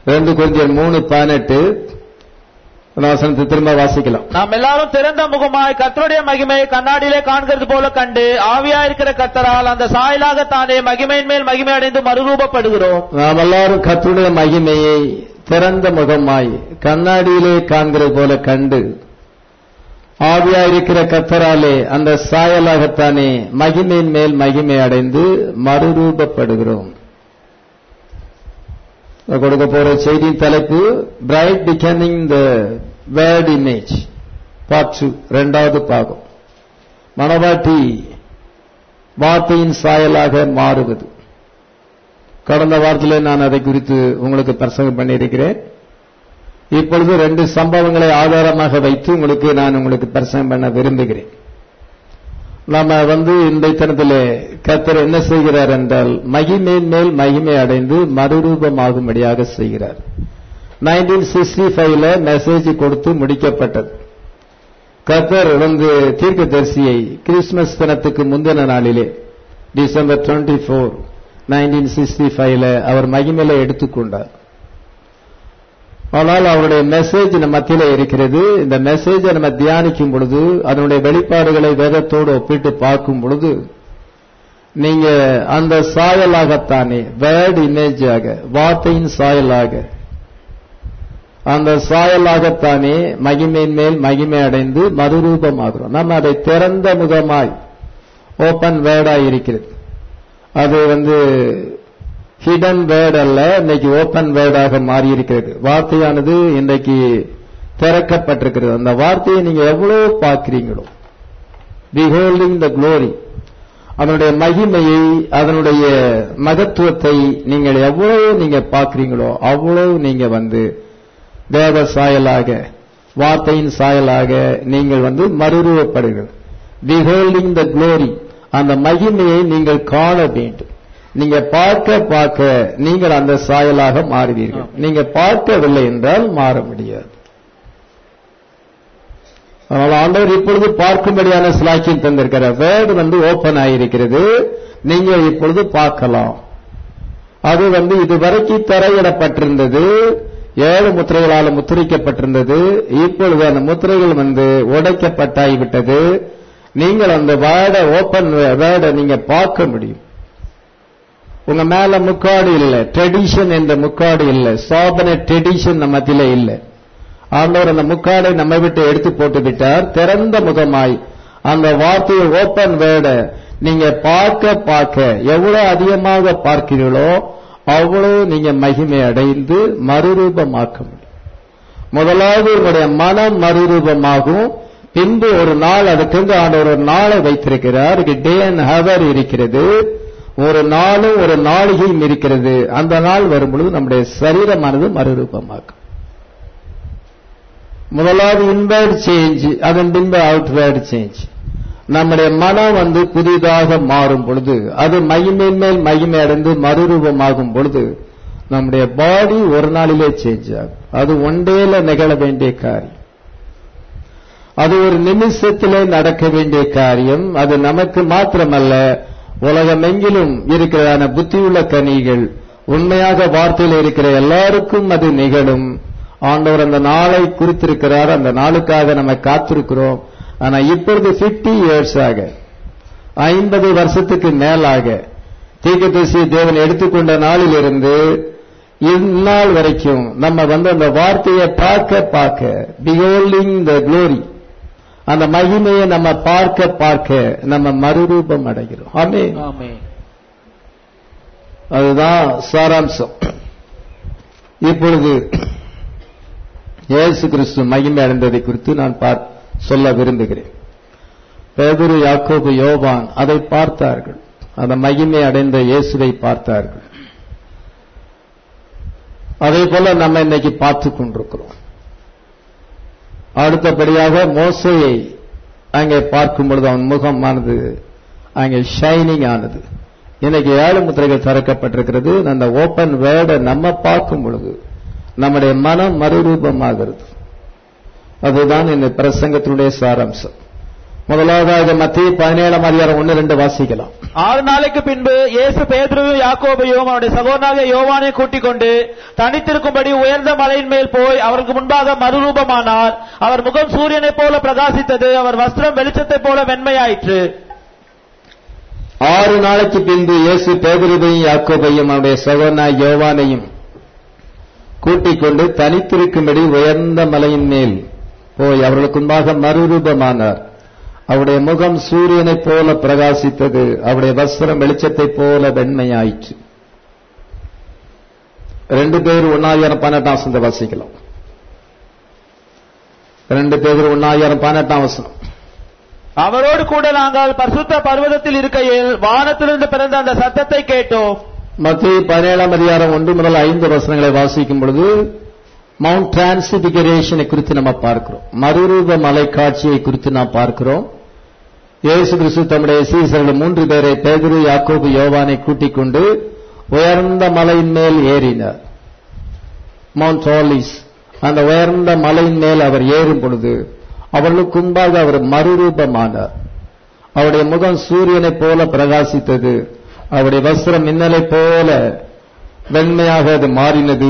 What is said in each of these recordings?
2 கொரிந்தியர் 3:18 வசனத்தை திரும்ப வாசிக்கலாம். நாம் எல்லாரும் திறந்த முகமாய் கர்த்தருடைய மகிமையை கண்ணாடியிலே காண்கிறது போல கண்டு ஆவியாயிருக்கிற கர்த்தரால் அந்த சாயலாகத்தானே மகிமையின் மேல் மகிமை அடைந்து மறுரூபப்படுகிறோம். நாம் எல்லாரும் கர்த்தருடைய மகிமையை திறந்த முகமாய் கண்ணாடியிலே காண்கிறது போல கண்டு ஆவியாயிருக்கிற கர்த்தராலே அந்த சாயலாகத்தானே மகிமையின் மேல் மகிமை அடைந்து மறுரூபப்படுகிறோம். கொடுக்க போற செய்தியின் தலைப்பு bride becoming the word image part 2, 2வது பாகம். மணவாட்டி வார்த்தையின் சாயலாக மாறுவது. கடந்த வாரத்திலே நான் அதை குறித்து உங்களுக்கு பிரசங்கம் பண்ணியிருக்கிறேன். இப்பொழுது 2 சம்பவங்களை ஆதாரமாக வைத்து உங்களுக்கு பிரசங்கம் பண்ண விரும்புகிறேன். நாம இந்த தினத்திலே கர்த்தர் என்ன செய்கிறார் என்றால் மகிமையின் மேல் மகிமை அடைந்து மறுரூபமாகும்படியாக செய்கிறார். 1965 மெசேஜ் கொடுத்து முடிக்கப்பட்டது. கர்த்தர் தீர்க்கதரிசியை கிறிஸ்துமஸ் தினத்துக்கு முந்தின நாளிலே டிசம்பர் 24, 1965 அவர் மகிமையில எடுத்துக்கொண்டார். ஆனால் அவருடைய மெசேஜ் நம்ம மத்தியில இருக்கிறது. இந்த மெசேஜை நம்ம தியானிக்கும் பொழுது அதனுடைய வெளிப்பாடுகளை வேதத்தோடு ஒப்பிட்டு பார்க்கும் பொழுது நீங்க அந்த சாயலாகத்தானே வேர்ட் இமேஜாக வார்த்தையின் சாயலாக அந்த சாயலாகத்தானே மகிமையின் மேல் மகிமை அடைந்து மறுரூபமாகிறோம். நம்ம அதை திறந்த முகமாய் ஓபன் வேர்டாய் இருக்கிறது. அது ஹிடன் வேர்ட் அல்ல, இன்னைக்கு ஓபன் வேர்டாக மாறி இருக்கிறது. வார்த்தையானது இன்றைக்கு திறக்கப்பட்டிருக்கிறது. அந்த வார்த்தையை நீங்க எவ்வளவு பார்க்கிறீங்களோ, beholding the glory, அதனுடைய மகிமையை அதனுடைய மகத்துவத்தை நீங்கள் எவ்வளவு நீங்க பார்க்கிறீங்களோ அவ்வளவு நீங்க தேவ சாயலாக வார்த்தையின் சாயலாக நீங்கள் மறுரூபப்படுங்கள். beholding the glory, அந்த மகிமையை நீங்கள் காண வேண்டும். நீங்க பார்க்க பார்க்க நீங்கள் அந்த சாயலாக மாறுவீர்கள். நீங்க பார்க்கவில்லை என்றால் மாற முடியாது. அதனால ஆண்டவர் இப்பொழுது பார்க்கும்படியான ஸ்லாக்கியம் தந்திருக்கிறார். வேர்டு ஓபன் ஆயிருக்கிறது. நீங்க இப்பொழுது பார்க்கலாம். அது இதுவரைக்கும் தரையிடப்பட்டிருந்தது, 7 முத்திரைகளால் முத்திரிக்கப்பட்டிருந்தது. இப்பொழுது அந்த முத்திரைகள் உடைக்கப்பட்டாய்விட்டது. நீங்கள் அந்த வேர்டை ஓபன் வேர்டை நீங்க பார்க்க முடியும். உங்க மேல முக்காடு இல்ல, ட்ரெடிஷன் என்ற முக்காடு இல்ல, சாபன ட்ரெடிஷன் நம்ம மத்தியில இல்ல. ஆண்டவர் அந்த முக்காடை நம்ம விட்டு எடுத்து போட்டு விட்டார். திறந்த முகமாய் அந்த வார்த்தையை ஓபன் வேர்டை நீங்க பார்க்க பார்க்க எவ்வளவு அதிகமாக பார்க்கிறீர்களோ அவ்வளவு நீங்க மகிமை அடைந்து மறுரூபமாக்க முடியும். முதலாவது உங்களுடைய மனம் மறுரூபமாகும். பின்பு ஒரு நாள் அதுக்கு ஆண்டவர் ஒரு நாளை வைத்திருக்கிறார். டே அண்ட் ஹவர் இருக்கிறது. ஒரு நாளும் ஒரு நாளிகையும் இருக்கிறது. அந்த நாள் வரும்பொழுது நம்முடைய சரீரமானது மறுரூபமாக்கும். முதலாவது இன்வர்ட் சேஞ்ச், அதன் பின்பு அவுட்வர்ட் சேஞ்ச். நம்முடைய மனம் புதிதாக மாறும் பொழுது, அது மகிமையின் மேல் மகிமை அடைந்து மறுரூபமாகும் பொழுது நம்முடைய பாடி ஒரு நாளிலே சேஞ்ச் ஆகும். அது ஒன்றேல நிகழ வேண்டிய காரியம். அது ஒரு நிமிஷத்திலே நடக்க வேண்டிய காரியம். அது நமக்கு மாத்திரமல்ல, உலகமெங்கிலும் இருக்கிறதான புத்தியுள்ள கனிகள் உண்மையாக வார்த்தையில் இருக்கிற எல்லாருக்கும் அது நிகழும். ஆண்டவர் அந்த நாளை குறித்திருக்கிறார். அந்த நாளுக்காக நம்ம காத்திருக்கிறோம். ஆனா இப்பொழுது 50 இயர்ஸாக 50 வருஷத்துக்கு மேலாக தீர்க்கதரிசி தேவன் எடுத்துக்கொண்ட நாளிலிருந்து இந்நாள் வரைக்கும் நம்ம அந்த வார்த்தையை பார்க்க பார்க்க beholding the glory, அந்த மகிமையை நம்ம பார்க்க பார்க்க நம்ம மறுரூபம் அடைகிறோம். ஆமென். அதுதான் சாராம்சம். இப்பொழுது இயேசு கிறிஸ்து மகிமை அடைந்ததை குறித்து நான் சொல்ல விரும்புகிறேன். பேதுரு, யாக்கோபு, யோவான் அதை பார்த்தார்கள். அந்த மகிமை அடைந்த இயேசுவை பார்த்தார்கள். அதே போல நம்ம இன்னைக்கு பார்த்துக் கொண்டிருக்கிறோம். அடுத்தபடியாக மோசேயை அங்கே பார்க்கும் பொழுது அவன் முகமானது அங்கே ஷைனிங் ஆனது. இன்னைக்கு 7 முத்திரைகள் திறக்கப்பட்டிருக்கிறது. அந்த ஓபன் வேர்டை நம்ம பார்க்கும் பொழுது நம்முடைய மனம் மறுரூபமாகிறது. அதுதான் இந்த பிரசங்கத்தினுடைய சாராம்சம். முதலாவதாக மத்திய 17:1-2 வாசிக்கலாம். 6 நாளைக்கு பின்பு இயேசு பேதுருவையும் யாக்கோபையும் அவருடைய சகோதரனாகிய யோவானை கூட்டிக் கொண்டு தனித்திருக்கும்படி உயர்ந்த மலையின் மேல் போய் அவருக்கு முன்பாக மறுரூபமானார். அவர் முகம் சூரியனைப் போல பிரகாசித்தது, அவர் வஸ்திரம் வெளிச்சத்தைப் போல வெண்மையாயிற்று. 6 நாளைக்கு பின்பு இயேசு பேதுருவையும் யாக்கோபையும் அவருடைய சகோதரனாகிய யோவானையும் கூட்டிக் கொண்டு தனித்திருக்கும்படி உயர்ந்த மலையின் மேல் போய் அவர்களுக்கு முன்பாக மறுரூபமானார். அவருடைய முகம் சூரியனைப் போல பிரகாசித்தது, அவருடைய வஸ்திரம் வெளிச்சத்தைப் போல வெண்மையாயிற்று. 2 பேர் 1:18 வாசிக்கலாம். 2 பேர் 1:18. அவரோடு கூட நாங்கள் பரிசுத்த பர்வதத்தில் இருக்கையில் வானத்திலிருந்து பிறந்த அந்த சத்தத்தை கேட்டோம். மத்திய 17:1-5 வாசிக்கும் பொழுது மவுண்ட் டிரான்ஸ்பிகரேஷனை குறித்து நம்ம பார்க்கிறோம். மறுரூப மலை காட்சியை குறித்து நாம் பார்க்கிறோம். இயேசு கிறிஸ்து தம்முடைய சீசர்கள் 3 பேரை பேதுரு, யாக்கோபு, யோவானை கூட்டிக் கொண்டு உயர்ந்த மலையின் மேல் ஏறினார். மவுண்ட் ஆலிஸ், அந்த உயர்ந்த மலையின் மேல் அவர் ஏறும் பொழுது அவர்களுக்கு முன்பாக அவர் மறுரூபமானார். அவருடைய முகம் சூரியனைப் போல பிரகாசித்தது, அவருடைய வஸ்திரம் மின்னலைப் போல வெண்மையாக அது மாறினது.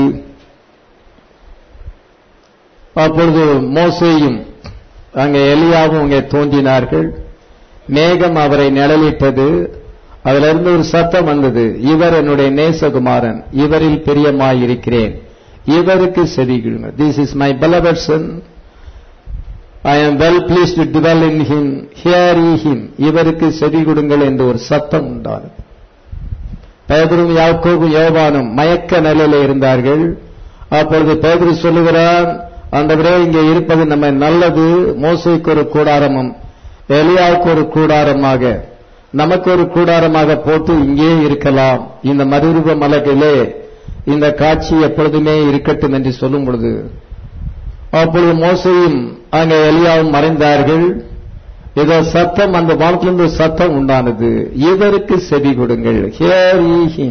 அப்பொழுது மோசேயும் அங்கே எலியாவும் அங்கே தோன்றினார்கள். மேகம் அவரை நிழலிட்டது, அதிலிருந்து ஒரு சத்தம் வந்தது, இவர் என்னுடைய நேசகுமாரன், இவரில் பிரியமாயிருக்கிறேன், இவருக்கு செவிகொடுங்கள். This is my beloved son, I am well pleased to dwell in him, hear ye him. இவருக்கு செவிகொடுங்கள் என்று ஒரு சத்தம் உண்டானது. பேதுரும் யாக்கோபும் யோவானும் மயக்க நிலையில இருந்தார்கள். அப்பொழுது பேதுரு சொல்லுகிறான், ஆண்டவரே, இங்கே இருப்பது நம்ம நல்லது. மோசேக்கு ஒரு கூடாரமும் எலியாவுக்கு ஒரு கூடாரமாக, நமக்கு ஒரு கூடாரமாக போட்டு இங்கே இருக்கலாம். இந்த மறுரூப மலையிலே இந்த காட்சி எப்பொழுதுமே இருக்கட்டும் என்று சொல்லும் பொழுது, அப்பொழுது மோசேயும் அங்கே எலியாவும் மறைந்தார்கள். ஏதோ சத்தம், அந்த வானத்திலிருந்து சத்தம் உண்டானது, இவருக்கு செவி கொடுங்கள், ஹியர் ye him.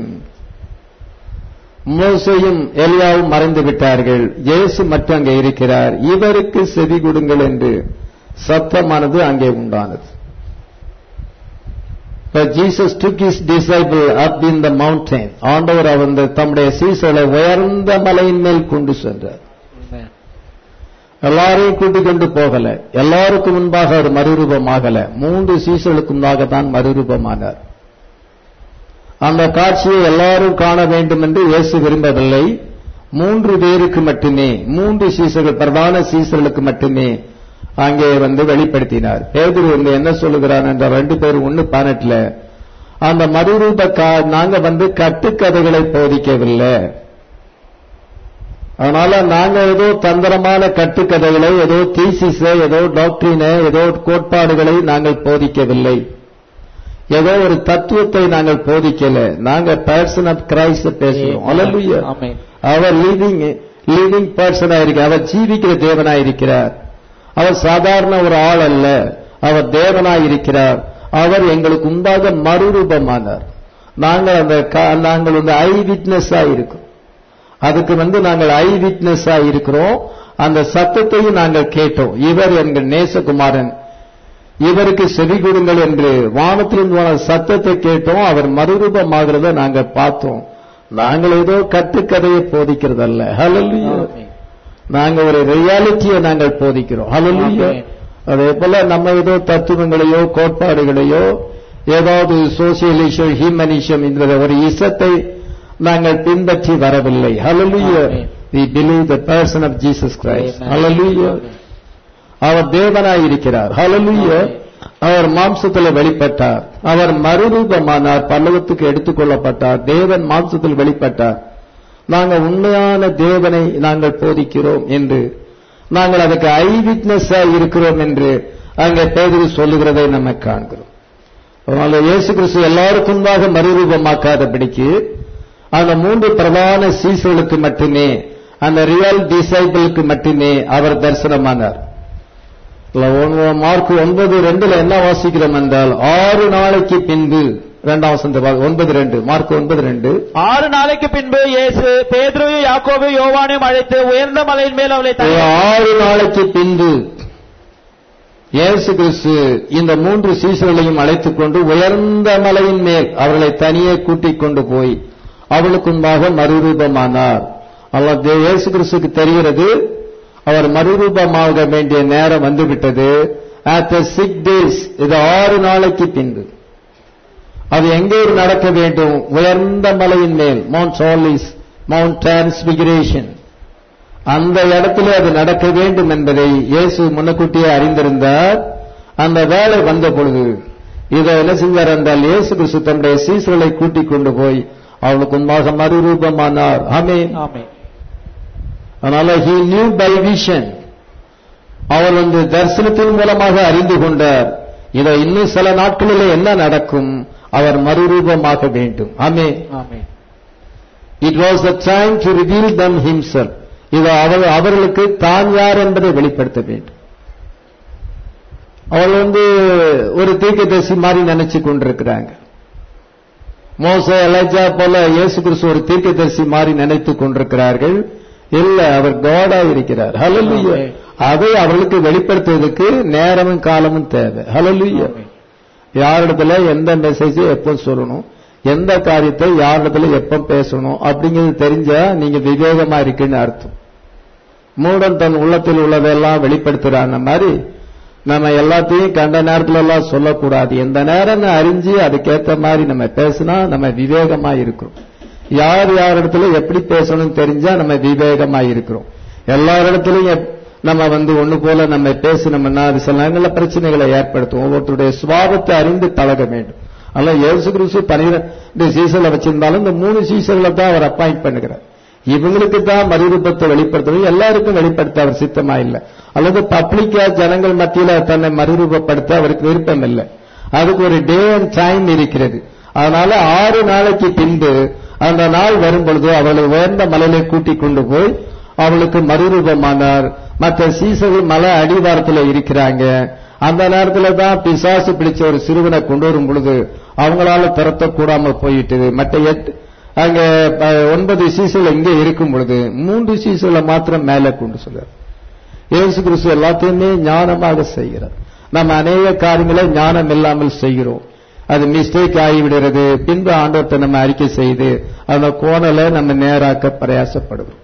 மோசேயும் எலியாவும் மறைந்து விட்டார்கள், இயேசு மட்டும் அங்கே இருக்கிறார், இவருக்கு செவி கொடுங்கள் என்று சத்தமானது அங்கே உண்டானது. But Jesus took his disciple up in the mountain. ஆண்டவர் அவர் தம்முடைய சீசர்களை உயர்ந்த மலையின் மேல் கொண்டு சென்றார். எல்லாரையும் கூட்டிக் கொண்டு போகல, எல்லாருக்கும் முன்பாக அவர் மறுரூபமாகல, 3 சீசர்களுக்கு முன்பாக தான் மறுரூபமானார். அந்த காட்சியை எல்லாரும் காண வேண்டும் என்று இயேசு விரும்பவில்லை. 3 பேருக்கு மட்டுமே, 3 சீசர்கள், பிரதான சீசர்களுக்கு மட்டுமே அங்கே வெளிப்படுத்தினார். பேதுரு என்ன சொல்லுகிறார் என்ற 2 பேர் 1:18 அந்த மறுரூப நாங்க கட்டுக்கதைகளை போதிக்கவில்லை. அதனால நாங்க ஏதோ தந்திரமான கட்டுக்கதைகளை, ஏதோ தீசிஸ, ஏதோ டாக்டரின, ஏதோ கோட்பாடுகளை நாங்கள் போதிக்கவில்லை. ஏதோ ஒரு தத்துவத்தை நாங்கள் போதிக்கல. நாங்க பர்சன் ஆஃப் கிரைஸ்ட் பேசுறோம். ஹல்லேலூயா. அவர் லிவிங் பர்சனா இருக்கிறார், அவர் ஜீவிக்கிற தேவனாய் இருக்கிறார். அவர் சாதாரண ஒரு ஆள் அல்ல, அவர் தேவனாய் இருக்கிறார். அவர் எங்களுக்கு முன்பாக மறுரூபமானார். நாங்கள் ஐ விட்னஸா இருக்கோம். அதுக்கு நாங்கள் ஐ விட்னஸா இருக்கிறோம். அந்த சத்தத்தையும் நாங்கள் கேட்டோம், இவர் எங்கள் நேசகுமாரன், இவருக்கு செவி கொடுங்கள் என்று வானத்திலிருந்து வந்த சத்தத்தை கேட்டோம். அவர் மறுரூபமாகிறத நாங்கள் பார்த்தோம். நாங்கள் ஏதோ கட்டுக்கதையை போதிக்கிறதல்ல. ஹல்லேலூயா. நாங்க ஒரு ரியாலிட்டியை நாங்கள் போதிக்கிறோம். ஹல்லேலூயா. அதே போல நம்ம ஏதோ தத்துவங்களையோ கோட்பாடுகளையோ ஏதாவது சோசியலிசம், ஹியூமனிசம் என்ற ஒரு இசத்தை நாங்கள் பின்பற்றி வரவில்லை. ஹல்லேலூயா. we believe the person of Jesus Christ. ஹல்லேலூயா. அவர் தேவனாய் இருக்கிறார். ஹல்லேலூயா. அவர் மாம்சத்தில் வெளிப்பட்டார், அவர் மறுரூபமானார், பரலோகத்துக்கு எடுத்துக் கொள்ளப்பட்டார், தேவன் மாம்சத்தில் வெளிப்பட்டார். நாங்கள் உண்மையான தேவனை நாங்கள் போதிக்கிறோம் என்று, நாங்கள் அதுக்கு ஐ விட்னஸா இருக்கிறோம் என்று அங்கே பேதுரு சொல்லுகிறதை நம்ம காண்கிறோம். அதனால இயேசு கிறிஸ்து எல்லாருக்கும் மறுரூபமாக்காதபடிக்கு அந்த 3 பிரதான சீசர்களுக்கு மட்டுமே, அந்த ரியல் டிசைபிளுக்கு மட்டுமே அவர் தரிசனமானார். மார்க் 9:2 என்ன வாசிக்கிறோம் என்றால், 6 நாளைக்கு பின்பு, 9:2 மார்க் 9:2 6 நாளைக்கு பின்பு இயேசு பேதுருவையும் யாக்கோபையும் யோவானையும் அழைத்து உயர்ந்த மலையின் மேல் அவளை 6 நாளைக்கு பின்பு இயேசு கிறிஸ்து இந்த 3 சீசர்களையும் அழைத்துக் கொண்டு உயர்ந்த மலையின் மேல் அவர்களை தனியே கூட்டிக் கொண்டு போய் அவளுக்கு முன்பாக மறுரூபமானார். அல்லது இயேசு கிறிஸ்துக்கு தெரிகிறது அவர் மறுரூபமாக வேண்டிய நேரம் வந்துவிட்டது. after 6 days, இது 6 நாளைக்கு பின்பு அது எங்கே நடக்க வேண்டும்? உயர்ந்த மலையின் மேல், மவுண்ட் ஆலிவ்ஸ், மவுண்ட் டிரான்ஸ்பிகரேஷன், அந்த இடத்துல அது நடக்க வேண்டும் என்பதை இயேசு முன்னக்கூட்டியே அறிந்திருந்தார். அந்த வேலை வந்த பொழுது இதை என்ன செஞ்சார் என்றால், இயேசு கிறிஸ்து தன்னுடைய சீசர்களை கூட்டிக் கொண்டு போய் அவளுக்கு முன்பாக மறுரூபமானார். ஆமென். அதனால he knew by vision, அவர் தரிசனத்தின் மூலமாக அறிந்து கொண்டார். இதை இன்னும் சில நாட்களில் என்ன நடக்கும், அவர் மறுரூபமாக வேண்டும். ஆமென். It was the time to reveal them himself. இது அவர்களுக்கு தான் யார் என்பதை வெளிப்படுத்த வேண்டும். அவள் ஒரு தீர்க்கதரிசி மாதிரி நினைச்சு கொண்டிருக்கிறாங்க. மோசே, எலியா போல இயேசு கிறிஸ்து ஒரு தீர்க்கதரிசி மாதிரி நினைத்துக் கொண்டிருக்கிறார்கள். இல்ல, அவர் காடா இருக்கிறார். ஹல்லேலூயா. அதை அவர்களுக்கு வெளிப்படுத்துவதற்கு நேரமும் காலமும் தேவை. ஹல்லேலூயா. யாரிடத்துல எந்த மெசேஜ் எப்ப சொல்லணும், எந்த காரியத்தை யாரிடத்துல எப்ப பேசணும் அப்படிங்கிறது தெரிஞ்சா நீங்க விவேகமா இருக்குன்னு அர்த்தம். மூடன் தன் உள்ளத்தில் உள்ளதெல்லாம் வெளிப்படுத்துறாங்க மாதிரி நம்ம எல்லாத்தையும் கண்ட நேரத்துல எல்லாம் சொல்லக்கூடாது. எந்த நேரம் அறிஞ்சு அதுக்கேற்ற மாதிரி நம்ம பேசினா நம்ம விவேகமா இருக்கிறோம். யார் யாரிடத்துல எப்படி பேசணும் தெரிஞ்சா நம்ம விவேகமா இருக்கிறோம். எல்லாரிடத்திலையும் நம்ம ஒண்ணு போல நம்ம பேசினோம்னா அது சில நேரங்களில் பிரச்சனைகளை ஏற்படுத்தும். ஒவ்வொருத்தருடைய சுபாவத்தை அறிந்து பழக வேண்டும். அல்ல இயேசு கிறிஸ்து 12 சீசர்களை வச்சிருந்தாலும் இந்த 3 சீசர்களை தான் அவர் அப்பாயிண்ட் பண்ணுகிறார். இவங்களுக்கு தான் மறுரூபத்தை வெளிப்படுத்தணும், எல்லாருக்கும் வெளிப்படுத்த அவர் சித்தமா இல்லை. அல்லது பப்ளிக்கா ஜனங்கள் மத்தியில தன்னை மறுரூபப்படுத்த அவருக்கு விருப்பம் இல்லை. அதுக்கு ஒரு டே அண்ட் டைம் இருக்கிறது. அதனால 6 நாளைக்கு பின்பு அந்த நாள் வரும் பொழுது அவளை உயர்ந்த மலையிலே கூட்டிக் கொண்டு போய் அவளுக்கு மறுரூபமானார். மற்ற சீசர்கள் மலை அடிவாரத்தில் இருக்கிறாங்க. அந்த நேரத்துல தான் பிசாசு பிடிச்ச ஒரு சிறுவனை கொண்டு வரும் பொழுது அவங்களால துரத்தக்கூடாம போயிட்டு மற்ற அங்க 9 சீசர்கள் இங்கே இருக்கும் பொழுது 3 சீசர்களை மாத்திரம் மேல கொண்டு சொல்றார். இயேசு கிறிஸ்து எல்லாத்தையுமே ஞானமாக செய்கிறார். நம்ம அநேக காரியங்களை ஞானம் இல்லாமல் செய்கிறோம். அது மிஸ்டேக் ஆகிவிடுகிறது. பின்பு ஆண்டவத்தை நம்ம அறிக்கை செய்து அந்த கோணலை நம்ம நேராக்க பிரயாசப்படுகிறோம்.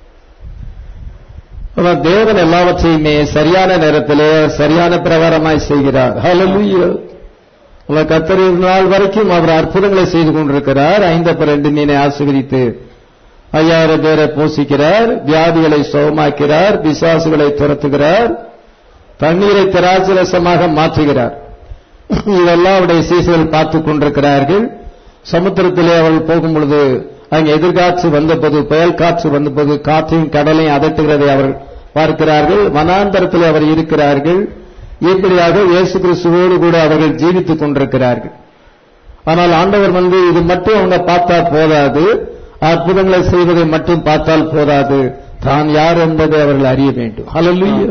தேவன் எல்லாவற்றையுமே சரியான நேரத்திலே சரியான பிரகாரமாய் செய்கிறார். ஹல்லேலூயா. கர்த்தர் நாள் வரைக்கும் அவர் அற்புதங்களை செய்து கொண்டிருக்கிறார். 5 மீனை ஆசீர்வதித்து 5000 பேரை போஷிக்கிறார், வியாதிகளை சுகமாக்கிறார், பிசாசுகளை துரத்துகிறார், தண்ணீரை திராட்சரசமாக மாற்றுகிறார். இதெல்லாம் அவருடைய சீசர்கள் பார்த்துக் கொண்டிருக்கிறார்கள். சமுத்திரத்திலே அவள் போகும் பொழுது அங்கே எதிர்காற்று வந்தபோது, புயல் காற்று வந்தபோது காற்றையும் கடலையும் அதட்டுகிறதை அவர் பார்க்கிறார்கள். வனாந்தரத்தில் அவர் இருக்கிறார்கள். இப்படியாக இயேசு கிறிஸ்துவோடு கூட அவர்கள் ஜீவித்துக் கொண்டிருக்கிறார்கள். ஆனால் ஆண்டவர் இது மட்டும் அவங்க பார்த்தா போதாது, அற்புதங்களை செய்வதை மட்டும் பார்த்தால் போதாது, தான் யார் என்பதை அவர்கள் அறிய வேண்டும். ஹல்லேலூயா.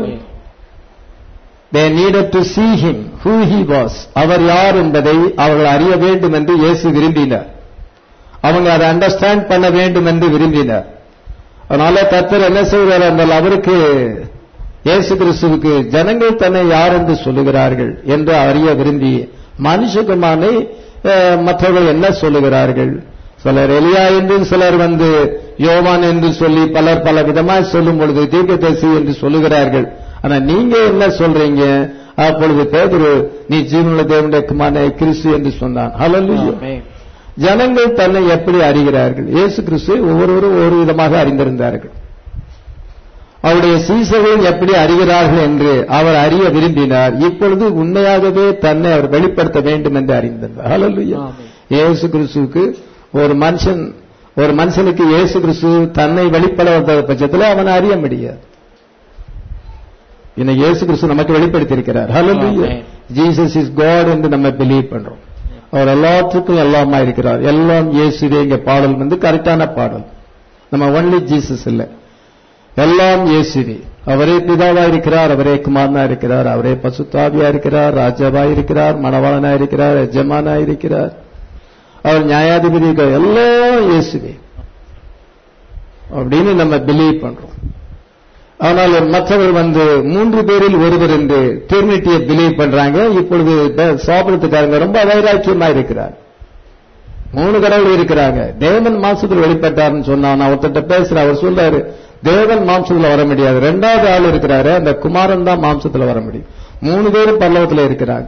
They needed to see him, who he was. அவர் யார் என்பதை அவர்கள் அறிய வேண்டும் என்று இயேசு விரும்பினார். அவங்க அதை அண்டர்ஸ்டாண்ட் பண்ண வேண்டும் என்று விரும்பினார். அதனால கர்த்தர் என்ன செய்கிறார் என்றால், அவருக்கு இயேசு கிறிஸ்துவுக்கு ஜனங்கள் தன்னை யார் என்று சொல்லுகிறார்கள் என்று அறிய விரும்பி மனுஷகுமாரனை மற்றவர்கள் என்ன சொல்லுகிறார்கள், சிலர் எலியா என்றும் சிலர் யோவான் என்று சொல்லி பலர் பல விதமாய் சொல்லும் பொழுது தீர்க்கதரிசி என்று சொல்லுகிறார்கள். ஆனா நீங்க என்ன சொல்றீங்க? அப்பொழுது பேதுரு, நீ ஜீவனுள்ள தேவனுடைய குமாரனை கிறிஸ்து என்று சொன்னான். ஹல்லேலூயா. ஜனங்கள் தன்னை எப்படி அறிகிறார்கள்? இயேசு கிறிஸ்து ஒவ்வொருவரும் ஒவ்வொரு விதமாக அறிந்திருந்தார்கள். அவருடைய சீசர்கள் எப்படி அறிகிறார்கள் என்று அவர் அறிய விரும்பினார். இப்பொழுது உண்மையாகவே தன்னை அவர் வெளிப்படுத்த வேண்டும் என்று அறிந்திருந்தார். ஹல்லேலூயா. இயேசு கிறிஸ்துவுக்கு ஒரு மனுஷனுக்கு இயேசு கிறிஸ்து தன்னை வெளிப்படுத்த பட்சத்தில் அவனை அறிய முடியாது. இன்னைக்கு இயேசு கிறிஸ்து நமக்கு வெளிப்படுத்தியிருக்கிறார். ஹல்லேலூயா. ஜீசஸ் இஸ் காட் என்று நம்ம பிலீவ் பண்றோம். அவர் எல்லாத்துக்கும் எல்லாமா இருக்கிறார். எல்லாம் இயேசுவே. இங்க பாடல் கரெக்டான பாடல். நம்ம ஒன்லி ஜீசஸ் இல்ல, எல்லாம் இயேசுவே. அவரே பிதாவா இருக்கிறார், அவரே குமாரனா இருக்கிறார், அவரே பசுத்தாவியா இருக்கிறார், ராஜாவா இருக்கிறார், மணவாளனா இருக்கிறார், எஜமானா இருக்கிறார், அவர் நியாயாதிபதி இருக்கிறார். எல்லாம் இயேசுவே அப்படின்னு நம்ம பிலீவ் பண்றோம். ஆனால் மற்றவர் 3 பேரில் ஒருவர் என்று ட்ரினிட்டியை பிலீவ் பண்றாங்க. இப்பொழுது சாப்பிடுறதுக்காரங்க ரொம்ப வைராக்கியமா இருக்கிறார். 3 கடவுள் இருக்கிறாங்க. தேவன் மாம்சத்தில் வெளிப்பட்டார்னு சொன்னா நான் ஒருத்தட்ட பேசுறேன். அவர் சொல்றாரு தேவன் மாம்சத்துல வர முடியாது. 2வது ஆள் இருக்கிறாரு, அந்த குமாரன் தான் மாம்சத்துல வர முடியும். 3 பேரும் பரலோகத்தில் இருக்கிறாங்க.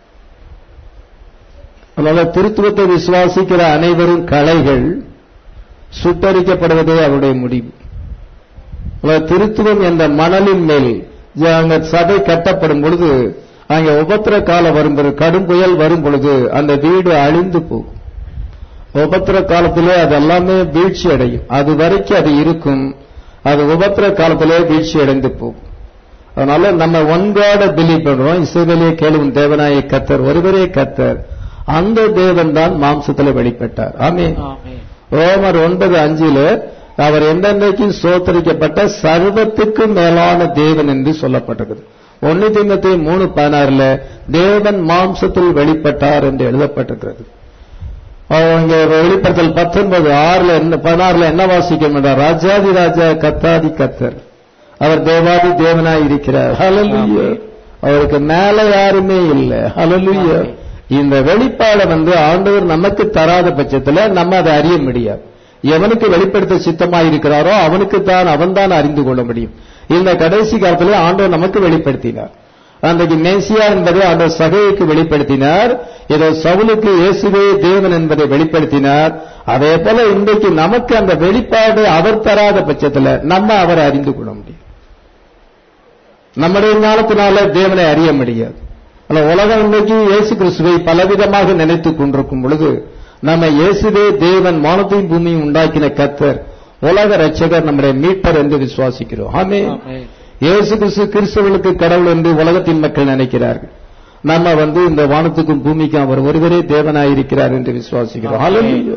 அதனால திருத்துவத்தை விசுவாசிக்கிற அனைவரும் களைகள் சுட்டரிக்கப்படுவதே அவருடைய முடிவு. திருத்துவம் என்ற மணலின் மேல் அங்க சபை கட்டப்படும் பொழுது, அங்கே உபத்திர காலம் வரும்பொழுது, கடும் புயல் வரும் பொழுது அந்த வீடு அழிந்து போகும். உபத்திர காலத்திலே அது எல்லாமே வீழ்ச்சி அடையும். அது வரைக்கும் அது இருக்கும். அது உபத்திர காலத்திலே வீழ்ச்சி அடைந்து போகும். அதனால நம்ம ஒன் காட் பிலீவ் பண்றோம். இஸ்ரவேலே கேளும் தேவனாய கர்த்தர் ஒருவரே கர்த்தர். அந்த தேவன் தான் மாம்சத்தில் வெளிப்பட்டார். ஆமென். ரோமர் 9:5 அவர் என்றென்றைக்கும் சோத்தரிக்கப்பட்ட சர்வத்துக்கும் மேலான தேவன் என்று சொல்லப்பட்டிருக்கிறது. 1 தீமோத்தேயு 3:16 தேவன் மாம்சத்தில் வெளிப்பட்டார் என்று எழுதப்பட்டிருக்கிறது. அவங்க வெளிப்படுத்தல் 19:16 என்ன வாசிக்கும் என்றால், ராஜாதி ராஜா கர்த்தாதி கர்த்தர், அவர் தேவாதி தேவனாய் இருக்கிறார். ஹல்லேலூயா. அவருக்கு மேல யாருமே இல்லை. ஹல்லேலூயா. இந்த வெளிப்பாடு ஆண்டவர் நமக்கு தராத பட்சத்தில் நம்ம அதை அறிய முடியாது. எவனுக்கு வெளிப்படுத்த சித்தமாயிருக்கிறாரோ அவனுக்கு தான் அவன் தான் அறிந்து கொள்ள முடியும். இந்த கடைசி காலத்திலே ஆண்டவர் நமக்கு வெளிப்படுத்தினார். அன்றைக்கு மேசியா என்பதை ஆண்டவர் சகைக்கு வெளிப்படுத்தினார். ஏதோ சவுலுக்கு இயேசுவே தேவன் என்பதை வெளிப்படுத்தினார். அதே போல இன்றைக்கு நமக்கு அந்த வெளிப்பாடு அவர் தராத பட்சத்தில் நம்ம அவரை அறிந்து கொள்ள முடியும். நம்முடைய ஞானத்தினால தேவனை அறிய முடியாது. உலகம் இன்றைக்கு இயேசு கிறிஸ்துவை பலவிதமாக நினைத்துக் கொண்டிருக்கும் பொழுது, நம்ம இயேசுவே தேவன் வானத்தையும் பூமியும் உண்டாக்கின கர்த்தர், உலக ரட்சகர், நம்முடைய மீட்பர் என்று விசுவாசிக்கிறோம். ஆமென். இயேசு கிறிஸ்து கிறிஸ்தவர்களுக்கு கடவுள் என்று உலகத்தின் மக்கள் நினைக்கிறார்கள். நம்ம இந்த வானத்துக்கும் பூமிக்கும் அவர் ஒருவரே தேவனாயிருக்கிறார் என்று விசுவாசிக்கிறோம். ஹல்லேலூயா.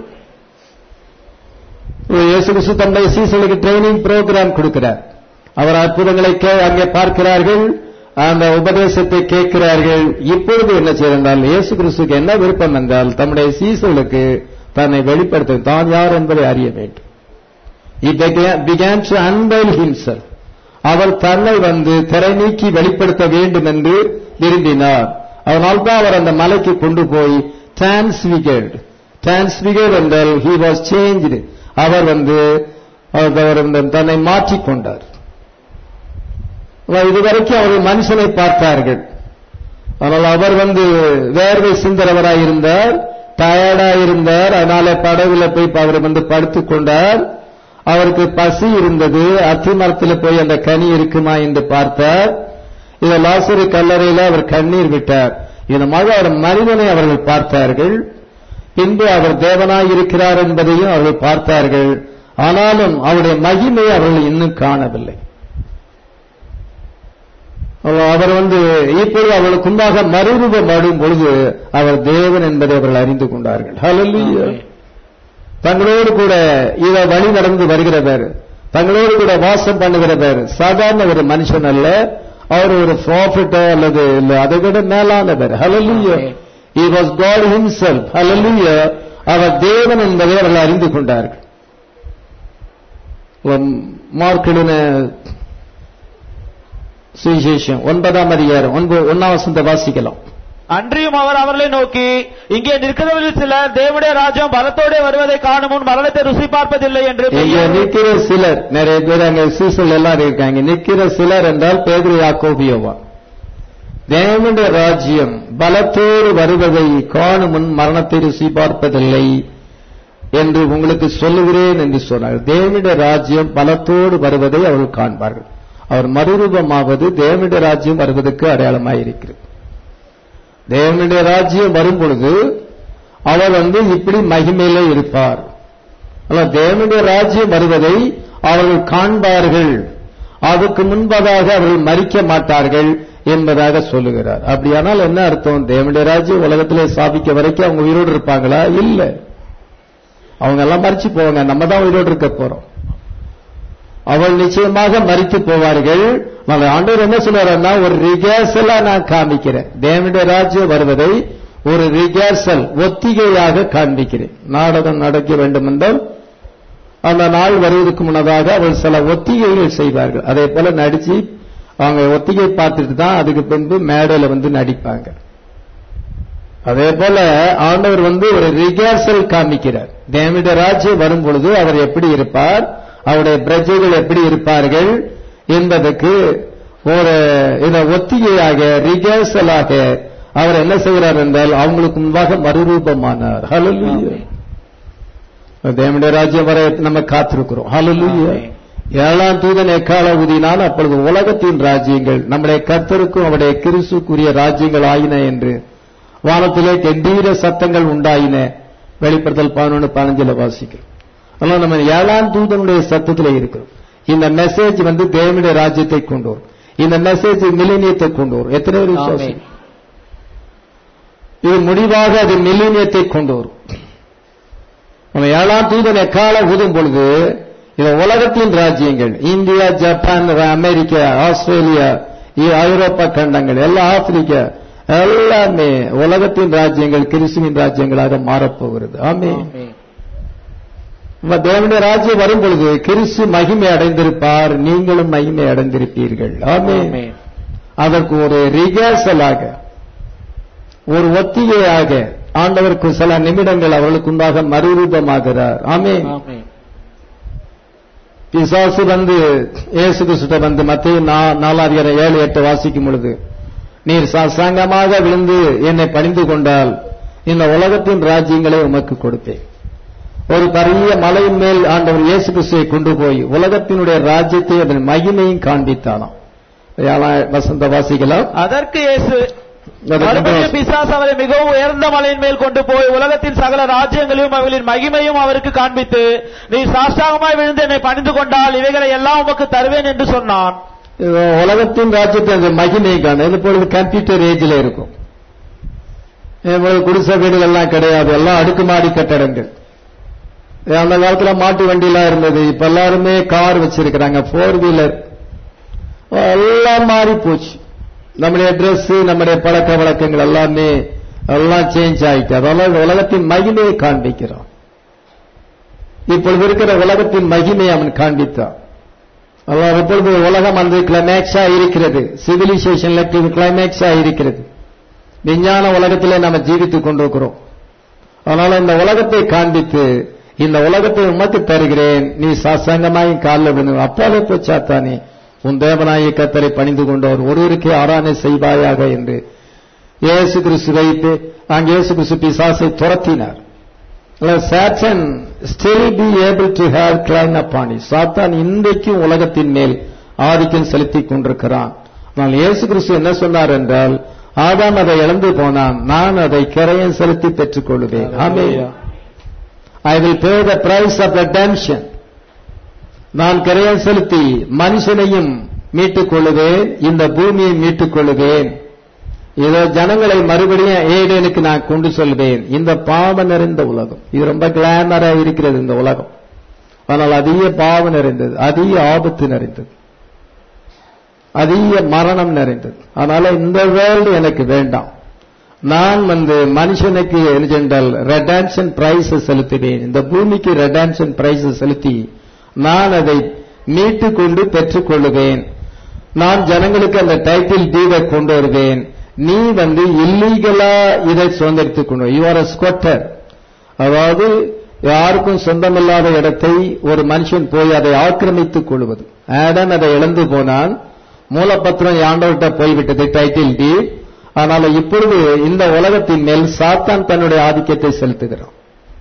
இயேசு கிறிஸ்து தன்னுடைய சீசர்களுக்கு ட்ரைனிங் புரோகிராம் கொடுக்கிறார். அவர் அற்புதங்களை அங்கே பார்க்கிறார்கள், அந்த உபதேசத்தை கேட்கிறார்கள். இப்பொழுது என்ன செய்தால், இயேசு கிறிஸ்துக்கு என்ன விருப்பம் என்றால், தம்முடைய சீசர்களுக்கு தன்னை வெளிப்படுத்த, தான் யார் என்பதை அறிய வேண்டும். He began to unveil himself. அவர் தன்னை திரை நீக்கி வெளிப்படுத்த வேண்டும் என்று விரும்பினார். அதனால்தான் அவர் அந்த மலைக்கு கொண்டு போய் டிரான்ஸ்பிகர்ட் என்றால் he was changed. அவர் தன்னை மாற்றிக்கொண்டார். இதுவரைக்கும் அவர்கள் மனுஷனை பார்த்தார்கள். ஆனால் அவர் வேர்வை சிந்தரவராயிருந்தார், டயர்டாயிருந்தார். அதனால படகுல போய் அவர் படுத்துக் கொண்டார். அவருக்கு பசி இருந்தது. அத்திமரத்தில் போய் அந்த கனி இருக்குமா என்று பார்த்தார். இதை லாசரு கல்லறையில அவர் கண்ணீர் விட்டார். இந்த மாதிரி அவர் மனிதனை அவர்கள் பார்த்தார்கள். பின்பு அவர் தேவனாய் இருக்கிறார் என்பதையும் அவர்கள் பார்த்தார்கள். ஆனாலும் அவருடைய மகிமையை அவர்கள் இன்னும் காணவில்லை. அவர் இப்பொழுது அவர்களுக்கு முன்பாக மறுரூபப்படும் பொழுது அவர் தேவன் என்பதை அவர்கள் அறிந்து கொண்டார்கள். ஹல்லேலூயா. தங்களோடு கூட இத வழி நடந்து வருகிறவர், தங்களோடு கூட வாசம் பண்ணுகிறவர் சாதாரண ஒரு மனுஷன் அல்ல. அவர் ஒரு ப்ராஃபிட்டோ அல்லது அதை விட மேலானவர். ஹல்லேலூயா. He was God himself. ஹல்லேலூயா. அவர் தேவன் என்பதை அவர்கள் அறிந்து கொண்டார்கள். மார்க்கின சுவிசேஷம் 9ஆம் அதிகாரம் 1ஆம் வசனத்தை வாசிக்கலாம். அன்றியும் அவர் அவர்களை நோக்கி, இங்கே நிற்கிறவர்கள் சிலர் தேவனுடைய ராஜ்யம் பலத்தோடு வருவதை காணும் முன் மரணத்தை ருசி பார்ப்பதில்லை என்று. நிற்கிற சிலர், நிறைய பேர் அங்க சீசல் எல்லாம் இருக்காங்க. நிற்கிற சிலர் என்றால் பேதுரு, யாக்கோபு, யோவான். தேவனுடைய ராஜ்யம் பலத்தோடு வருவதை காணும் முன் மரணத்தை ருசி பார்ப்பதில்லை என்று உங்களுக்கு சொல்லுகிறேன் என்று சொன்னார். தேவனுடைய ராஜ்யம் பலத்தோடு வருவதை அவர்கள் காண்பார்கள். அவர் மறுரூபமாவது தேவனுடைய ராஜ்யம் வருவதற்கு அடையாளமாயிருக்கிறது. தேவனுடைய ராஜ்யம் வரும் பொழுது அவர் இப்படி மகிமையிலே இருப்பார். தேவனுடைய ராஜ்யம் வருவதை அவர்கள் காண்பார்கள். அதுக்கு முன்பதாக அவர்கள் மரிக்க மாட்டார்கள் என்பதாக சொல்லுகிறார். அப்படியானால் என்ன அர்த்தம்? தேவனுடைய ராஜ்யம் உலகத்திலே ஸ்தாபிக்க வரைக்கும் அவங்க உயிரோடு இருப்பாங்களா? இல்ல, அவங்க எல்லாம் மரிச்சு போவாங்க. நம்ம தான் உயிரோடு இருக்க போறோம். அவள் நிச்சயமாக மரித்து போவார்கள். ஆண்டவர் என்ன சொல்றாருன்னா, ஒரு ரிகர்சலா நான் காண்பிக்கிறேன். தேவனுடைய ராஜ்யம் வருவதை ஒரு ரிகர்சல், ஒத்திகையாக காண்பிக்கிறேன். நாடகம் நடக்க வேண்டும் என்றால் அந்த நாள் வருவதற்கு முன்னதாக அவர்கள் சில ஒத்திகைகள் செய்வார்கள். அதே போல நடிச்சு அவங்க ஒத்திகை பார்த்துட்டு தான் அதுக்கு பின்பு மேடையில வந்து நடிப்பாங்க. அதே போல ஆண்டவர் வந்து ஒரு ரிஹர்சல் காமிக்கிறார். தேவனுடைய ராஜ்யம் வரும் பொழுது அவர் எப்படி இருப்பார், அவருடைய பிரஜைகள் எப்படி இருப்பார்கள் என்பதற்கு ஒரு ஒத்திகையாக ரிஹர்சலாக அவர் என்ன செய்கிறார் என்றால் அவங்களுக்கு முன்பாக மறுரூபமானார். ஹல்லேலூயா. தேவனுடைய ராஜ்யம் வர நம்ம காத்திருக்கிறோம். ஹல்லேலூயா. 7ஆம் தூதன் எக்கால ஊதினான், அப்பொழுது உலகத்தின் ராஜ்யங்கள் நம்முடைய கர்த்தருக்கும் அவருடைய கிறிஸ்துக்குரிய ராஜ்யங்கள் ஆயின என்று வானத்திலே கெம்பீர சத்தங்கள் உண்டாயின. வெளிப்படுத்தல் 11:15 வாசிக்கிறோம். அதனால நம்ம 7ஆம் தூதனுடைய சத்தத்திலே இருக்கிறோம். இந்த மெசேஜ் வந்து தேவனுடைய ராஜ்யத்தை கொண்டு வரும். இந்த மெசேஜ் மில்லினியத்தை கொண்டு வரும். எத்தனை பேர் விசுவாசி? இது முடிவாக அது மில்லினியத்தை கொண்டு வரும். நம்ம 7ஆம் தூதன் எக்கால ஊதும் பொழுது இது உலகத்தின் ராஜ்யங்கள், இந்தியா, ஜப்பான், அமெரிக்கா, ஆஸ்திரேலியா, ஐரோப்பா கண்டங்கள், எல்லா ஆப்பிரிக்கா எல்லாமே உலகத்தின் ராஜ்யங்கள் கிறிஸ்துவின் ராஜ்யங்களாக மாறப்போகிறது. ஆமென். தேவனுடைய ராஜ்யம் வரும் பொழுது கிறிஸ்து மகிமை அடைந்திருப்பார், நீங்களும் மகிமை அடைந்திருப்பீர்கள். ஆமென். அதற்கு ஒரு ரிஹர்சலாக ஒரு ஒத்திகையாக ஆண்டவருக்கு சில நிமிடங்கள் அவர்களுக்கு உண்டாக மறுரூபமாகிறார். ஆமென். பிசாசு வந்து இயேசு கிறிஸ்துவிட்ட வந்து மத்தேயு 4:7-8 வாசிக்கும் பொழுது, நீர் சாஷ்டாங்கமாக விழுந்து என்னை பணிந்து கொண்டால் இந்த உலகத்தின் ராஜ்யங்களை உமக்கு கொடுப்பேன். ஒரு பெரிய மலையின் மேல் ஆண்டவர் இயேசு கிறிஸ்துவை கொண்டு போய் உலகத்தினுடைய ராஜ்யத்தை அதன் மகிமையும் காண்பித்தானாம். வசந்த வாசிக்கலாம். அதற்கு இயேசு பிசாசு அவரை மிகவும் உயர்ந்த மலையின் மேல் கொண்டு போய் உலகத்தின் சகல ராஜ்யங்களையும் அவர்களின் மகிமையும் அவருக்கு காண்பித்து, நீ சாஷ்டாங்கமாய் விழுந்து என்னை பணிந்து கொண்டால் இவைகளை எல்லாம் உமக்கு தருவேன் என்று சொன்னான். உலகத்தின் ராஜ்யத்தை அந்த மகிமை காண இப்பொழுது கம்ப்யூட்டர் ஏஜில் இருக்கும். குடிசை வீடுகள் எல்லாம் கிடையாது, எல்லாம் அடுக்குமாடி கட்டடங்கள். அந்த காலத்துல மாட்டு வண்டியெல்லாம் இருந்தது. இப்ப எல்லாருமே கார் வச்சிருக்கிறாங்க, 4 வீலர். எல்லாம் மாறி போச்சு. நம்முடைய டிரெஸ், நம்முடைய பழக்க வழக்கங்கள் எல்லாமே எல்லாம் சேஞ்ச் ஆயிட்டு. அதெல்லாம் உலகத்தின் மகிமையை காண்பிக்கிறான். இப்பொழுது இருக்கிற உலகத்தின் மகிமையை அவன் காண்பித்தான். இப்பொழுது உலகம் அந்த கிளைமேக்ஸா இருக்கிறது, சிவிலைசேஷன்ல கிளைமேக்ஸா இருக்கிறது. விஞ்ஞான உலகத்திலே நம்ம ஜீவித்துக் கொண்டிருக்கிறோம். அதனால இந்த உலகத்தை காண்பித்து, இந்த உலகத்தை உமக்கு தருகிறேன், நீ சாஷ்டாங்கமாய் காலில் விழுந்து அப்பாலே போச்சாத்தானே உன் தேவனாய கர்த்தரை பணிந்து கொண்டவர் ஒருவருக்கே ஆராதனை செய்வாயாக என்று இயேசு கிறிஸ்து வைத்து அங்கே இயேசு கிறிஸ்து பிசாசை துரத்தினார். Satan still be able to have claim upon it. சாத்தான் இன்றைக்கும் உலகத்தின் மேல் ஆதிக்கம் செலுத்திக் கொண்டிருக்கிறான். ஆனால் இயேசு கிறிஸ்து என்ன சொன்னார் என்றால், ஆதாம் அதை இழந்து போனான், நான் அதை கிரயம் செலுத்தி பெற்றுக் கொள்வேன். ஆமென். I will pay the price of redemption. நான் கிரயம் செலுத்தி மனுஷனையும் மீட்டுக் கொள்ளுவேன், இந்த பூமியை மீட்டுக் கொள்ளுவேன். இதோ ஜனங்களை மறுபடியும் ஏடேனுக்கு நான் கொண்டு செல்வேன். இந்த பாவம் நிறைந்த உலகம், இது ரொம்ப கிளாமரா இருக்கிறது இந்த உலகம். ஆனால் அதிக பாவம் நிறைந்தது, அதிக ஆபத்து நிறைந்தது, அதிக மரணம் நிறைந்தது. அதனால இந்த வேர்ல்டு எனக்கு வேண்டாம். நான் மனுஷனுக்கு என்றால் ரெடம்ஷன் பிரைஸ் செலுத்துவேன். இந்த பூமிக்கு ரெடம்ஷன் பிரைஸ் செலுத்தி நான் அதை மீட்டுக் கொண்டு பெற்றுக் கொள்ளுவேன். நான் ஜனங்களுக்கு அந்த டைட்டில் டீடை கொண்டு வருவேன். நீ இல்லீகலா இதை சுதந்திரித்துக் கொண்டு, யூ ஆர் அ ஸ்குவட்டர். அதாவது யாருக்கும் சொந்தமில்லாத இடத்தை ஒரு மனுஷன் போய் அதை ஆக்கிரமித்துக் கொள்வது. ஆடன் அதை இழந்து போனான், மூலப்பத்திரம் ஆண்டவர்கிட்ட போய்விட்டது, டைட்டில் டீட். ஆனால் இப்பொழுது இந்த உலகத்தின் மேல் சாத்தான் தன்னுடைய ஆதிக்கத்தை செலுத்துகிறான்.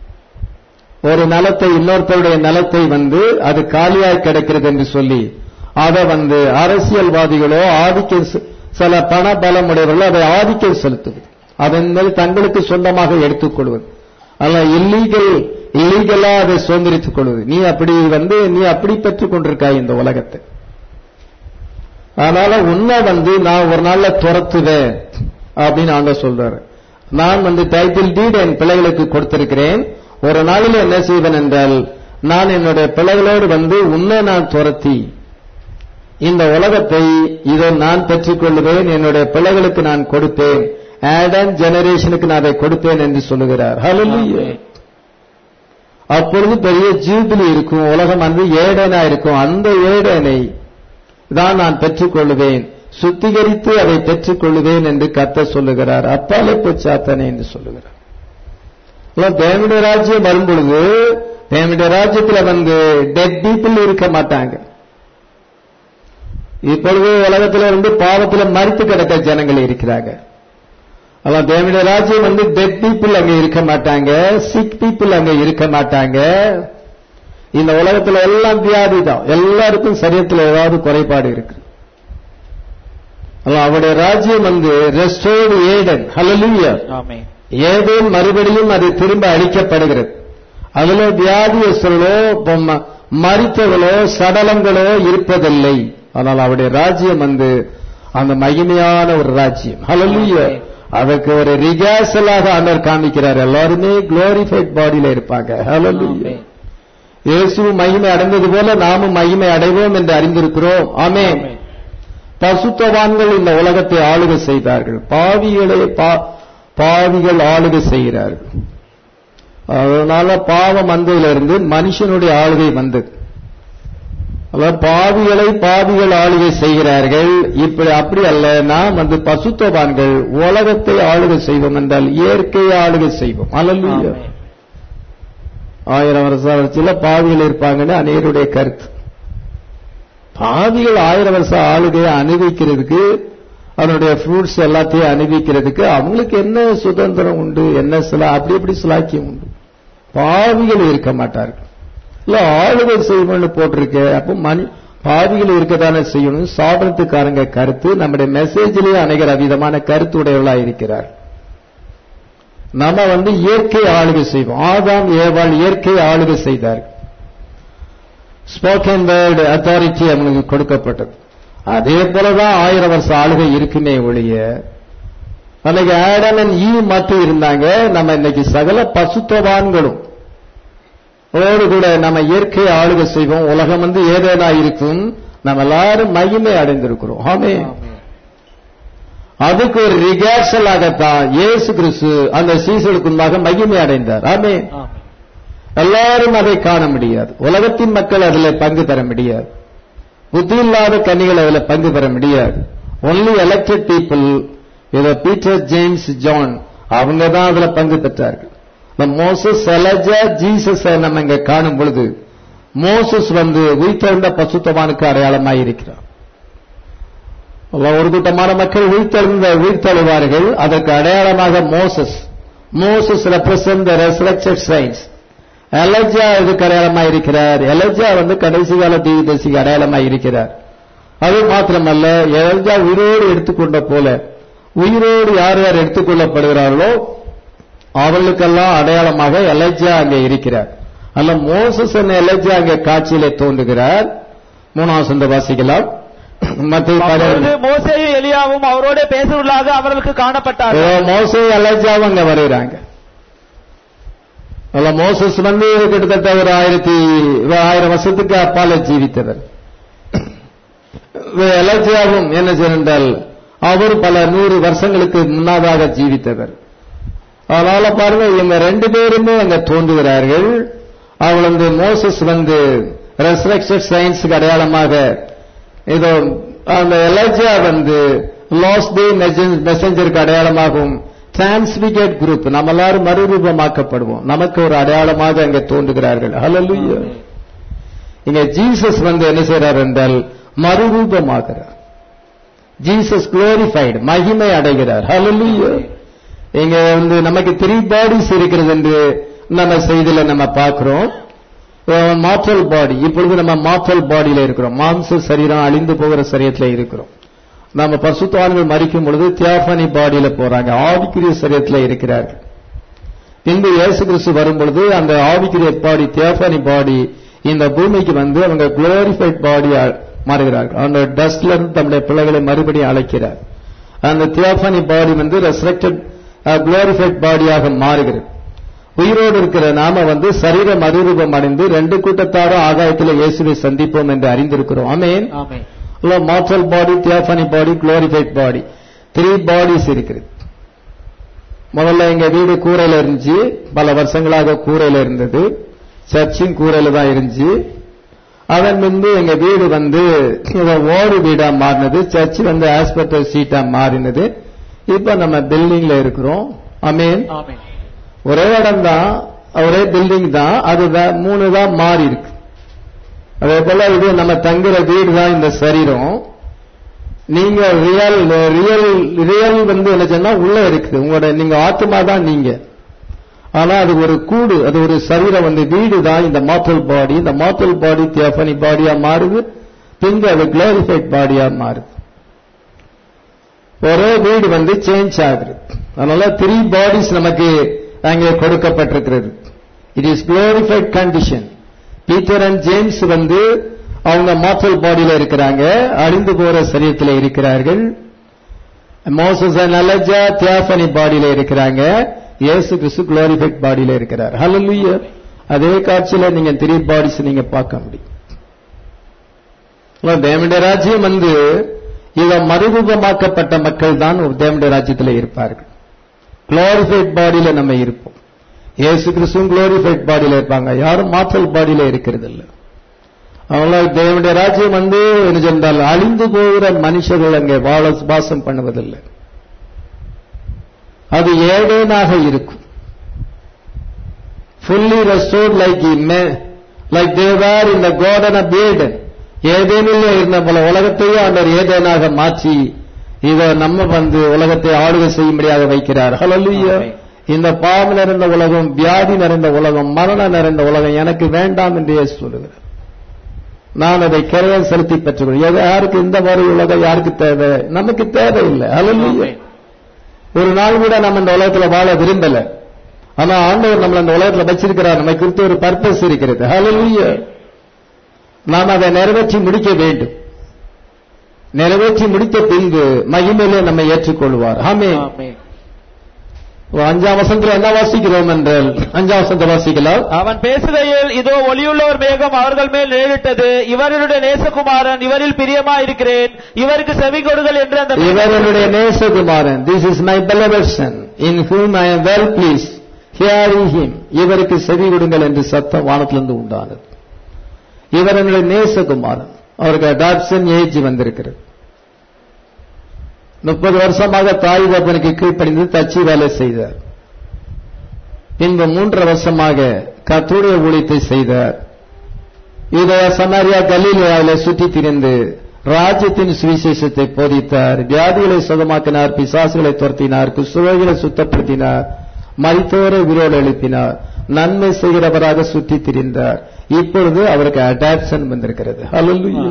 ஒரு நிலத்தை இன்னொருத்தருடைய நிலத்தை அது காலியாய் கிடக்கிறது என்று சொல்லி அதை அரசியல்வாதிகளோ ஆதிக்கம், சில பண பலம் உடையவர்களோ அதை ஆதிக்கம் செலுத்துவது, அதன் மேல் தங்களுக்கு சொந்தமாக எடுத்துக் கொள்வது. அதனால இல்லீகலா அதை சுதந்திரித்துக் கொள்வது. நீ அப்படி நீ அப்படி பெற்றுக் கொண்டிருக்காய் இந்த உலகத்தை. அதனால உன்னை நான் ஒரு நாள்ல துரத்துவேன் அப்படின்னு ஆண்டவர் சொல்றாரு. நான் டைட்டில் டீட் என் பிள்ளைகளுக்கு கொடுத்திருக்கிறேன். ஒரு நாளில் என்ன செய்வேன் என்றால், நான் என்னுடைய பிள்ளைகளோடு உன்னை நான் துரத்தி இந்த உலகத்தை இதை நான் பெற்றுக் கொள்ளுவேன், என்னுடைய பிள்ளைகளுக்கு நான் கொடுப்பேன், ஆடம் ஜெனரேஷனுக்கு நான் அதை கொடுப்பேன் என்று சொல்லுகிறார். ஹல்லேலூயா. அப்பொழுது பெரிய ஜூபிலி இருக்கும், உலகம் வந்து ஏடனா இருக்கும். அந்த ஏடனை தான் நான் பெற்றுக்கொள்ளுவேன், சுத்திகரித்து அதை பெற்றுக்கொள்ளுவேன் என்று கர்த்தர் சொல்லுகிறார். அப்பாலே போய் சாத்தானே என்று சொல்லுகிறார். தேவனுடைய ராஜ்யம் வரும் பொழுது தேவனுடைய ராஜ்யத்தில் வந்து டெட் பீப்புள் இருக்க மாட்டாங்க. இப்பொழுது உலகத்தில் வந்து பாவத்தில் மரித்து கிடக்க ஜனங்கள் இருக்கிறாங்க. அதான் தேவனுடைய ராஜ்யம் வந்து டெட் பீப்புள் அங்க இருக்க மாட்டாங்க, சிக் பீப்புள் அங்க இருக்க மாட்டாங்க. இந்த உலகத்துல எல்லாம் வியாதி தான், எல்லாருக்கும் சரீரத்தில் ஏதாவது குறைபாடு இருக்கு. அவருடைய ராஜ்யம் வந்து ரெஸ்டோர்டு ஏடன். ஹல்லேலூயா. ஆமென். ஏதேன் மறுபடியும் அது திரும்ப அளிக்கப்படுகிறது. அதுல வியாதியஸ்தர்களோ மரித்தவர்களோ சடலங்களோ இருப்பதில்லை. ஆனால் அவருடைய ராஜ்யம் வந்து அந்த மகிமையான ஒரு ராஜ்யம். ஹல்லேலூயா. அதற்கு ஒரு ரிகாசலாக ஆண்டவர் காமிக்கிறார். எல்லாருமே குளோரிஃபைட் பாடியில இருப்பாங்க. ஹல்லேலூயா. இயேசு மகிமை அடைந்தது போல நாமும் மகிமை அடைவோம் என்று அறிந்திருக்கிறோம். ஆமென். பசுத்தவான்கள் இந்த உலகத்தை ஆளுகை செய்தார்கள், பாவிகள் ஆளுகை செய்கிறார்கள். அதனால பாவம் வந்ததிலிருந்து மனுஷனுடைய ஆளுகை வந்தது. பாவிகள் ஆளுகை செய்கிறார்கள். இப்படி அப்படி அல்ல, நாம் வந்து பசுத்தவான்கள் உலகத்தை ஆளுகை செய்வோம் என்றால் இயற்கையை ஆளுகை செய்வோம். அல்லேலூயா. 1000 வருஷ வளர்ச்சியில பாவிகள் இருப்பாங்கன்னு அநேகருடைய கருத்து. பாவிகள் 1000 வருஷம் ஆளுகையை அனுபவிக்கிறதுக்கு, அதனுடைய ஃப்ரூட்ஸ் எல்லாத்தையும் அனுபவிக்கிறதுக்கு அவங்களுக்கு என்ன சுதந்திரம் உண்டு, என்ன அப்படி எப்படி சிலாக்கியம் உண்டு? பாவிகள் இருக்க மாட்டார்கள். இல்ல ஆளுகை செய்யணும்னு போட்டிருக்க. அப்போ பாவிகள் இருக்கத்தானே செய்யணும். சாதனத்துக்காரங்க கருத்து நம்முடைய மெசேஜிலேயே அநேகர் அவிதமான கருத்துடையவர்களா இருக்கிறார். நம்ம வந்து இயற்கை ஆளுகை செய்வோம். ஆதாம் ஏவாள் இயற்கை ஆளுகை செய்தார்கள். ஸ்போக்கன் வேர்டு அத்தாரிட்டி அவங்களுக்கு கொடுக்கப்பட்டது. அதே போலதான் 1000 வருஷ ஆளுகை இருக்குமே ஒழிய, அன்னைக்கு ஆடம் அண்ட் ஈவ் மட்டும் இருந்தாங்க. நம்ம இன்னைக்கு சகல பசுத்தவான்களும் ஓடு கூட நம்ம இயற்கை ஆளுகை செய்வோம். உலகம் வந்து ஏதேனா இருக்கும், நம்ம எல்லாரும் மகிமை அடைந்திருக்கிறோம். ஆமே. அதுக்கு ஒரு ரிகார்சலாகத்தான் இயேசு கிறிஸ்து அந்த சீசனுக்கு முன்பாக மகிமை அடைந்தார். ஆமே. எல்லாரும் அதை காண முடியாது. உலகத்தின் மக்கள் அதில் பங்கு பெற முடியாது. புத்தி இல்லாத கன்னிகள் அதில் பங்கு பெற முடியாது. ஒன்லி எலெக்டட் பீப்புள், இத பீட்டர், ஜேம்ஸ், ஜான், அவங்க தான் அதுல பங்கு பெற்றார்கள். மோசஸ், எலஜா, ஜீசஸ் நம்ம இங்க காணும் பொழுது மோசஸ் வந்து உயிர்த்தெழுந்த பசுத்தவானுக்கு அடையாளமாய் இருக்கிறார். ஒரு கூட்டமான மக்கள் உயிர்த்தெழுவார்கள். அதற்கு அடையாளமாக Moses represent the resurrected signs. Elijah இதுக்கு அடையாளமாய் இருக்கிறார். எலஜா வந்து கடைசி கால தீர்க்கதரிசிக்கு அடையாளமாய் இருக்கிறார். அது மாத்திரமல்ல, எலஜா உயிரோடு எடுத்துக்கொண்ட போல உயிரோடு யார் யார் எடுத்துக்கொள்ளப்படுகிறார்களோ அவர்களுக்கெல்லாம் அடையாளமாக எலஜா அங்கே இருக்கிறார். அல்ல மோசஸ் என்ன எலஜா அங்கே காட்சியிலே தோன்றுகிறார். 3ஆம் வசனம் வாசிக்கலாம். மோசேயும் எலியாவும் அவரோட பேசுவதாக அவர்களுக்கு காணப்பட்டார்கள். மோசே எலஜாவும் அங்க வருகிறாங்க. மோசஸ் வந்து கிட்டத்தட்ட ஒரு 1000 வருஷத்துக்கு அப்பால ஜீவித்தவர். எலஜாவும் என்ன செய்தால் அவர் பல 100 வருஷங்களுக்கு முன்னதாக ஜீவித்தவர். அதனால பாருங்க, இவங்க 2 பேருமே அங்க தோன்றுகிறார்கள். அவள் வந்து மோசஸ் வந்து ரெசரக்ஷன் சயின்ஸுக்கு அடையாளமாக, இதோ அந்த எலஜா வந்து லாஸ்ட் டே மெசஞ்சருக்கு அடையாளமாகவும், டிரான்ஸ்பிகேட் குரூப் நம்ம எல்லாரும் மறுரூபமாக்கப்படுவோம், நமக்கு ஒரு அடையாளமாக அங்க தோன்றுகிறார்கள். ஹல்லேலூயா. இங்க ஜீசஸ் வந்து என்ன செய்றார் என்றால் மறுரூபமாகிறார். ஜீசஸ் குளோரிஃபைடு, மகிமை அடைகிறார். ஹல்லேலூயா. இங்க வந்து நமக்கு 3 பாடிஸ் இருக்கிறது என்று நம்ம செய்தியில நம்ம பார்க்கிறோம். மாற்றல் பாடி, இப்பொழுது நம்ம மாற்றல் பாடியில இருக்கிறோம். மாம்ச சரீரம் அழிந்து போகிற சரீரத்துல இருக்கிறோம். நம்ம பரிசுத்தவான்கள் மரிக்கும் பொழுது தியாஃபனி பாடியில போறாங்க, ஆவிக்குரிய சரீரத்துல இருக்கிறார்கள். பின்பு இயேசு கிறிஸ்து வரும் பொழுது அந்த ஆவிக்குரிய பாடி, தியாஃபனி பாடி இந்த பூமிக்கு வந்து அவங்க குளோரிஃபைட் பாடியா மாறுகிறார்கள். அந்த டஸ்ட்ல இருந்து தம்முடைய பிள்ளைகளை மறுபடியும் அழைக்கிறார். அந்த தியாஃபனி பாடி வந்து ரெசரக்டட் குளோரிஃபைட் பாடியாக மாறுகிறது. உயிரோடு இருக்கிற நாம வந்து சரீர மறுரூபம் அடைந்து 2 கூட்டத்தாரும் ஆகாயத்தில் இயேசுவை சந்திப்போம் என்று அறிந்திருக்கிறோம். Amen. Mortal body, theophany body, glorified body, 3 bodies இருக்கிறது. முதல்ல எங்க வீடு கூரையில இருந்துச்சு, பல வருஷங்களாக கூரையில இருந்தது. சர்ச்சின் கூரையில தான் இருந்துச்சு. அதன் முன்பு எங்க வீடு வந்து ஓடு வீடா மாறினது, சர்ச் வந்து ஆஸ்பெக்டர் சீட்டா மாறினது. இப்ப நம்ம பில்டிங்ல இருக்கிறோம். ஆமென். ஒரே இடம் தான், ஒரே பில்டிங் தான், அது 3 தான் மாறி இருக்கு. அதே போல இது நம்ம தங்குற வீடு தான் இந்த சரீரம். நீங்க ரியல் வந்து என்ன சொன்னா உள்ள இருக்குது உங்களோட, நீங்க ஆத்மா தான் நீங்க. ஆனா அது ஒரு கூடு, அது ஒரு சரீரம் வந்து வீடு தான் இந்த மார்டல் பாடி. இந்த மார்டல் பாடி தியோபனி பாடியா மாறுது, பின்பு அது குளோரிஃபைட் பாடியா மாறுது. ஒரே வீடு வந்து சேஞ்ச் ஆகுது. அதனால 3 பாடிஸ் நமக்கு அங்கே கொடுக்கப்பட்டிருக்கிறது. It is glorified condition. Peter and James வந்து அவங்க மார்டல் பாடியில இருக்கிறாங்க, அழிந்து போற சரீரத்தில் இருக்கிறார்கள். மோசஸ் அண்ட் எலிஜா தியோபனி பாடியில இருக்கிறாங்க. இயேசு கிறிஸ்து குளோரிஃபைட் பாடியில இருக்கிறார். ஹல்லேலூயா. அதே காட்சியில நீங்க 3 பாடிஸ் நீங்க பார்க்க முடியும். தேவனுடைய ராஜ்யம் வந்து இத மறுரூபமாக்கப்பட்ட மக்கள் தான் தேவனுடைய ராஜ்யத்தில் இருப்பார்கள். குளோரிஃபைட் பாடியில நம்ம இருப்போம். இயேசு கிறிஸ்துவும் குளோரிஃபைட் பாடியில இருப்பாங்க, யாரும் மாற்றல் பாடியில இருக்கிறது இல்லை. அதனால தேவனுடைய ராஜ்யம் வந்து என்ன சொன்னால் அழிந்து போகிற மனுஷர்கள் அங்கே வாசம் பண்ணுவதில்லை. அது ஏதேனாக இருக்கும். fully restored like they were in the garden of Eden. ஏதேனில் இருந்த பல உலகத்தையே ஆண்டவர் ஏதேனாக மாற்றி இதை நம்ம வந்து உலகத்தை ஆளுகை செய்யும்படியாக வைக்கிறார். ஹல்லேலூயா. இந்த பாவம் நிறைந்த உலகம், வியாதி நிறைந்த உலகம், மரணம் நிறைந்த உலகம் எனக்கு வேண்டாம் என்று இயேசு சொல்லுகிறார். நான் அதை கிரயம் செலுத்தி பெற்றுக்கொள்கிறேன். யாருக்கு இந்த மாதிரி உலகம் யாருக்கு தேவை? நமக்கு தேவையில்லை. ஹல்லேலூயா. ஒரு நாள் கூட நம்ம இந்த உலகத்துல வாழ விரும்பல. ஆனா ஆண்டவர் நம்மள இந்த உலகத்துல வச்சிருக்கிறார். நம்ம குறித்து ஒரு பர்பஸ் இருக்கிறது. ஹல்லேலூயா. நாம் அதை நிறைவேற்றி முடிக்க வேண்டும். நிறைவேற்றி முடித்த பின்பு மகிமையிலே நம்மை ஏற்றுக்கொள்வார். ஆமென். 5ஆம் வசனத்தில் என்ன வாசிக்கிறோம் என்றால், 5ஆம் வசனத்தை வாசிக்கலாம். அவன் பேசுகையில் இதோ ஒளியுள்ள ஒரு மேகம் அவர்கள் மேல் நிழலிட்டது, இவருடைய நேசகுமாரன், இவரில் பிரியமா இருக்கிறேன், இவருக்கு செவி கொடுங்கள் என்று அந்த இவருடைய நேசகுமாரன், this is my beloved son in whom I am well pleased, hearing him, இவருக்கு செவி கொடுங்கள் என்று சத்தம் வானத்திலிருந்து உண்டானது. இவருடைய நேசகுமாரன், அவருக்கு அடாப்ஷன் ஏஜ் வந்திருக்கிறது. 30 வருஷமாக தாய் தகப்பனுக்கு கீழ்ப்படிந்து தச்சு வேலை செய்தார். பின்பு 3 வருஷமாக கர்த்தருடைய ஊழியத்தை செய்தார். இதை சமாரியா கலிலேயாவிலே சுற்றி திரிந்து ராஜ்யத்தின் சுவிசேஷத்தை போதித்தார். வியாதிகளை சுகமாக்கினார், பிசாசுகளை துரத்தினார், குஷ்டரோகிகளை சுத்தப்படுத்தினார், மரித்தோரை உயிரோடு எழுப்பினார், நன்மை செய்கிறவராக சுற்றி திரிந்தார். இப்பொழுது அவருக்கு அடாப்ஷன் வந்திருக்கிறது. ஹல்லேலூயா.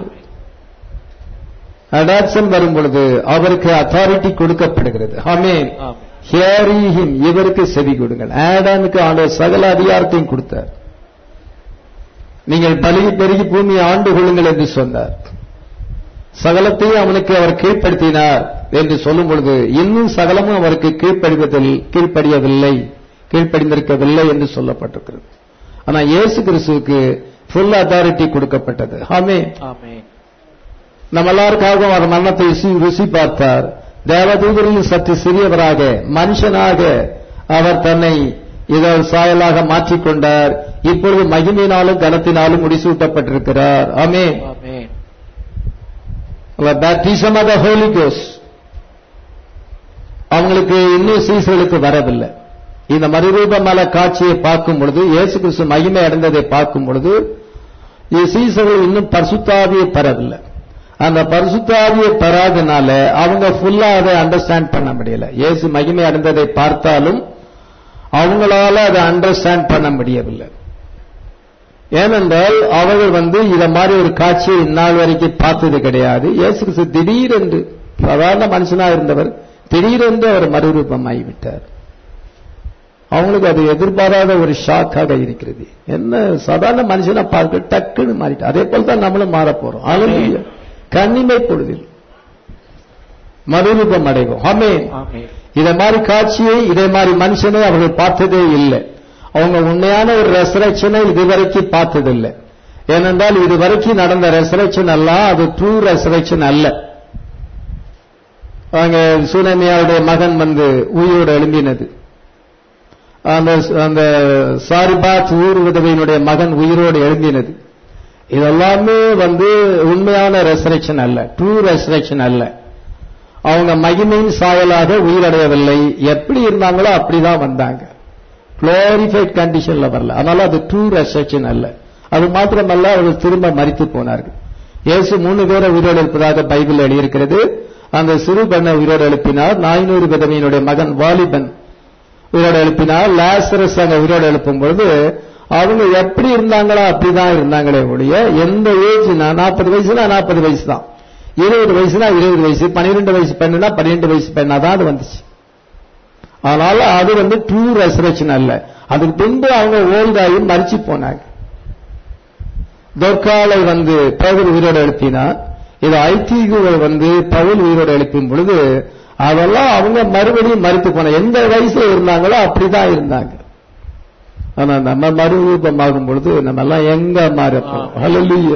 அடாப்ஷன் வரும் பொழுது அவருக்கு அத்தாரிட்டி கொடுக்கப்படுகிறது. ஆமென். ஹியரிங் ஹிம், இவருக்கு செவி கொடுங்கள். ஆடாமுக்கு ஆண்டவர் சகல அதிகாரத்தையும் கொடுத்தார். நீங்கள் பலுகி பெருகி பூமியை ஆண்டு கொள்ளுங்கள் என்று சொன்னார். சகலத்தையும் அவனுக்கு அவர் கீழ்ப்படுத்தினார் என்று சொல்லும் பொழுது இன்னும் சகலமும் அவருக்கு கீழ்ப்படிந்திருக்கவில்லை என்று சொல்லப்பட்டிருக்கிறது. ஆனா இயேசு கிறிஸ்துவுக்கு ஃபுல் அத்தாரிட்டி கொடுக்கப்பட்டது. ஆமென். நம்ம எல்லாருக்காகவும் அவர் மரணத்தை ருசி பார்த்தார். தேவதூதரில் சற்று சிறியவராக மனுஷனாக அவர் தன்னை இதழ் சாயலாக மாற்றிக்கொண்டார். இப்பொழுது மகிமையினாலும் கனத்தினாலும் முடிசூட்டப்பட்டிருக்கிறார். Amen. Baptism of the holy ghost அவங்களுக்கு இன்னும் சீசர்களுக்கு வரவில்லை. இந்த மறுரூபமான காட்சியை பார்க்கும் பொழுது, இயேசு கிறிஸ்து மகிமை அடைந்ததை பார்க்கும் பொழுது, சீசர்கள் இன்னும் பரிசுத்தாவியை பெறவில்லை. அந்த பரிசுத்தாவியை பெறாதனால அவங்க ஃபுல்லா அதை அண்டர்ஸ்டாண்ட் பண்ண முடியல. இயேசு மகிமை அடைந்ததை பார்த்தாலும் அவங்களால அதை அண்டர்ஸ்டாண்ட் பண்ண முடியவில்லை. ஏனென்றால் அவர்கள் இத மாதிரி ஒரு காட்சியை இந்நாள் வரைக்கும் பார்த்தது கிடையாது. இயேசு கிறிஸ்து திடீரென்று, சாதாரண மனுஷனா இருந்தவர் திடீரென்று அவர் மறுரூபமாகிவிட்டார். அவங்களுக்கு அது எதிர்பாராத ஒரு ஷாக்காக இருக்கிறது. என்ன சாதாரண மனுஷனா பார்க்க டக்குன்னு மாறிட்டார். அதே போல தான் நம்மளும் மாற போறோம். ஹல்லேலூயா. கண்ணிமை பொழுதில் மறுரூபம் அடைவோம். ஆமென். இத மாதிரி காட்சியை, இதே மாதிரி மனுஷனை அவர்கள் பார்த்ததே இல்லை. அவங்க உண்மையான ஒரு ரெசரக்ஷனை இதுவரைக்கும் பார்த்ததில்லை. ஏனென்றால் இதுவரைக்கும் நடந்த ரெசரக்ஷன் அல்ல, அது ட்ரூ ரெசரக்ஷன் அல்ல. அங்க சூனமியாவுடைய மகன் உயிரோடு எழும்பினது, அந்த சாரிபாத் ஊர் விதவையினுடைய மகன் உயிரோடு எழுந்தினது. இதெல்லாமே உண்மையான ரெசரக்ஷன் அல்ல, ட்ரூ ரெசரக்ஷன் அல்ல. அவங்க மகிமையின் சாயலாக உயிரடையவில்லை. எப்படி இருந்தாங்களோ அப்படிதான் வந்தாங்க, குளோரிஃபைட் கண்டிஷன்ல வரல. அதனால அது ட்ரூ ரெசரக்ஷன் அல்ல. அது மாத்திரமல்ல, அவர்கள் திரும்ப மரித்து போனார்கள். இயேசு 3 பேரை உயிரோடு எழுப்பதாக பைபிள் எழுதியிருக்கிறது. அந்த சிறு பெண்ணை உயிரோடு எழுப்பினார். 400 விதவையினுடைய மகன் வாலிபன் உயிரோடு எழுப்பினார். லாசரஸ் அங்க உயிரோடு எழுப்பும் பொழுது அவங்க எப்படி இருந்தாங்களோ அப்படிதான் இருந்தாங்களே ஒழிய, எந்த ஏஜ்னா 40 வயசுனா 40 வயசு தான், 20 வயசுனா 20 வயசு, 12 வயசு பெண்ணுனா 12 வயசு பெண்ணா தான் அது வந்துச்சு. அதனால அது ட்ரூ ரெசரக்ஷன் அல்ல. அதுக்கு பின்பு அவங்க ஓல்டாகி மரிச்சு போனாங்க. தொற்காலை பவுல் உயிரோடு எழுப்பினார். இது ஐதீகுவை பவுல் உயிரோடு எழுப்பும் பொழுது அதெல்லாம் அவங்க மறுபடியும் மரித்து போன, எந்த வயசுல இருந்தாங்களோ அப்படிதான் இருந்தாங்க. ஆனா நம்ம மறுரூபமாகும் பொழுது நம்ம எல்லாம் எங்க மாறப்போம்? ஹல்லேலூயா.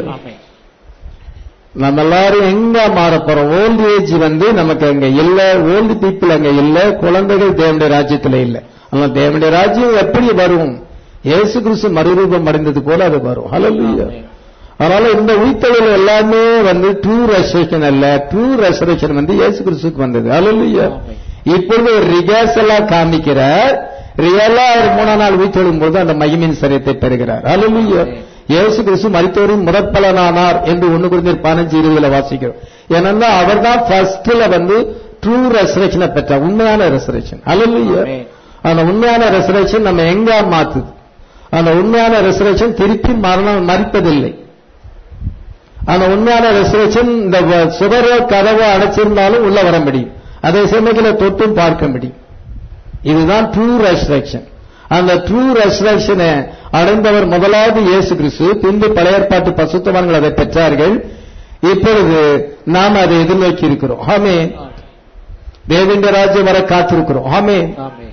நம்ம எல்லாரும் எங்க மாறப்போறோம்? ஓல்ட் ஏஜ் நமக்கு அங்க இல்ல, ஓல்டு பீப்புள் அங்க இல்ல, குழந்தைகள் தேவனுடைய ராஜ்யத்துல இல்ல. ஆனா தேவனுடைய ராஜ்யம் எப்படி வரும்? இயேசு கிறிஸ்து மறுரூபம் அடைந்தது போல அது வரும். ஹல்லேலூயா. அதனால இந்த உயிர்த்தெழுதல் எல்லாமே ட்ரூ ரெசரக்ஷன் அல்ல. ட்ரூ ரெசரக்ஷன் இயேசு கிறிஸ்துக்கு வந்தது. ஹல்லேலூயா. இப்பொழுது ஒரு ரிகர்சலா காமிக்கிறார். ரியலா ஒரு 3ஆம் நாள் உயிர்த்தெழும் போது அந்த மகிமையின் சரீரத்தை பெறுகிறார். ஹல்லேலூயா. இயேசு கிறிஸ்து மரித்தோரின் முதற்பலனானார் என்று 1 கொரிந்தியர் 15:20 வாசிக்கிறோம். ஏன்னா அவர் தான் ஃபர்ஸ்ட்ல ட்ரூ ரெசரக்ஷனை பெற்றார், உண்மையான ரெசரக்ஷன். ஹல்லேலூயா. அந்த உண்மையான ரெசரக்ஷன் நம்ம எங்க மாத்துது? அந்த உண்மையான ரெசரக்ஷன் திருப்பி மரிப்பதில்லை. அந்த உண்மையான ரெசரக்ஷன் இந்த சுவர கதவை அடைச்சிருந்தாலும் உள்ள வர முடியும், அதே சமயத்தில் தொட்டும் பார்க்க முடியும். இதுதான் ட்ரூ ரெசரக்ஷன். அந்த ட்ரூ ரெசரக்ஷனை அடைந்தவர் முதலாவது இயேசு கிறிஸ்து, பின்பு பழைய ஏற்பாட்டு பரிசுத்தவான்கள் அதை பெற்றார்கள். இப்பொழுது நாம் அதை எதிர்நோக்கி இருக்கிறோம். ஆமென். தேவனுடைய ராஜ்யம் வர காத்திருக்கிறோம். ஆமென்.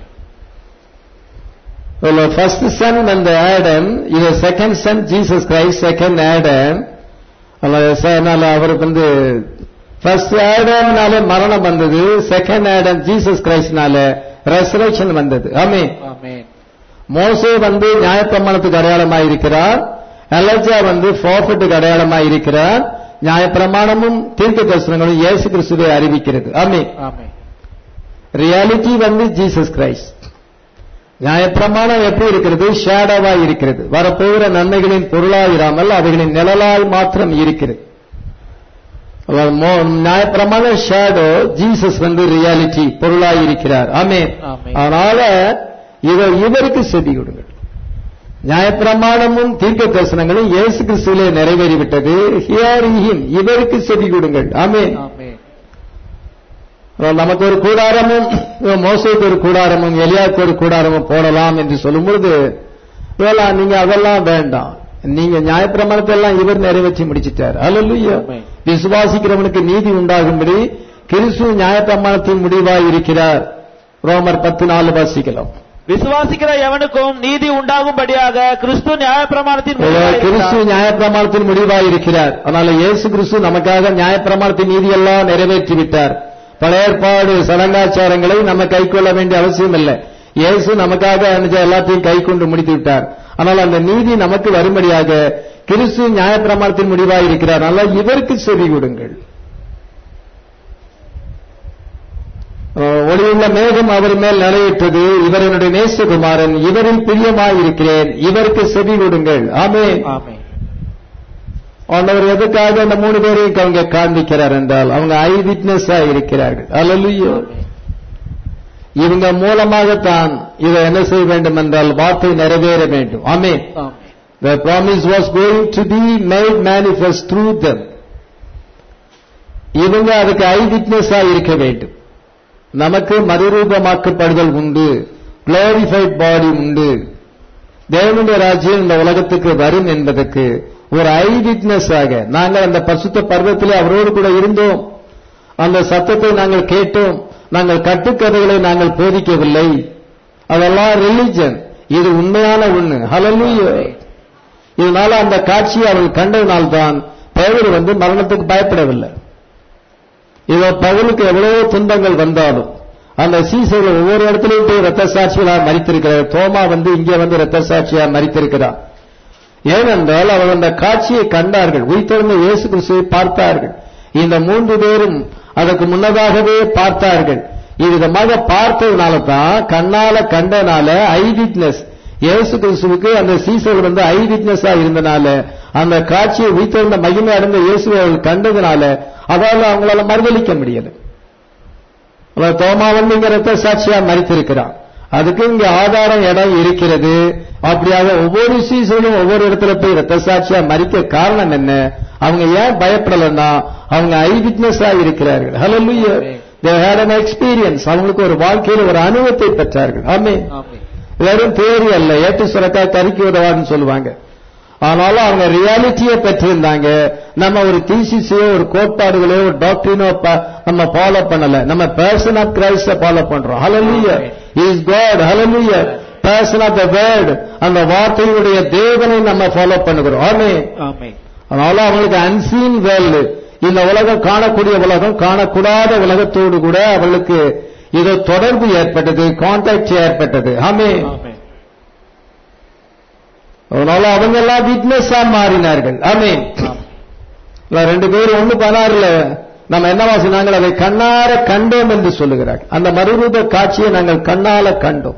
ஃபர்ஸ்ட் சன் Adam, இது second son Jesus Christ, second Adam. அவருக்கு ஃபர்ஸ்ட் ஆடம்னால மரணம் வந்தது, செகண்ட் ஆடம் ஜீசஸ் கிரைஸ்ட்னால ரெசரக்ஷன் வந்தது. ஆமென். மோசே நியாயப்பிரமாணத்துக்கு அடையாளமாயிருக்கிறார். எலியா ப்ராஃபட்டுக்கு அடையாளமாயிருக்கிறார். நியாயப்பிரமாணமும் தீர்க்க தரிசனங்களும் இயேசு கிறிஸ்துவை அறிவிக்கிறது. ஆமென். Reality Jesus Christ. நியாயப்பிரமாணம் எப்படி இருக்கிறது? ஷேடோவா இருக்கிறது. வரப்போகிற நன்மைகளின் பொருளாயிராமல் அவைகளின் நிழலாய் மாத்திரம் இருக்கிறது. நியாயப்பிரமாண ஷேடோ, ஜீசஸ் ரியாலிட்டி பொருளாய் இருக்கிறார். ஆமென். அதனால இவருக்கு செவி கொடுங்கள். நியாயப்பிரமாணமும் தீர்க்க தரிசனங்களும் இயேசு கிறிஸ்துவிலே நிறைவேறிவிட்டது. ஹியர் ஹிம், இவருக்கு செவி கொடுங்கள். ஆமென். நமக்கு ஒரு கூடாரமும், மோசேக்கு ஒரு கூடாரமும், எலியாவுக்கு ஒரு கூடாரமும் போடலாம் என்று சொல்லும் பொழுது நீங்க அதெல்லாம் வேண்டாம், நீங்க நியாயப்பிரமாணத்தை எல்லாம் இவர் நிறைவேற்றி முடிச்சிட்டார். ஹல்லேலூயா. விசுவாசிக்கிறவனுக்கு நீதி உண்டாகும்படி கிறிஸ்து நியாயப்பிரமாணத்தின் முடிவாய் இருக்கிறார். ரோமர் 10:4 வாசிக்கலாம். விசுவாசிக்கிற எவனுக்கும் நீதி உண்டாகும்படியாக கிறிஸ்து நியாயப்பிரமாணத்தின் முடிவாய் இருக்கிறார். அதனால இயேசு கிறிஸ்து நமக்காக நியாயப்பிரமாணத்தின் நீதியெல்லாம் நிறைவேற்றி விட்டார். பழைய ஏற்பாடு சடங்காச்சாரங்களை நம்ம கை கொள்ள வேண்டிய அவசியம் இல்லை. இயேசு நமக்காக எல்லாத்தையும் கை கொண்டு முடித்து விட்டார். ஆனால் அந்த நீதி நமக்கு வரும்படியாக கிறிஸ்து நியாயப்பிரமாணத்தின் முடிவாக இருக்கிறார். அதனால இவருக்கு செவி கொடுங்கள். ஒளியுள்ள மேகம் அவர் மேல் நிலையிட்டது, இவர் என்னுடைய நேசகுமாரன், இவரில் பிரியமாயிருக்கிறேன், இவருக்கு செவி கொடுங்கள். ஆமென். ஆண்டவர் எதுக்காக அந்த 3 பேரையும் அவங்க காண்பிக்கிறார் என்றால் அவங்க ஐ விட்னஸா இருக்கிறார்கள். ஹல்லேலூயா. இவங்க மூலமாகத்தான் இதை என்ன செய்ய வேண்டும் என்றால் வார்த்தை நிறைவேற வேண்டும். ஆமென். The promise was going to be made manifest through them. இவங்க அதுக்கு ஐ விட்னஸா இருக்க வேண்டும். நமக்கு மறுரூபமாக்கப்படுதல் உண்டு, குளோரிஃபைட் பாடி உண்டு, தேவனுடைய ராஜ்யம் இந்த உலகத்துக்கு வரும் என்பதற்கு ஒரு ஐ விட்னஸ் ஆக நாங்கள் அந்த பரிசுத்த பர்வத்திலே அவரோடு கூட இருந்தோம். அந்த சத்தத்தை நாங்கள் கேட்டோம். நாங்கள் கட்டுக்கதைகளை நாங்கள் போதிக்கவில்லை. அதெல்லாம் ரிலிஜன். இது உண்மையான ஒண்ணு. ஹல்லேலூயா. இதனால அந்த காட்சியை அவர்கள் கண்டதினால்தான் பவுல் மரணத்துக்கு பயப்படவில்லை. இதோ பவுலுக்கு எவ்வளவு துன்பங்கள் வந்தாலும் அந்த சீசர்கள் ஒவ்வொரு இடத்துலயும் போய் இரத்த சாட்சிகளாக மரித்திருக்கிறார். தோமா இங்க இரத்த சாட்சியாக மரித்திருக்கிறார். ஏனென்றால் அவர் அந்த காட்சியை கண்டார்கள், உயிர்த்தெழுந்த இயேசு கிறிஸ்துவை பார்த்தார்கள். இந்த 3 பேரும் அதற்கு முன்னதாகவே பார்த்தார்கள். இவ்விதமாக பார்த்ததுனால தான், கண்ணால கண்டனால ஐ விட்னஸ், இயேசு கிறிஸ்துவுக்கு அந்த சீசர்கள் ஐ விட்னஸா இருந்தனால, அந்த காட்சியை உயிர்த்தெழுந்த மகிமை அடைந்த இயேசுவை அவர்கள் கண்டதுனால அதால அவங்களால மறுதளிக்க முடியல. தோமா இங்க இரத்த சாட்சியா மரித்திருக்கிறான். அதுக்கு இங்க ஆதாரம் இடம் இருக்கிறது. அப்படியாக ஒவ்வொரு சீசனும் ஒவ்வொரு இடத்துல போய் இரத்த சாட்சியா மரிக்க காரணம் என்ன? அவங்க ஏன் பயப்படலன்னா அவங்க ஐ விட்னஸா இருக்கிறார்கள். ஹல்லேலூயா. they had an experience. அவங்களுக்கு ஒரு வாழ்க்கையில ஒரு அனுபவத்தை பெற்றார்கள். ஆமென். வெறும் தேரி அல்ல, ஏட்டு சுரக்கா கறிக்கு உதவான்னு சொல்லுவாங்க. ஆனாலும் அவங்க ரியாலிட்டியை பெற்றிருந்தாங்க. நம்ம ஒரு தீசிஸையோ ஒரு கோட்பாடுகளோ ஒரு டாக்டரினோ நம்ம ஃபாலோ பண்ணல. நம்ம பர்சன் ஆஃப் கிரைஸ்ட ஃபாலோ பண்றோம். Hallelujah. He is God. Hallelujah. Person of the word, அந்த வார்த்தையுடைய தேவனை நம்ம ஃபாலோ பண்ணுகிறோம். ஆமென். ஆமென். அதனால அவங்களுக்கு அன்சீன் வேர்ல்ட், இந்த உலகம் காணக்கூடிய உலகம், காணக்கூடாத உலகத்தோடு கூட அவர்களுக்கு ஏதோ தொடர்பு ஏற்பட்டது, கான்டாக்ட் ஏற்பட்டது. ஆமென். அதனால அவங்க எல்லாம் விட்னஸா மாறினார்கள். ஆமென். 2 பேர் 1:16 நம்ம என்ன வாசினாங்கள்? அதை கண்ணார கண்டோம் என்று சொல்லுகிறார்கள். அந்த மறுரூப காட்சியை நாங்கள் கண்ணால கண்டோம்.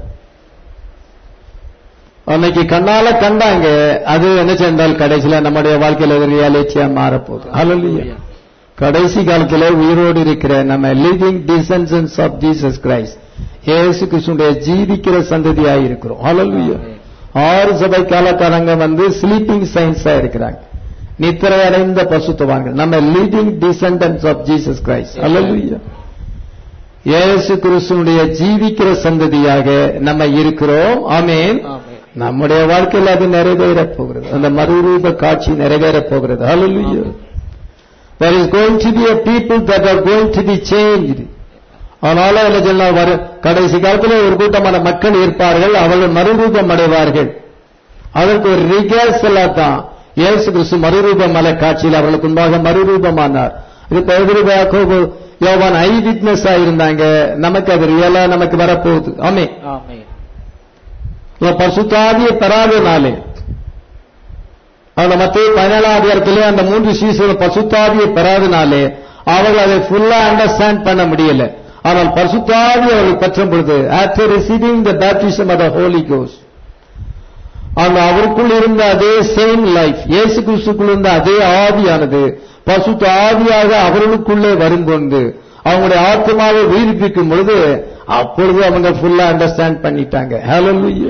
அன்னைக்கு கண்ணால கண்டாங்க. அது என்ன சென்றால் கடைசியில நம்முடைய வாழ்க்கையில ஒரு ரியாலிட்டியா மாறப்போகுது. ஹல்லேலூயா. கடைசி காலத்தில் உயிரோடு இருக்கிற நம்ம living descendants of Jesus Christ, இயேசு கிறிஸ்துவுடைய ஜீவிக்கிற சந்ததியாக இருக்கிறோம். ஹல்லேலூயா. 6 சபை காலக்காரங்க ஸ்லீப்பிங் சயின்ஸா இருக்கிறாங்க, நித்திரை அடைந்த பசுத்தவான்கள். நம்ம living descendants of Jesus Christ. Hallelujah. இயேசு கிறிஸ்துவுடைய ஜீவிக்கிற சந்ததியாக நம்ம இருக்கிறோம். ஆமென். நம்முடைய வாழ்க்கையில் அது நிறைவேறப் போகிறது. அந்த மறுரூப காட்சி நிறைவேறப் போகிறது. ஹல்லேலூயா. There is going to be a people that are going to be changed. அதனால என்ன சொன்னால், கடைசி காலத்தில் ஒரு கூட்டமான மக்கள் இருப்பார்கள், அவர்கள் மறுரூபம் அடைவார்கள். அதற்கு ஒரு ரிகர்சலா தான் இயேசு கிறிஸ்து மறுரூப மலை காட்சியில் அவர்களுக்கு முன்பாக மறுரூபமானார். இது பேதுரு, யாக்கோபு, யோவான் ஐ விட்னஸா இருந்தாங்க. நமக்கு அது ரியலா நமக்கு வரப்போகுது. ஆமென். பரிசுத்த ஆவியை பெறாதனாலே, அந்த மத்தேயு 17ஆம் அதிகாரத்திலே அந்த 3 சீசர்கள் பரிசுத்த ஆவியை பெறாதனாலே அவர்கள் அதை ஃபுல்லா அண்டர்ஸ்டாண்ட் பண்ண முடியல. ஆனால் பரிசுத்த ஆவி அவர்கள் பெற்ற பொழுது, after receiving the baptism of the Holy Ghost, அந்த அவருக்குள் இருந்த அதே சேம் லைஃப், இயேசு கிறிஸ்துக்குள் இருந்த அதே ஆவியானது பரிசுத்த ஆவியாக அவர்களுக்குள்ளே வரும்பொழுது அவங்களுடைய ஆத்மாவை உயிர்ப்பிக்கும் பொழுது, அப்பொழுது அவங்க ஃபுல்லா அண்டர்ஸ்டாண்ட் பண்ணிட்டாங்க. ஹல்லேலூயா.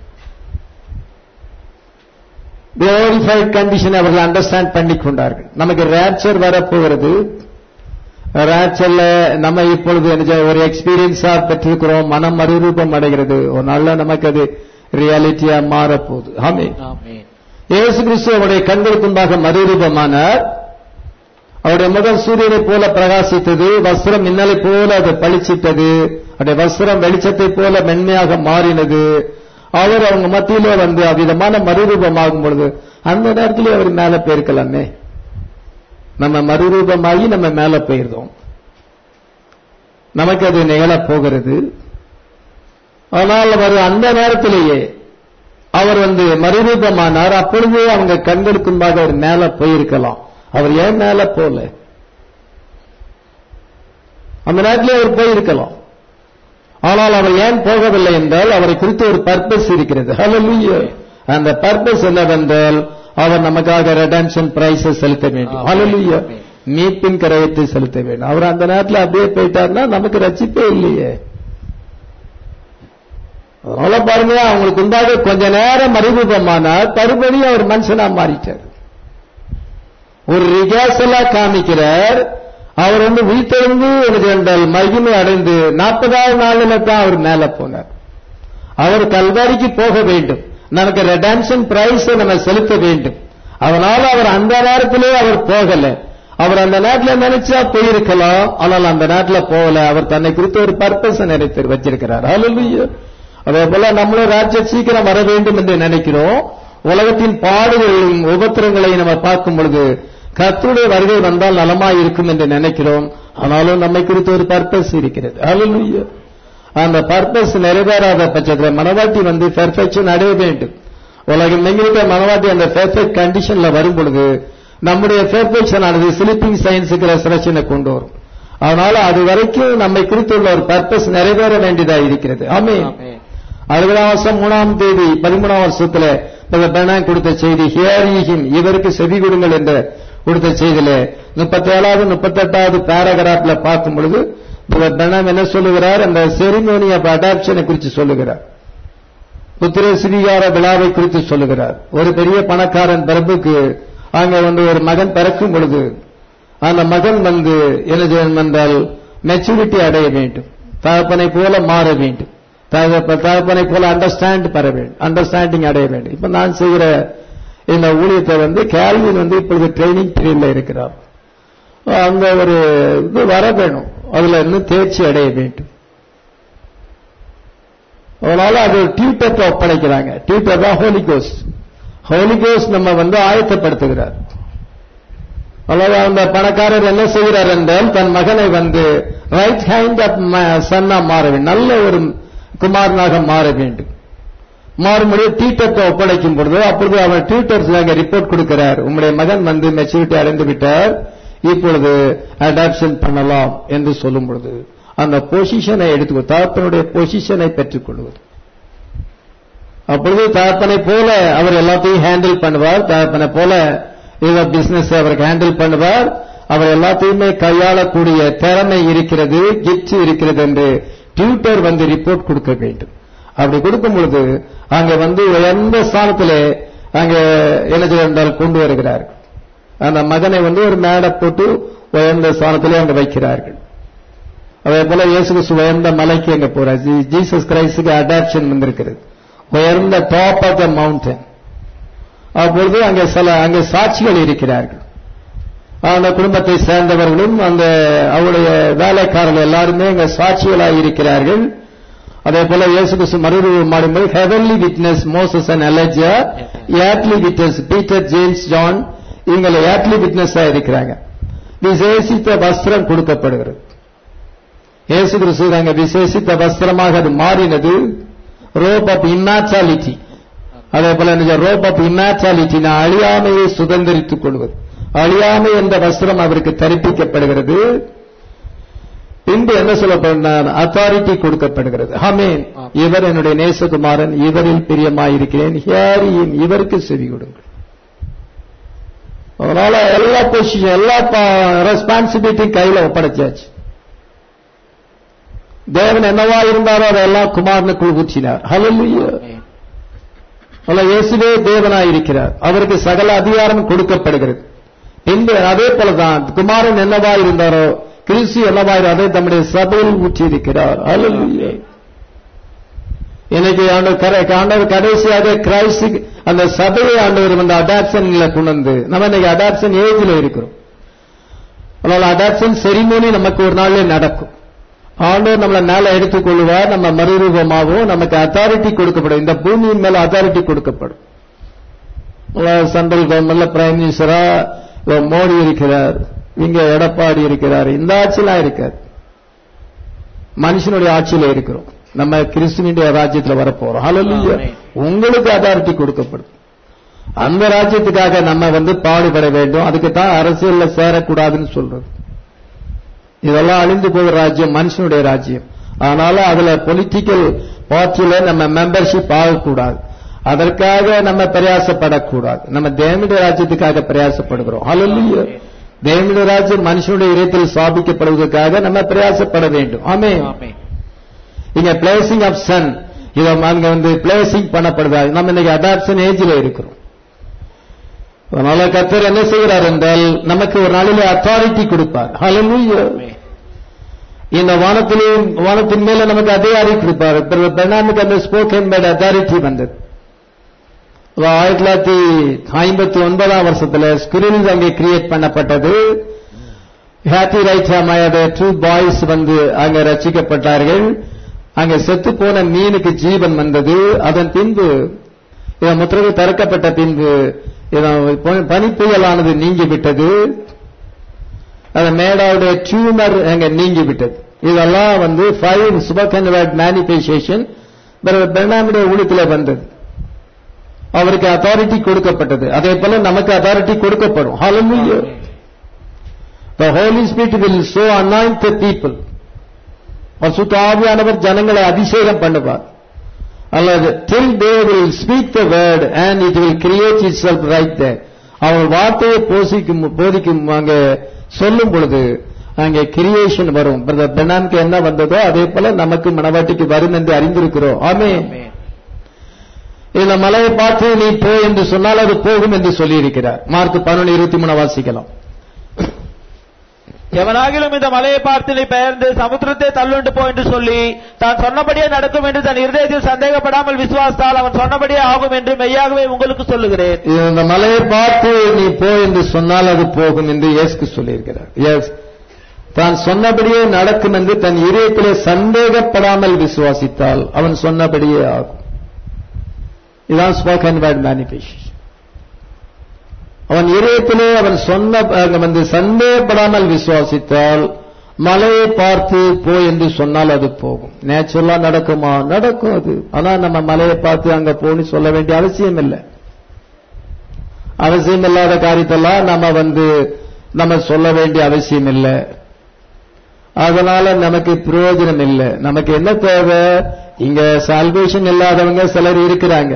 குளோரிஃபைட் கண்டிஷன் அவர்கள் அண்டர்ஸ்டாண்ட் பண்ணி கொண்டார்கள். நமக்கு ரேப்சர் வரப்போகிறது. ரேப்சர்ல நம்ம இப்பொழுது ஒரு எக்ஸ்பீரியன்ஸா பெற்றிருக்கிறோம். மனம் மறுரூபம் அடைகிறது. ஒரு நாள்ல நமக்கு அது ரியாலிட்டியா மாறப்போகுது. ஆமென். இயேசு கிறிஸ்து அவருடைய கண்களுக்கு முன்பாக மறுரூபமானார். அவருடைய முகம் சூரியனை போல பிரகாசித்தது, வஸ்திரம் மின்னலை போல அது பளிச்சிட்டது, அவருடைய வஸ்திரம் வெளிச்சத்தை போல மென்மையாக மாறினது. அவர் அவங்க மத்தியிலே அவ்விதமான மறுரூபமாகும் பொழுது அந்த நேரத்திலே அவர் மேல போயிருக்கலாமே. நம்ம மறுரூபமாகி நம்ம மேல போயிருந்தோம். நமக்கு அது நிகழப் போகிறது. ஆனால் அவர் அந்த நேரத்திலேயே அவர் மறுரூபமானார். அப்பொழுதே அவங்க கண்களுக்கு முன்பாக அவர் மேல போயிருக்கலாம். அவர் ஏன் மேல போல? அந்த நேரத்திலே அவர் போயிருக்கலாம். ஆனால் அவர் ஏன் போகவில்லை என்றால் அவரை குறித்து ஒரு பர்பஸ் இருக்கிறது. ஹல்லேலூயா. அந்த பர்பஸ் என்னவென்றால் அவர் நமக்காக ரெடம்ஷன் பிரைஸ் செலுத்த வேண்டும். ஹல்லேலூயா. மீட்பின் கரையத்தை செலுத்த வேண்டும். அவர் அந்த நேரத்தில் அப்படியே போயிட்டார்னா நமக்கு ரட்சிப்பே இல்லையே. அதனால பாருங்க, அவங்களுக்கு உண்டாக கொஞ்ச நேரம் மறுரூபமானார், மறுபடியும் அவர் மனுஷனா மாறிட்டார். ஒரு ரிகாசலா காமிக்கிறார். அவர் உயிர்த்தெழுந்து என்றால் மகிமை அடைந்து 40ஆவது நாளில தான் அவர் மேல போனார். அவர் கல்வாரிக்கு போக வேண்டும். நமக்கு ரெடம்ஷன் பிரைஸ் நம்ம செலுத்த வேண்டும். அதனால அவர் அந்த நேரத்திலே அவர் போகல. அவர் அந்த நேரத்தில் நினைச்சா போயிருக்கலாம். ஆனால் அந்த நேரத்தில் போகல. அவர் தன்னை குறித்த ஒரு பர்பஸ் நிறைவேற்றி வச்சிருக்கிறார். ஹல்லேலூயா. அதே போல நம்மளும் ராஜ்யம் சீக்கிரம் வர வேண்டும் என்று நினைக்கிறோம். உலகத்தின் பாடுகளையும் உபத்திரங்களை நம்ம பார்க்கும் பொழுது கர்த்தருடைய வருகை வந்தால் நலமாய் இருக்கும் என்று நினைக்கிறோம். ஆனாலும் நம்மை குறித்து ஒரு பர்பஸ் இருக்கிறது. ஹல்லேலூயா. அந்த பர்பஸ் நிறைவேறாத பட்சத்தில் மனவாட்டி பெர்ஃபெக்ஷன் அடைய வேண்டும். உலகம் எங்கிட்ட மனவாட்டி அந்த பெர்ஃபெக்ட் கண்டிஷன்ல வரும் பொழுது நம்முடைய பெர்ஃபெக்ஷன் ஆனது ஸ்லீப்பிங் சயின்ஸுக்கு ரெசரக்ஷனை கொண்டு வரும். அதனால அது வரைக்கும் நம்மை குறித்துள்ள ஒரு பர்பஸ் நிறைவேற வேண்டியதா இருக்கிறது. ஆமென். 60 வருஷம் 3ஆம் தேதி 13ஆம் வருஷத்துல கொடுத்த செய்தி ஹியரிங், இவருக்கு செவி கொடுங்கள் என்ற கொடுத்த செய்தியில 37வது 38வது பேராகிராஃப்ல பார்க்கும் பொழுது என்ன சொல்லுகிறார்? அந்த செரிமோனி ஆஃப் அடாப்ஷனை குறித்து சொல்லுகிறார். புத்திர சுவீகார விழாவை குறித்து சொல்லுகிறார். ஒரு பெரிய பணக்காரன் பிரபுக்கு அங்க ஒரு மகன் பிறக்கும் பொழுது அந்த மகன் என்ன செய்யணும் என்றால் மெச்சூரிட்டி அடைய வேண்டும், தகப்பனை போல மாற வேண்டும், தகப்பனை போல அண்டர்ஸ்டாண்டிங் அடைய வேண்டும். இப்ப நான் செய்கிற இந்த ஊழியத்தை கேல்வின் இப்பொழுது ட்ரைனிங் பீரியட்ல இருக்கிறார். அந்த ஒரு இது வர வேணும், அதுல இன்னும் தேர்ச்சி அடைய வேண்டும். அதனால அது டியூட்டர் ஒப்படைக்கிறாங்க. டியூட்டர் தான் ஹோலி கோஸ்ட். ஹோலி கோஸ்ட் நம்ம ஆயத்தப்படுத்துகிறார். அதாவது அந்த பணக்காரர் என்ன செய்கிறார் என்றால் தன் மகனை ரைட் ஹேண்ட் ஆஃப் சன்னா மாற வேண்டும், நல்ல ஒரு குமாரனாக மாற வேண்டும். மாறும்படி டியூட்டர் ஒப்படைக்கும் பொழுது அப்பொழுது அவர் டியூட்டர்ஸ் ரிப்போர்ட் கொடுக்கிறார், உங்களுடைய மகன் மெச்சூரிட்டி அடைந்து விட்டார், இப்பொழுது அடாப்ஷன் பண்ணலாம் என்று சொல்லும் பொழுது அந்த பொசிஷனை எடுத்துக்கோ, தகப்பனுடைய பொசிஷனை பெற்றுக் கொள்வது. அப்பொழுது தகப்பனை போல அவர் எல்லாத்தையும் ஹேண்டில் பண்ணுவார், தகப்பனை போல பிசினஸ் அவருக்கு ஹேண்டில் பண்ணுவார், அவர் எல்லாத்தையுமே கையாளக்கூடிய திறமை இருக்கிறது, கிஃப்ட் இருக்கிறது என்று டியூட்டர் ரிப்போர்ட் கொடுக்க வேண்டும். அப்படி கொடுக்கும் பொழுது அங்க உயர்ந்த ஸ்தானத்திலே அங்க என்ன செய்தால் கொண்டு வருகிறார்கள். அந்த மகனை ஒரு மேடை போட்டு உயர்ந்த ஸ்தானத்திலே அங்க வைக்கிறார்கள். அதே போல இயேசு கிறிஸ்து உயர்ந்த மலைக்கு அங்க போறார். ஜீசஸ் கிரைஸ்டுக்கு அடாப்ஷன் வந்திருக்கிறது, உயர்ந்த டாப் ஆஃப் த மவுண்டன். அப்பொழுது அங்கே சாட்சிகள் இருக்கிறார்கள். அந்த குடும்பத்தை சேர்ந்தவர்களும் அந்த அவருடைய வேலைக்காரர்கள் எல்லாருமே அங்க சாட்சிகளாக இருக்கிறார்கள். அதே போல இயேசு கிறிஸ்து மறுரூபம் மாறும்போது heavenly witness Moses and Elijah, earthly witness Peter James John, இவங்க ஏர்த்லி விட்னஸா இருக்கிறாங்க. விசேஷித்த வஸ்திரம் கொடுக்கப்படுகிறது. இயேசு கிறிஸ்து அங்க விசேஷித்த வஸ்திரமாக அது மாறினது. ரோப் ஆஃப் இம்மார்டாலிட்டி, அதே போல ரோப் ஆஃப் இம்மார்டாலிட்டி, அழியாமையை சுதந்திரித்துக் கொள்வது, அழியாமை என்ற வஸ்திரம் அவருக்கு தரிப்பிக்கப்படுகிறது. பின்பு என்ன சொல்லப்படுகிறார்? அத்தாரிட்டி கொடுக்கப்படுகிறது. ஆமென். இவர் என்னுடைய நேசகுமாரன், இவரில் பிரியமாயிருக்கிறேன், ஹியரிங், இவருக்கு செவி கொடுங்கள். அதனால எல்லா பொசிஷன் எல்லா ரெஸ்பான்சிபிலிட்டியும் கையில ஒப்படைச்சாச்சு. தேவன் என்னவா இருந்தாரோ அதெல்லாம் குமாரனுக்குள் ஊற்றினார். ஹல்லேலூயா. இயேசுவே தேவனாயிருக்கிறார், அவருக்கு சகல அதிகாரம் கொடுக்கப்படுகிறது. பின்பு அதே போலதான் குமாரன் என்னவா இருந்தாரோ கிறிஸ்து என்னவா அதை தம்முடைய சபையில் ஊற்றியிருக்கிறார். ஹல்லேலூயா. இன்னைக்கு ஆண்டவர் கடைசியாக கிரைஸ்ட் அந்த சபையை ஆண்டவர் அடாப்ஷன்ல கொண்டு நம்ம இன்னைக்கு அடாப்ஷன் ஏஜ்ல இருக்கிறோம். அதனால அடாப்ஷன் செரிமோனி நமக்கு ஒரு நாள்ல நடக்கும். ஆண்டவர் நம்மளை மேல எடுத்துக்கொள்வார், நம்ம மறுரூபமாகவும் நமக்கு அத்தாரிட்டி கொடுக்கப்படும். இந்த பூமியின் மேல அத்தாரிட்டி கொடுக்கப்படும். சென்ட்ரல் கவர்மெண்ட்ல பிரைம் மினிஸ்டரா மோடி இருக்கிறார், இங்க எடப்பாடி இருக்கிறார், இந்த ஆட்சியெல்லாம் இருக்காது. மனுஷனுடைய ஆட்சியில இருக்கிறோம், நம்ம கிறிஸ்துவினுடைய ராஜ்யத்தில் வரப்போறோம். ஹல்லேலூயா. உங்களுக்கு அத்தாரிட்டி கொடுக்கப்படும். அந்த ராஜ்யத்துக்காக நம்ம பாடுபட வேண்டும். அதுக்கு தான் அரசியல்ல சேரக்கூடாதுன்னு சொல்றது. இதெல்லாம் அழிந்து போகிற ராஜ்யம் மனுஷனுடைய ராஜ்யம். அதனால அதுல பொலிட்டிக்கல் பார்ட்டியில நம்ம மெம்பர்ஷிப் ஆகக்கூடாது. அதற்காக நம்ம பிரயாசப்படக்கூடாது. நம்ம தேவனுடைய ராஜ்யத்துக்காக பிரயாசப்படுகிறோம். ஹல்லேலூயா. தேவனுடைய ராஜ்யம் மனுஷனுடைய இதயத்தில் ஸ்தாபிக்கப்படுவதற்காக நம்ம பிரயாசப்பட வேண்டும். ஆமென். இங்க பிளேசிங் ஆஃப் சன், இத அங்க பிளேசிங் பண்ணப்படுதா. நம்ம இன்னைக்கு அடாப்ஷன் ஏஜ்ல இருக்கிறோம். அதனால கர்த்தர் என்ன செய்கிறார் என்றால் நமக்கு ஒரு நாளிலே அத்தாரிட்டி கொடுப்பார். ஹல்லேலூயா. இந்த வானத்தின் மேல நமக்கு அதிகாரி கொடுப்பார். பெர்னாமுக்கு அந்த ஸ்போக்கன் வேர்ட் அத்தாரிட்டி வந்தது. 1959 வருஷத்துல ஸ்கிரில் அங்கே கிரியேட் பண்ணப்பட்டது. ஹேத்தி ரைட்டாமாயோட 2 பாய்ஸ் அங்க ரட்சிக்கப்பட்டார்கள். அங்க செத்து போன மீனுக்கு ஜீவன் வந்தது. அதன் பின்பு முத்திரை திறக்கப்பட்ட பின்பு பனிப்புயலானது நீங்கிவிட்டது. அந்த மேடாவுடைய டியூமர் அங்க நீங்கிவிட்டது. இதெல்லாம் வந்து 5 ஸ்போக்கன் வேர்ட் மேனிஃபெஸ்டேஷன் பெர்னாமுடைய ஊழியத்தில் வந்தது. அவருக்கு அத்தாரிட்டி கொடுக்கப்பட்டது. அதே போல நமக்கு அத்தாரிட்டி கொடுக்கப்படும். Hallelujah. The Holy Spirit will so anoint the people. பரிசுத்த ஆவியானவர் ஜனங்களை அபிஷேகம் பண்ணுவார். அல்லது till they will speak the word and it will create itself right there. அவர் வார்த்தையை போதிக்கும் அங்க சொல்லும் பொழுது அங்கே கிரியேஷன் வரும். பிரதர் பெர்னாமுக்கு என்ன வந்ததோ அதே போல நமக்கு மனவாட்டிக்கு வரும் என்று அறிந்திருக்கிறோம். ஆமென். இந்த மலையை பார்த்து நீ போ என்று சொன்னால் அது போகும் என்று சொல்லி இருக்கிறார். மார்க் 11:23 வாசிக்கலாம். எவனாகிலும் இந்த மலையை பார்த்து நீ பெயர்ந்து சமுத்திரத்தை தள்ளுண்டு போ என்று சொல்லி தான் சொன்னபடியே நடக்கும் என்று தன் இருதயத்தில் சந்தேகப்படாமல் விசுவாசித்தால் அவன் சொன்னபடியே ஆகும் என்று மெய்யாகவே உங்களுக்கு சொல்லுகிறேன். இந்த மலையை பார்த்து நீ போ என்று சொன்னால் அது போகும் என்று இயேசு சொல்லியிருக்கிறார். எஸ், தான் சொன்னபடியே நடக்கும் என்று தன் இதயத்திலே சந்தேகப்படாமல் விசுவாசித்தால் அவன் சொன்னபடியே ஆகும். இதுதான் ஸ்போக்கன் வேர்ட் மேனிஃபெஸ்டேஷன். அவன் இதயத்திலே அவன் சொன்ன வந்து சந்தேகப்படாமல் விசுவாசித்தால் மலையை பார்த்து போ என்று சொன்னால் அது போகும். நேச்சுரலா நடக்குமா? நடக்கும் அது. ஆனா நம்ம மலையை பார்த்து அங்க போன்னு சொல்ல வேண்டிய அவசியம் இல்லை. அவசியம் இல்லாத காரியத்தெல்லாம் நம்ம சொல்ல வேண்டிய அவசியம் இல்லை. அதனால நமக்கு பிரயோஜனம் இல்லை. நமக்கு என்ன தேவை? இங்க சால்வேஷன் இல்லாதவங்க சிலர் இருக்கிறாங்க.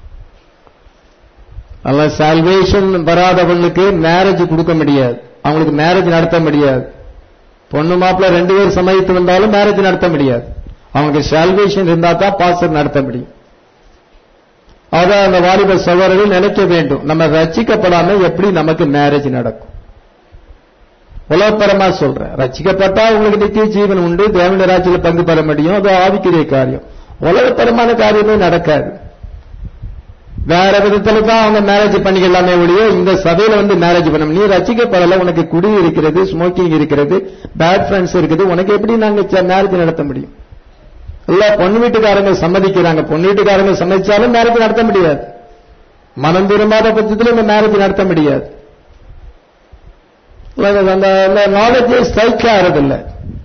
அல்ல, சால்வேஷன் வராதவங்களுக்கு மேரேஜ் கொடுக்க முடியாது, அவங்களுக்கு மேரேஜ் நடத்த முடியாது. பொண்ணு மாப்பிள்ள 2 பேர் சமயத்து வந்தாலும் மேரேஜ் நடத்த முடியாது. அவங்களுக்கு சால்வேஷன் இருந்தா தான் பாஸ்டர் நடத்த முடியும். அதான் அந்த வாலிப சகோதரர்கள் நினைக்க வேண்டும், நம்ம ரட்சிக்கப்படாம எப்படி நமக்கு மேரேஜ் நடக்கும்? உலகப்பரமா சொல்றேன், ரட்சிக்கப்பட்டா உங்களுக்கு நித்திய ஜீவன் உண்டு, தேவனுடைய ராஜ்யத்தில் பங்கு பெற முடியும். அது ஆவிக்குரிய காரியம். உலகப்பரமான காரியமே நடக்காது. வேற விதத்துல தான் அவங்க மேரேஜ் பண்ணிக்கலாமே ஒழிய இந்த சபையில மேரேஜ் பண்ண நீ ரசிக்கப்படல, உனக்கு குடி இருக்கிறது, ஸ்மோக்கிங் இருக்கிறது, பேட் ஃப்ரெண்ட்ஸ் இருக்குது, உனக்கு எப்படி நாங்க மேரேஜ் நடத்த முடியும்? இல்ல, பொண்ணு வீட்டுக்காரங்க சம்மதிக்கிறாங்க, பொண்ணு வீட்டுக்காரங்க சம்மதிச்சாலும் மேரேஜ் நடத்த முடியாது. மனம் திரும்பாத பட்சத்தில் இந்த மேரேஜ் நடத்த முடியாது. அந்த நாலேஜ் ஸ்ட்ரைக் ஆறதில்லை.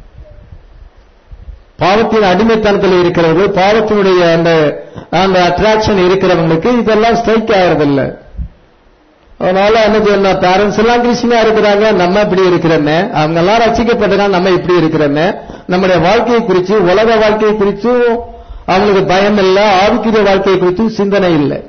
பாவத்தின் அடிமைத்தனத்தில் இருக்கிறவர்கள், பாவத்தினுடைய அந்த அட்ராக்ஷன் இருக்கிறவங்களுக்கு இதெல்லாம் ஸ்ட்ரைக் ஆகிறதில்லை. அதனால என்ன சொல்லணும், பேரண்ட்ஸ் எல்லாம் கிறிஸ்டியனா இருக்கிறாங்க, நம்ம இப்படி இருக்கிறோமே, அவங்க எல்லாம் ரசிக்கப்பட்டா நம்ம இப்படி இருக்கிறோமே, நம்முடைய வாழ்க்கையை குறித்து, உலக வாழ்க்கையை குறித்தும் அவங்களுக்கு பயம் இல்லை, ஆவிக்குரிய வாழ்க்கையை குறித்தும் சிந்தனை இல்லை.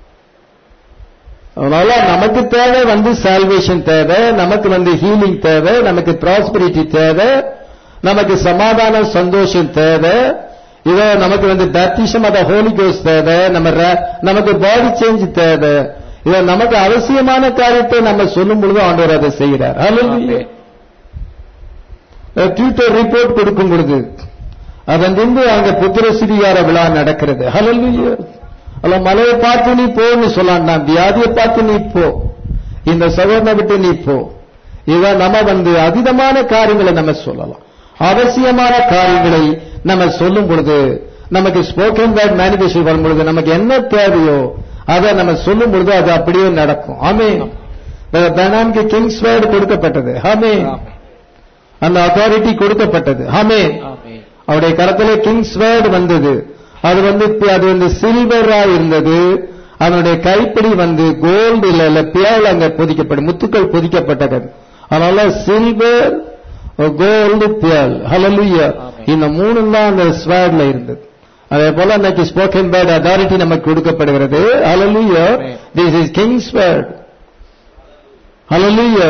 அதனால நமக்கு தேவை சால்வேஷன் தேவை, நமக்கு ஹீலிங் தேவை, நமக்கு ப்ராஸ்பரிட்டி தேவை, நமக்கு சமாதான சந்தோஷம் தேவை. இதோ நமக்கு baptism of the holy ghost தேவை, நமக்கு பாடி சேஞ்ச் தேவை. இதோ நமக்கு அவசியமான காரியத்தை நம்ம சொல்லும் பொழுது ஆண்டவர் அதை செய்கிறார். ஹல்லேலூயா. ட்விட்டர் ரிப்போர்ட் கொடுக்கும் பொழுது அதன் பின்பு அங்க புத்திர சுவிகார விழா நடக்கிறது. ஹல்லேலூயா. அல்ல, மலையை பார்த்து நீ போன்னு சொல்லலாம், வியாதியை பார்த்து நீ போ, இந்த சகோதரனை விட்டு நீ போ. இதான் நம்ம அதீதமான காரியங்களை நம்ம சொல்லலாம். அவசியமான காரியங்களை நம்ம சொல்லும் பொழுது, நமக்கு ஸ்போக்கன் வேர்ட் மேனிஃபெஸ்டேஷன் வரும் பொழுது நமக்கு என்ன தேவையோ அதை நம்ம சொல்லும் பொழுது அது அப்படியே நடக்கும். ஆமென். பெர்னாமுக்கு கிங்ஸ் வேர்ட் கொடுக்கப்பட்டது. ஆமென். அந்த அத்தாரிட்டி கொடுக்கப்பட்டது. ஆமென். அவருடைய கரத்திலே கிங்ஸ் வேர்ட் வந்தது. அது சில்வரா இருந்தது. அதனுடைய கைப்பிடி கோல்டு இல்ல பியால் அங்க பொதிக்கப்படும், முத்துக்கள் பொதிக்கப்பட்டது. அதனால சில்வர், கோல்டு, பியால். ஹல்லேலூயா. இந்த 3 தான் அந்த ஸ்வேர்ட்ல இருந்தது. அதே போல இன்னைக்கு ஸ்போக்கன் வேர்ட் அத்தாரிட்டி நமக்கு கொடுக்கப்படுகிறது. Hallelujah. This is king's word. Hallelujah.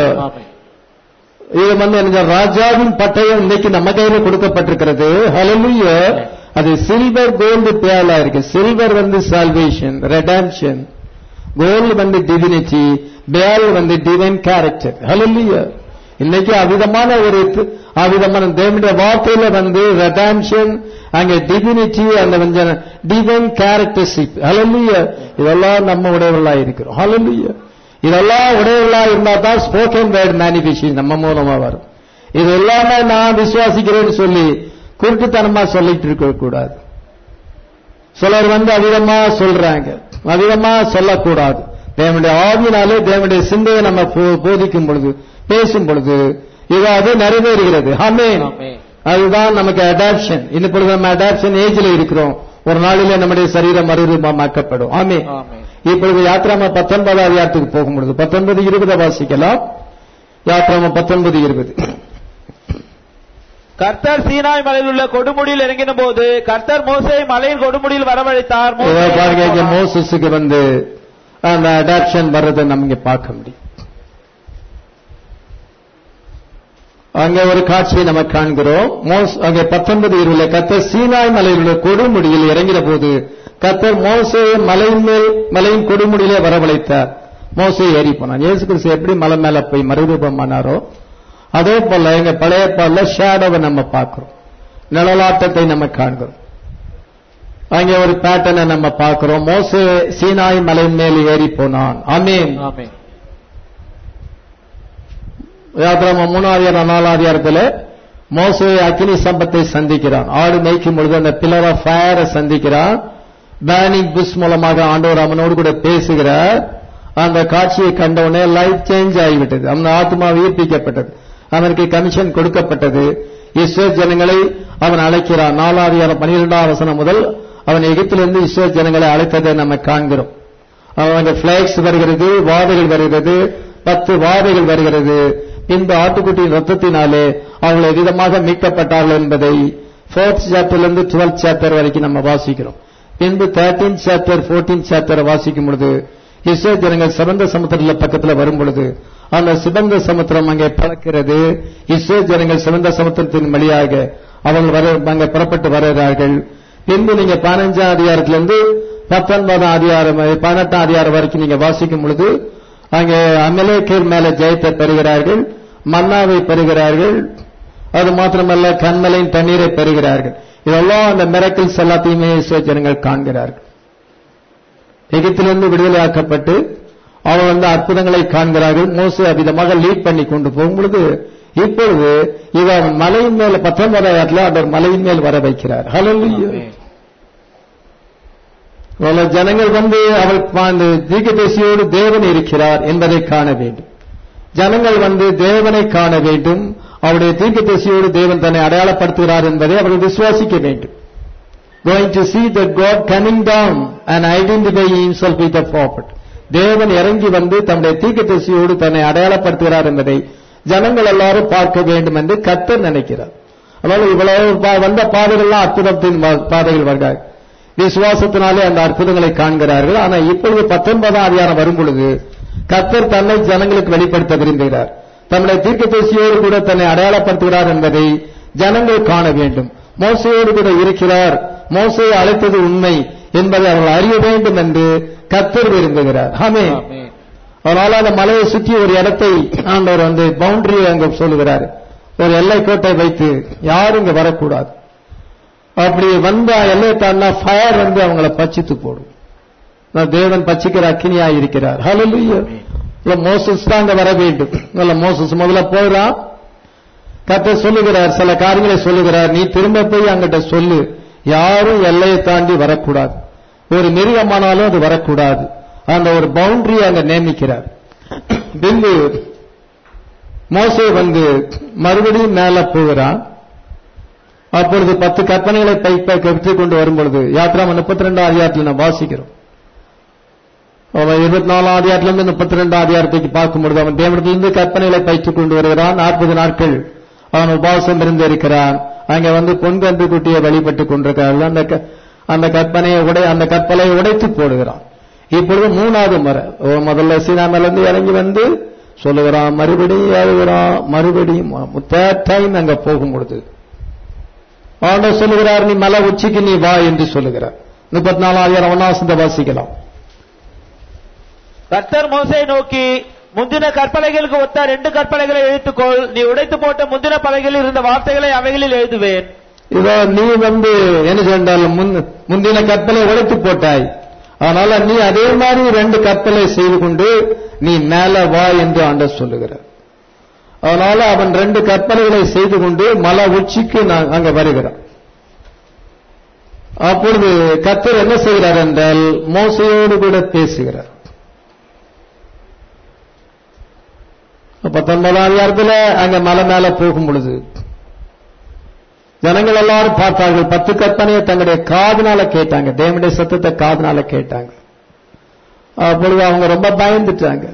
இது ராஜாவின் பட்டயம் இன்னைக்கு நம்ம கையில கொடுக்கப்பட்டிருக்கிறது. ஹல்லேலூயா. அது சில்வர், கோல்டு, பியாலா இருக்கு. Silver salvation, redemption. Gold divinity, பியால் டிவைன் கேரக்டர். ஹல்லேலூயா. இன்னைக்கு அவிதமான தேவனுடைய வார்த்தையில ரெடம்ஷன், அங்க டிவினிட்டி, அந்த டிவைன் கேரக்டர்ஷிப். ஹல்லேலூயா. இதெல்லாம் நம்ம உடையவர்களா இருக்கிறோம். ஹல்லேலூயா. இதெல்லாம் உடையவர்களா இருந்தா தான் ஸ்போக்கன் வேர்ட் மேனிஃபெஸ்டேஷன் நம்ம மூலமா வரும். இது எல்லாமே நான் விசுவாசிக்கிறேன்னு சொல்லி குருட்டுத்தனமா சொல்லிட்டு இருக்க கூடாது. சிலர் அதிகமா சொல்றாங்க, அதிகமா சொல்லக்கூடாது. தேவனுடைய ஆவியினாலே தேவனுடைய சிந்தையை நம்ம போதிக்கும் பொழுது, பேசும் பொழுது இது நிறைவேறுகிறது. ஆமென். அதுதான் நமக்கு அடாப்ஷன். இப்பொழுது நம்ம அடாப்ஷன் ஏஜ்ல இருக்கிறோம். ஒரு நாளிலே நம்முடைய சரீரம் மறுரூபமாக்கப்படும். ஆமே. இப்பொழுது யாத்ராம 19 அதிகாரத்துக்கு போகும்பொழுது 19:20 வாசிக்கலாம். யாத்ராம 19:20. கர்த்தர் சீனாய் மலையில் உள்ள கொடுமுடியில் இறங்கின போது கர்த்தர் மோசேயை மலையின் கொடுமுடியில் வரவழைத்தார். மோசஸுக்கு வந்து அந்த அடாப்ஷன் வர்றதை நம்ம இங்க பார்க்க முடியும். அங்க ஒரு காட்சியை நம்ம காண்கிறோம். அங்கே 19:20 கர்த்தர் சீனாய் மலையில் உள்ள கொடுமுடியில் இறங்கின போது கர்த்தர் மோசேயை மலையின் கொடுமுடியிலே வரவழைத்தார். மோசே ஏறி போனான். இயேசு கிறிஸ்து எப்படி மலை மேல போய் மறுரூபமானாரோ அதே போல எங்க பழைய பாடல ஷேடோவை நம்ம பார்க்கிறோம், நிழலாட்டத்தை நம்ம காண்கிறோம். அங்கே ஒரு பேட்டர்னை நம்ம பார்க்கிறோம். மோசே சீனாய் மலையின் மேல் ஏறி போனான். ஆமென். யாத்ராம 3 அதிகாரத்தில் மோசே அக்கினி சம்பத்தை சந்திக்கிறான். ஆடு மேய்க்கும் பொழுது அந்த பில்லர் ஆஃப் ஃபயரை சந்திக்கிறான். பேர்னிங் புஷ் மூலமாக ஆண்டவர் அவனோடு கூட பேசுகிறார். அந்த காட்சியை கண்டவுடனே லைஃப் சேஞ்ச் ஆகிவிட்டது. அவன் ஆத்மா உயிர்ப்பிக்கப்பட்டது. அவனுக்கு கமிஷன் கொடுக்கப்பட்டது. இஸ்ரேல் ஜனங்களை அவன் அழைக்கிறான். 4:12 முதல் அவன் எகிப்திலிருந்து இஸ்ரேல் ஜனங்களை அழைத்ததை நம்ம காண்கிறோம். அவனுக்கு பிளாக்ஸ் வருகிறது, வாதைகள் வருகிறது, 10 வாதைகள் வருகிறது. பின்பு ஆட்டுக்குட்டியின் ரத்தத்தினாலே அவர்கள் விதமாக மீட்கப்பட்டார்கள் என்பதை 4th சாப்டர்லிருந்து 12th சாப்டர் வரைக்கும் நம்ம வாசிக்கிறோம். பின்பு 13th சாப்டர் 14th சாப்டரை வாசிக்கும் பொழுது இஸ்ரேல் ஜனங்கள் சிவந்த சமுத்திரத்தில் பக்கத்தில் வரும் பொழுது அந்த சிவந்த சமுத்திரம் அங்கே பறக்கிறது. இஸ்ரேல் ஜனங்கள் சிவந்த சமுத்திரத்தின் வழியாக அவர்கள் அங்கே புறப்பட்டு வருகிறார்கள். பின்பு நீங்க 15ஆம் அதிகாரத்திலிருந்து 19ஆம் அதிகாரம் 18ஆம் அதிகாரம் வரைக்கும் நீங்க வாசிக்கும் பொழுது அங்கே அமலேக்கர் மேல ஜெயத்தை பெறுகிறார்கள், மன்னாவை பெறுகிறார்கள். அது மாத்திரமல்ல கண்மலையின் தண்ணீரை பெறுகிறார்கள். இதெல்லாம் அந்த மிரக்கிள்ஸ் எல்லாத்தையுமே இஸ்ரேல் ஜனங்கள் காண்கிறார்கள். எகிப்திலிருந்து விடுதலையாக்கப்பட்டு அவர்கள் வந்து அற்புதங்களை காண்கிறார்கள். மோசே அவ்விதமாக லீட் பண்ணி கொண்டு போகும் பொழுது இப்பொழுது இவன் மலையின் மேல் 19ஆம் அவர் மலையின் மேல் வர வைக்கிறார். ஹல்லேலூயா. ஜனங்கள் வந்து அவள் தீர்க்கதரிசியோடு தேவன் இருக்கிறார் என்பதை காண வேண்டும். ஜனங்கள் வந்து தேவனை காண வேண்டும். அவருடைய தீர்க்கதரிசியோடு தேவன் தன்னை அடையாளப்படுத்துகிறார் என்பதை அவர்கள் விசுவாசிக்க வேண்டும். Going to see that God coming down and identify himself with the prophet. தேவன் இறங்கி வந்து தம்முடைய தீர்க்கதரிசியோடு தன்னை அடையாளப்படுத்துகிறார் என்பதை ஜனங்கள் எல்லாரும் பார்க்க வேண்டும் என்று கர்த்தர் நினைக்கிறார். அதனால இவ்வளவு வந்த பாதைகள்லாம் அற்புதத்தின் பாதைகள் வருகிறார். விசுவாசத்தினாலே அந்த அற்புதங்களை காண்கிறார்கள். ஆனா இப்பொழுது 19ஆம் அதிகாரம் வரும் பொழுது கர்த்தர் தன்னை ஜனங்களுக்கு வெளிப்படுத்த விரும்புகிறார். தன்னுடைய தீர்க்கதரிசியோடு கூட தன்னை அடையாளப்படுத்துகிறார் என்பதை ஜனங்கள் காண வேண்டும். மோசையோடு கூட இருக்கிறார், மோசையை அழைத்தது உண்மை என்பதை அவர்கள் அறிய வேண்டும் என்று கர்த்தர் விரும்புகிறார். ஆமென். அதனால அந்த மலையை சுற்றி ஒரு இடத்தை ஆண்டவர் வந்து பவுண்டரியை அங்க சொல்லுகிறார். ஒரு எல்லை கோட்டை வைத்து யாரும் இங்க வரக்கூடாது. அப்படி வந்தா எல்லை தாண்டா ஃபயர் வந்து அவங்களை பச்சித்து போடும். தேவன் பச்சிக்கிற அக்கினியா இருக்கிறார். ஹல்லேலூயா. மோசஸ் தான் அங்க வர வேண்டும். மோசஸ் முதல்ல போகிறான். கர்த்தர் சொல்லுகிறார், சில காரியங்களை சொல்லுகிறார். நீ திரும்ப போய் அங்கிட்ட சொல்லு, யாரும் எல்லையை தாண்டி வரக்கூடாது, ஒரு மிருகமானாலும் அது வரக்கூடாது. அந்த ஒரு பவுண்டரி அங்க நியமிக்கிறார். பின்பு மோசே வந்து மறுபடியும் மேல போகிறான். அப்பொழுது 10 கற்பனைகளை பெற்றுக் கொண்டு வரும்பொழுது யாத்ராம 32ஆம் அதிகாரத்தில் நாம் வாசிக்கிறோம். 24ஆம் அதிகாரத்திலிருந்து 32ஆம் அதிகாரத்துக்கு பார்க்கும்பொழுது அவன் தேவனிடத்திலிருந்து கற்பனைகளை பெற்றுக் கொண்டு வருகிறான். 40 நாட்கள் அவன் உபவாசம் இருந்து இருக்கிறான். அங்க வந்து பொன்கன்று குட்டியை வழிபட்டுக் கொண்டிருக்கிறார்கள். அந்த கற்பனையை உடைத்து போடுகிறான். இப்பொழுது 3வது முறை முதல்ல சீனாமிலிருந்து இறங்கி வந்து சொல்லுகிறான், மறுபடியும் எழுதுகிறான், மறுபடியும் 3rd டைம் அங்க போகும் பொழுது ஆண்டவர் சொல்லுகிறார், நீ மலை உச்சிக்கு நீ வா என்று சொல்லுகிறார். 34ஆம் அதிகாரம் 1ஆம் வசனத்தை வாசிக்கலாம். கர்த்தர் மோசேயை நோக்கி, முந்தின கற்பலைகளுக்கு ஒத்த 2 கற்பலைகளை எழுத்துக்கொள். நீ உடைத்து போட்ட முந்தின பலகையில் இருந்த வார்த்தைகளை அவைகளில் எழுதுவேன். இதோ நீ வந்து என்ன சொன்னால் முந்தின கற்பலை உடைத்து போட்டாய். அதனால நீ அதே மாதிரி 2 கற்பலை செய்து கொண்டு நீ மேல வா என்று ஆண்டவர் சொல்லுகிறார். அதனால அவன் 2 கற்பனைகளை செய்து கொண்டு மலை உச்சிக்கு அங்க வருகிறான். அப்பொழுது கர்த்தர் என்ன செய்கிறார் என்றால் மோசையோடு கூட பேசுகிறார். 19ஆம் அதிகாரத்தில் அங்க மலை மேல போகும் பொழுது ஜனங்கள் எல்லாரும் பார்த்தார்கள். 10 கற்பனையை தங்களுடைய காதுனால கேட்டாங்க, தேவனுடைய சத்தத்தை காதுனால கேட்டாங்க. அப்பொழுது அவங்க ரொம்ப பயந்துட்டாங்க.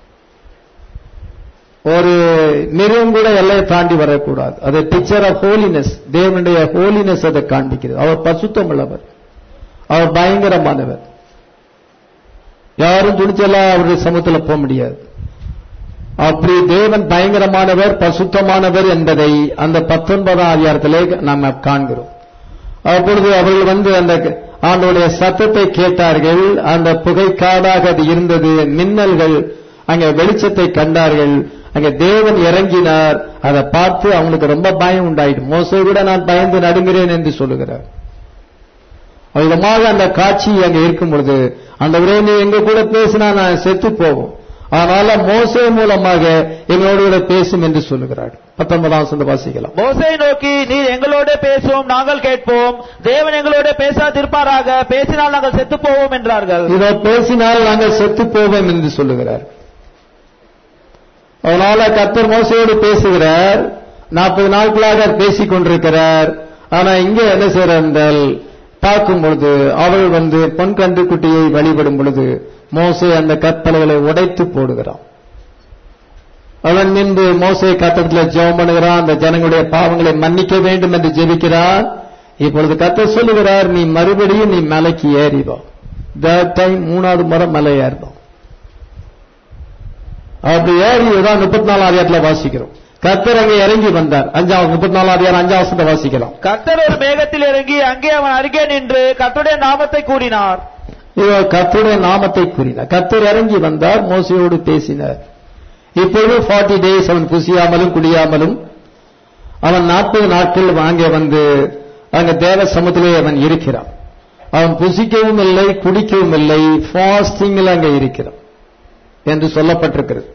ஒரு மிருகம் கூட எல்லையை தாண்டி வரக்கூடாது. அது பிக்சர் ஆஃப் ஹோலினஸ், தேவனுடைய ஹோலினஸ் அதை காண்பிக்கிறது. அவர் பசுத்தம் உள்ளவர், அவர் பயங்கரமானவர். யாரும் துணிச்சலா அவருடைய சமூகத்தில் போக முடியாது. அப்படி தேவன் பயங்கரமானவர், பசுத்தமானவர் என்பதை அந்த 19ஆம் அதிகாரத்திலே நாம் காண்கிறோம். அப்பொழுது அவர்கள் அந்த ஆண்டவருடைய சத்தத்தை கேட்டார்கள். அந்த புகைக்காடாக அது இருந்தது, மின்னல்கள், அங்கே வெளிச்சத்தை கண்டார்கள். அங்கே தேவன் இறங்கினார். அதை பார்த்து அவங்களுக்கு ரொம்ப பயம் உண்டாயிடும். மோசே கூட நான் பயந்து நடுங்கிறேன் என்று சொல்லுகிறார். விதமாக அந்த காட்சி அங்கே இருக்கும் பொழுது, ஆண்டவரே நீ எங்க கூட பேசினா நான் செத்து போவோம், அதனால மோசே மூலமாக எங்களோடு கூட பேசும் என்று சொல்லுகிறார். 19ஆம் வசனத்தை வாசிக்கலாம். மோசே நோக்கி, நீர் எங்களோட பேசுவோம், நாங்கள் கேட்போம். தேவன் எங்களோட பேசாதிருப்பாராக, பேசினால் நாங்கள் செத்து போவோம் என்றார்கள். இதோ பேசினால் நாங்கள் செத்து போவோம் என்று சொல்லுகிறார். அதனால கர்த்தர் மோசையோடு பேசுகிறார். 40 நாட்களாக பேசிக் கொண்டிருக்கிறார். ஆனா இங்க என்ன செய்யறார் என்றால், பார்க்கும் பொழுது அவள் பொன் கன்றுக்குட்டியை வழிபடும் பொழுது மோசே அந்த கற்பலைகளை உடைத்து போடுகிறான். அவன் நின்று மோசே கர்த்தரிடத்தில் ஜெபம் பண்ணுகிறான். அந்த ஜனங்களுடைய பாவங்களை மன்னிக்க வேண்டும் என்று ஜெபிக்கிறார். இப்பொழுது கர்த்தர் சொல்லுகிறார், நீ மறுபடியும் நீ மலைக்கு ஏறிவா. தட் டைம் 3வது முறை மலை ஏறணும். அப்படி ஏறிதான் 34ஆம் அதிகாரத்தில் வாசிக்கிறோம். கர்த்தர் அங்கே இறங்கி வந்தார். 34ஆம் அதிகாரம் 5ஆம் வசனத்தை வாசிக்கலாம். கர்த்தர் ஒரு மேகத்தில் இறங்கி அங்கே அவன் அருகே நின்று கர்த்தருடைய நாமத்தை கூறினார். கர்த்தருடைய நாமத்தை கூறினார். கர்த்தர் இறங்கி வந்தார், மோசையோடு பேசினார். இப்பொழுது 40 days அவன் புசியாமலும் குடியாமலும் அவன் 40 நாட்கள் அங்கே அங்க தேவ சமூகத்திலே அவன் இருக்கிறான். அவன் புசிக்கவும் இல்லை, குடிக்கவும் இல்லை, ஃபாஸ்டிங்கில் அங்கே இருக்கிறான் என்று சொல்லப்பட்டிருக்கிறது.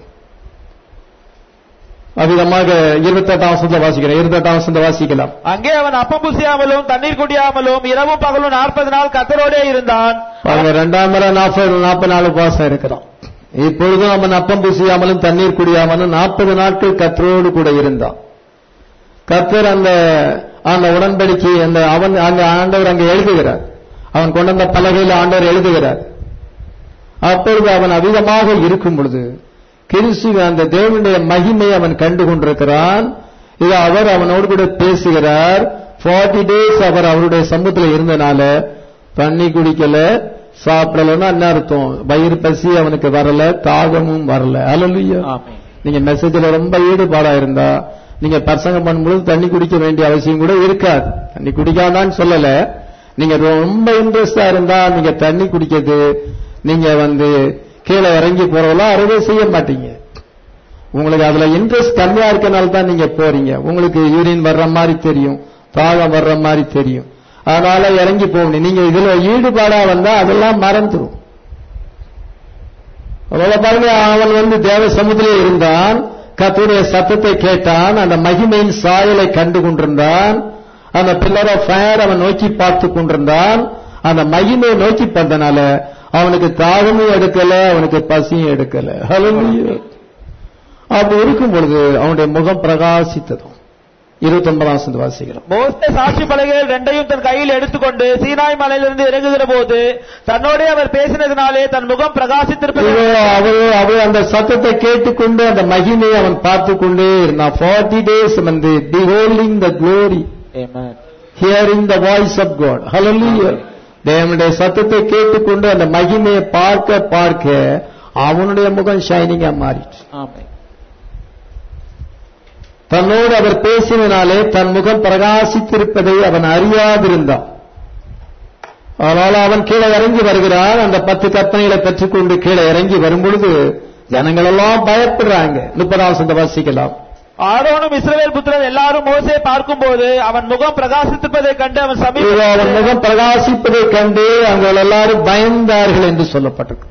அவ்விதமாக 28ஆம் வசனத்தை வாசிக்கிறேன். 28ஆம் வசனத்தை வாசிக்கலாம். அங்கே அவன் அப்பம் புசியாமலும் தண்ணீர் குடியாமலும் இரவும் பகலும் 40 நாள் கர்த்தரோடே இருந்தான். 2ஆம் முறை 40 நாள் உபவாசம் இருக்கிறான். இப்பொழுதும் அவன் அப்பம் புசியாமலும் தண்ணீர் குடியாமலும் 40 நாட்கள் கர்த்தரோடு கூட இருந்தான். கர்த்தர் அந்த உடன்படிக்கை அவன் அங்க ஆண்டவர் அங்கே எழுதுகிறார். அவன் கொண்டு வந்த பலகையில் ஆண்டவர் எழுதுகிறார். அப்பொழுது அவன் அதிகமாக இருக்கும் பொழுது கிறிஸ்து அந்த தேவனுடைய மகிமை அவன் கண்டு கொண்டிருக்கிறான். இது அவர் அவனோடு கூட பேசுகிறார். 40 days அவர் அவருடைய சமூகத்தில் இருந்தனால தண்ணி குடிக்கல, சாப்பிடலன்னா என்ன அர்த்தம்? வயிறு பசி அவனுக்கு வரல, தாகமும் வரல. அல்லேலூயா. நீங்க மெசேஜ்ல ரொம்ப ஈடுபாடா இருந்தா நீங்க பிரசங்கம் பண்ணும்போது தண்ணி குடிக்க வேண்டிய அவசியம் கூட இருக்காது. தண்ணி குடிக்காதான்னு சொல்லல, நீங்க ரொம்ப இன்ட்ரெஸ்டா இருந்தா நீங்க தண்ணி குடிக்கிறது, நீங்க கீழே இறங்கி போறதெல்லாம் அறவே செய்ய மாட்டீங்க. உங்களுக்கு அதுல இன்ட்ரெஸ்ட் கம்மியா இருக்கனால தான் நீங்க போறீங்க. உங்களுக்கு யூரின் வர்ற மாதிரி தெரியும், தாகம் வர்ற மாதிரி தெரியும், அதனால இறங்கி போகணும். நீங்க இதுல ஈடுபாடா வந்தா அதெல்லாம் மறந்துடும். அதனால பாருங்க, அவன் தேவ சமூகத்திலே இருந்தான், கர்த்தருடைய சத்தத்தை கேட்டான், அந்த மகிமையின் சாயலை கண்டு கொண்டிருந்தான். அந்த பில்லர் ஆஃப் ஃபயர் அவன் நோக்கி பார்த்து கொண்டிருந்தான். அந்த மகிமையை நோக்கி பார்த்தனால அவனுக்கு தாகமும் எடுக்கல, அவனுக்கு பசியும் எடுக்கல. ஹல்லேலூயா. அப்படி இருக்கும் பொழுது அவனுடைய முகம் பிரகாசித்ததும். 29ஆம் வசனத்தை வாசிக்கிறோம். மோசே சாட்சி பலகைகள் 2ஐயும் தன் கையில் எடுத்துக்கொண்டு சீனாய் மலையிலிருந்து இறங்குகிற போது தன்னோடே அவர் பேசினதினாலே தன் முகம் பிரகாசித்திருப்பது. அவன் அந்த சத்தத்தை கேட்டுக்கொண்டு அந்த மகிமையை அவன் பார்த்து கொண்டே இருந்தான். 40 days beholding the glory, Amen, hearing the voice of God. Hallelujah. தேவனுடைய சத்தத்தை கேட்டுக்கொண்டு அந்த மகிமையை பார்க்க பார்க்க அவனுடைய முகம் ஷைனிங்கா மாறிச்சு. தன்னோடு அவர் பேசினாலே தன் முகம் பிரகாசித்திருப்பதை அவன் அறியாதிருந்தான். அதனால அவன் கீழே இறங்கி வருகிறான். அந்த 10 கற்பனைகளை பெற்றுக்கொண்டு கீழே இறங்கி வரும் பொழுது ஜனங்கள் எல்லாம் பயப்படுறாங்க. 30ஆம் வசனத்தை வாசிக்கலாம். ஆரோனும் இஸ்ரவேல் புத்திரர் எல்லாரும் மோசே பார்க்கும்போது அவன் முகம் பிரகாசித்திருப்பதை கண்டு அவன் முகம் பிரகாசிப்பதை கண்டு அவர்கள் எல்லாரும் பயந்தார்கள் என்று சொல்லப்பட்டிருக்கு.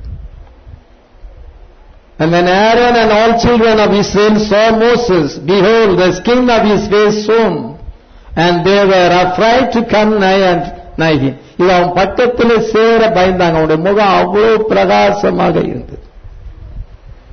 And when Aaron and all children of Israel saw Moses, behold, the skin of his face shone, and they were afraid to come nigh him. இது அவன் பக்கத்தில் சேர பயந்தாங்க. அவனுடைய முகம் அவ்வளவு பிரகாசமாக இருந்தது.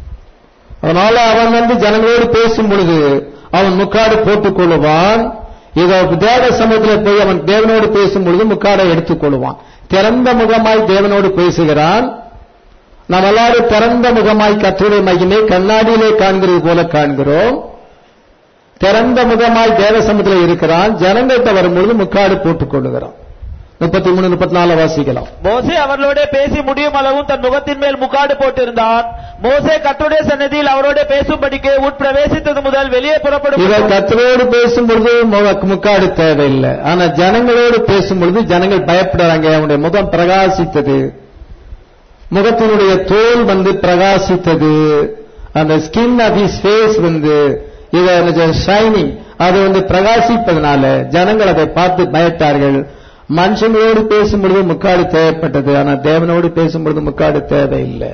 அதனால அவன் ஜனங்களோடு பேசும் பொழுது அவன் முக்காடு போட்டுக் கொள்ளுவான். இதோ தேவ சமூகத்தில் போய் அவன் தேவனோடு பேசும் பொழுது முக்காடை எடுத்துக் கொள்வான். திறந்த முகமாய் தேவனோடு பேசுகிறான். நாம் எல்லாரும் திறந்த முகமாய் கர்த்தருடைய மகிமை கண்ணாடியிலே காண்கிறது போல காண்கிறோம். திறந்த முகமாய் தேவ சமூகத்தில் இருக்கிறான். ஜனங்கிட்ட வரும்பொழுது முக்காடு போட்டுக் கொள்ளுகிறான். 33, 34 வாசிக்கலாம். மோசே அவர்களோட பேசி முடியும் அளவும் தன் முகத்தின் மேல் முக்காடு போட்டிருந்தான். மோசே கர்த்தருடைய சந்நிதியில் அவரோட பேசும்படிக்கு உட்பிரவேசித்தது முதல் வெளியே புறப்படும். இவர் கர்த்தரோடு பேசும் பொழுது முக்காடு தேவையில்லை. ஆனா ஜனங்களோடு பேசும் பொழுது ஜனங்கள் பயப்படுறாங்க. அவனுடைய முகம் பிரகாசித்தது, முகத்தினுடைய தோல் பிரகாசித்தது, அந்த skin of his face shining, அது பிரகாசிப்பதனால ஜனங்கள் அதை பார்த்து பயத்தார்கள். மனுஷனோடு பேசும் பொழுது முக்காடு தேவைப்பட்டது, ஆனா தேவனோடு பேசும் பொழுது முக்காடு தேவையில்லை.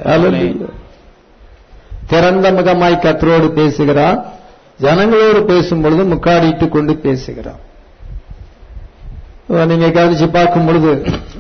திறந்த முகமாய் கர்த்தரோடு பேசுகிறான். ஜனங்களோடு பேசும் பொழுது முக்காடு இட்டுக் கொண்டு பேசுகிறான். நீங்க கவனிச்சு பார்க்கும் பொழுது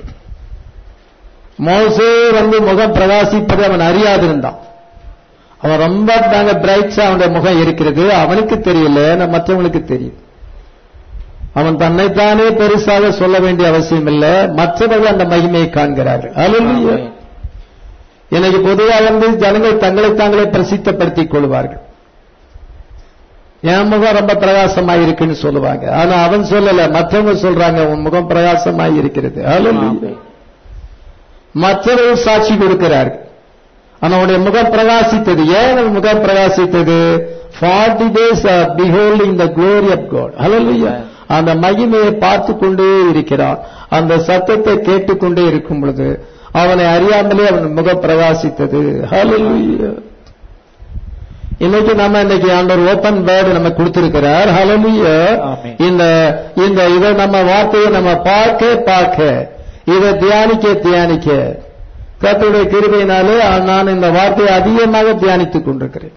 மோசே முகம் பிரகாசிப்பது அவன் அறியாதிருந்தான். அவன் ரொம்ப பிரைட்ஸா அவனுடைய முகம் இருக்கிறது. அவனுக்கு தெரியல, மற்றவங்களுக்கு தெரியும். அவன் தன்னைத்தானே பெருசாக சொல்ல வேண்டிய அவசியம் இல்லை, மற்றவர்கள் அந்த மகிமையை காண்கிறார்கள். அல்லேலூயா. இன்னைக்கு பொதுவாக ஜனங்கள் தங்களை தாங்களே பிரசித்தப்படுத்திக் கொள்வார்கள். என் முகம் ரொம்ப பிரகாசமாய் இருக்குன்னு சொல்லுவாங்க. ஆனா அவன் சொல்லல, மற்றவங்க சொல்றாங்க உன் முகம் பிரகாசமாய் இருக்கிறது. அல்லேலூயா. மற்றவர்கள் சாட்சி கொடுக்கிறார்கள். ஆனா அவனுடைய முகம் பிரகாசித்தது. ஏன் அவன் முகம் பிரகாசித்தது? 40 days of beholding the glory of God. Hallelujah. அந்த மகிமையை பார்த்து கொண்டே இருக்கிறான். அந்த சத்தத்தை கேட்டுக்கொண்டே இருக்கும் பொழுது அவனை அறியாமலே அவன் முகம் பிரகாசித்தது. Hallelujah. இன்னைக்கு ஆண்டவர் ஓபன் வேர்டு நம்ம கொடுத்திருக்கிறார். Hallelujah. இந்த இதை நம்ம வார்த்தையை நம்ம பார்க்க இதை தியானிக்க கர்த்தருடைய கிருபையினாலே நான் இந்த வார்த்தையை அதிகமாக தியானித்துக் கொண்டிருக்கிறேன்.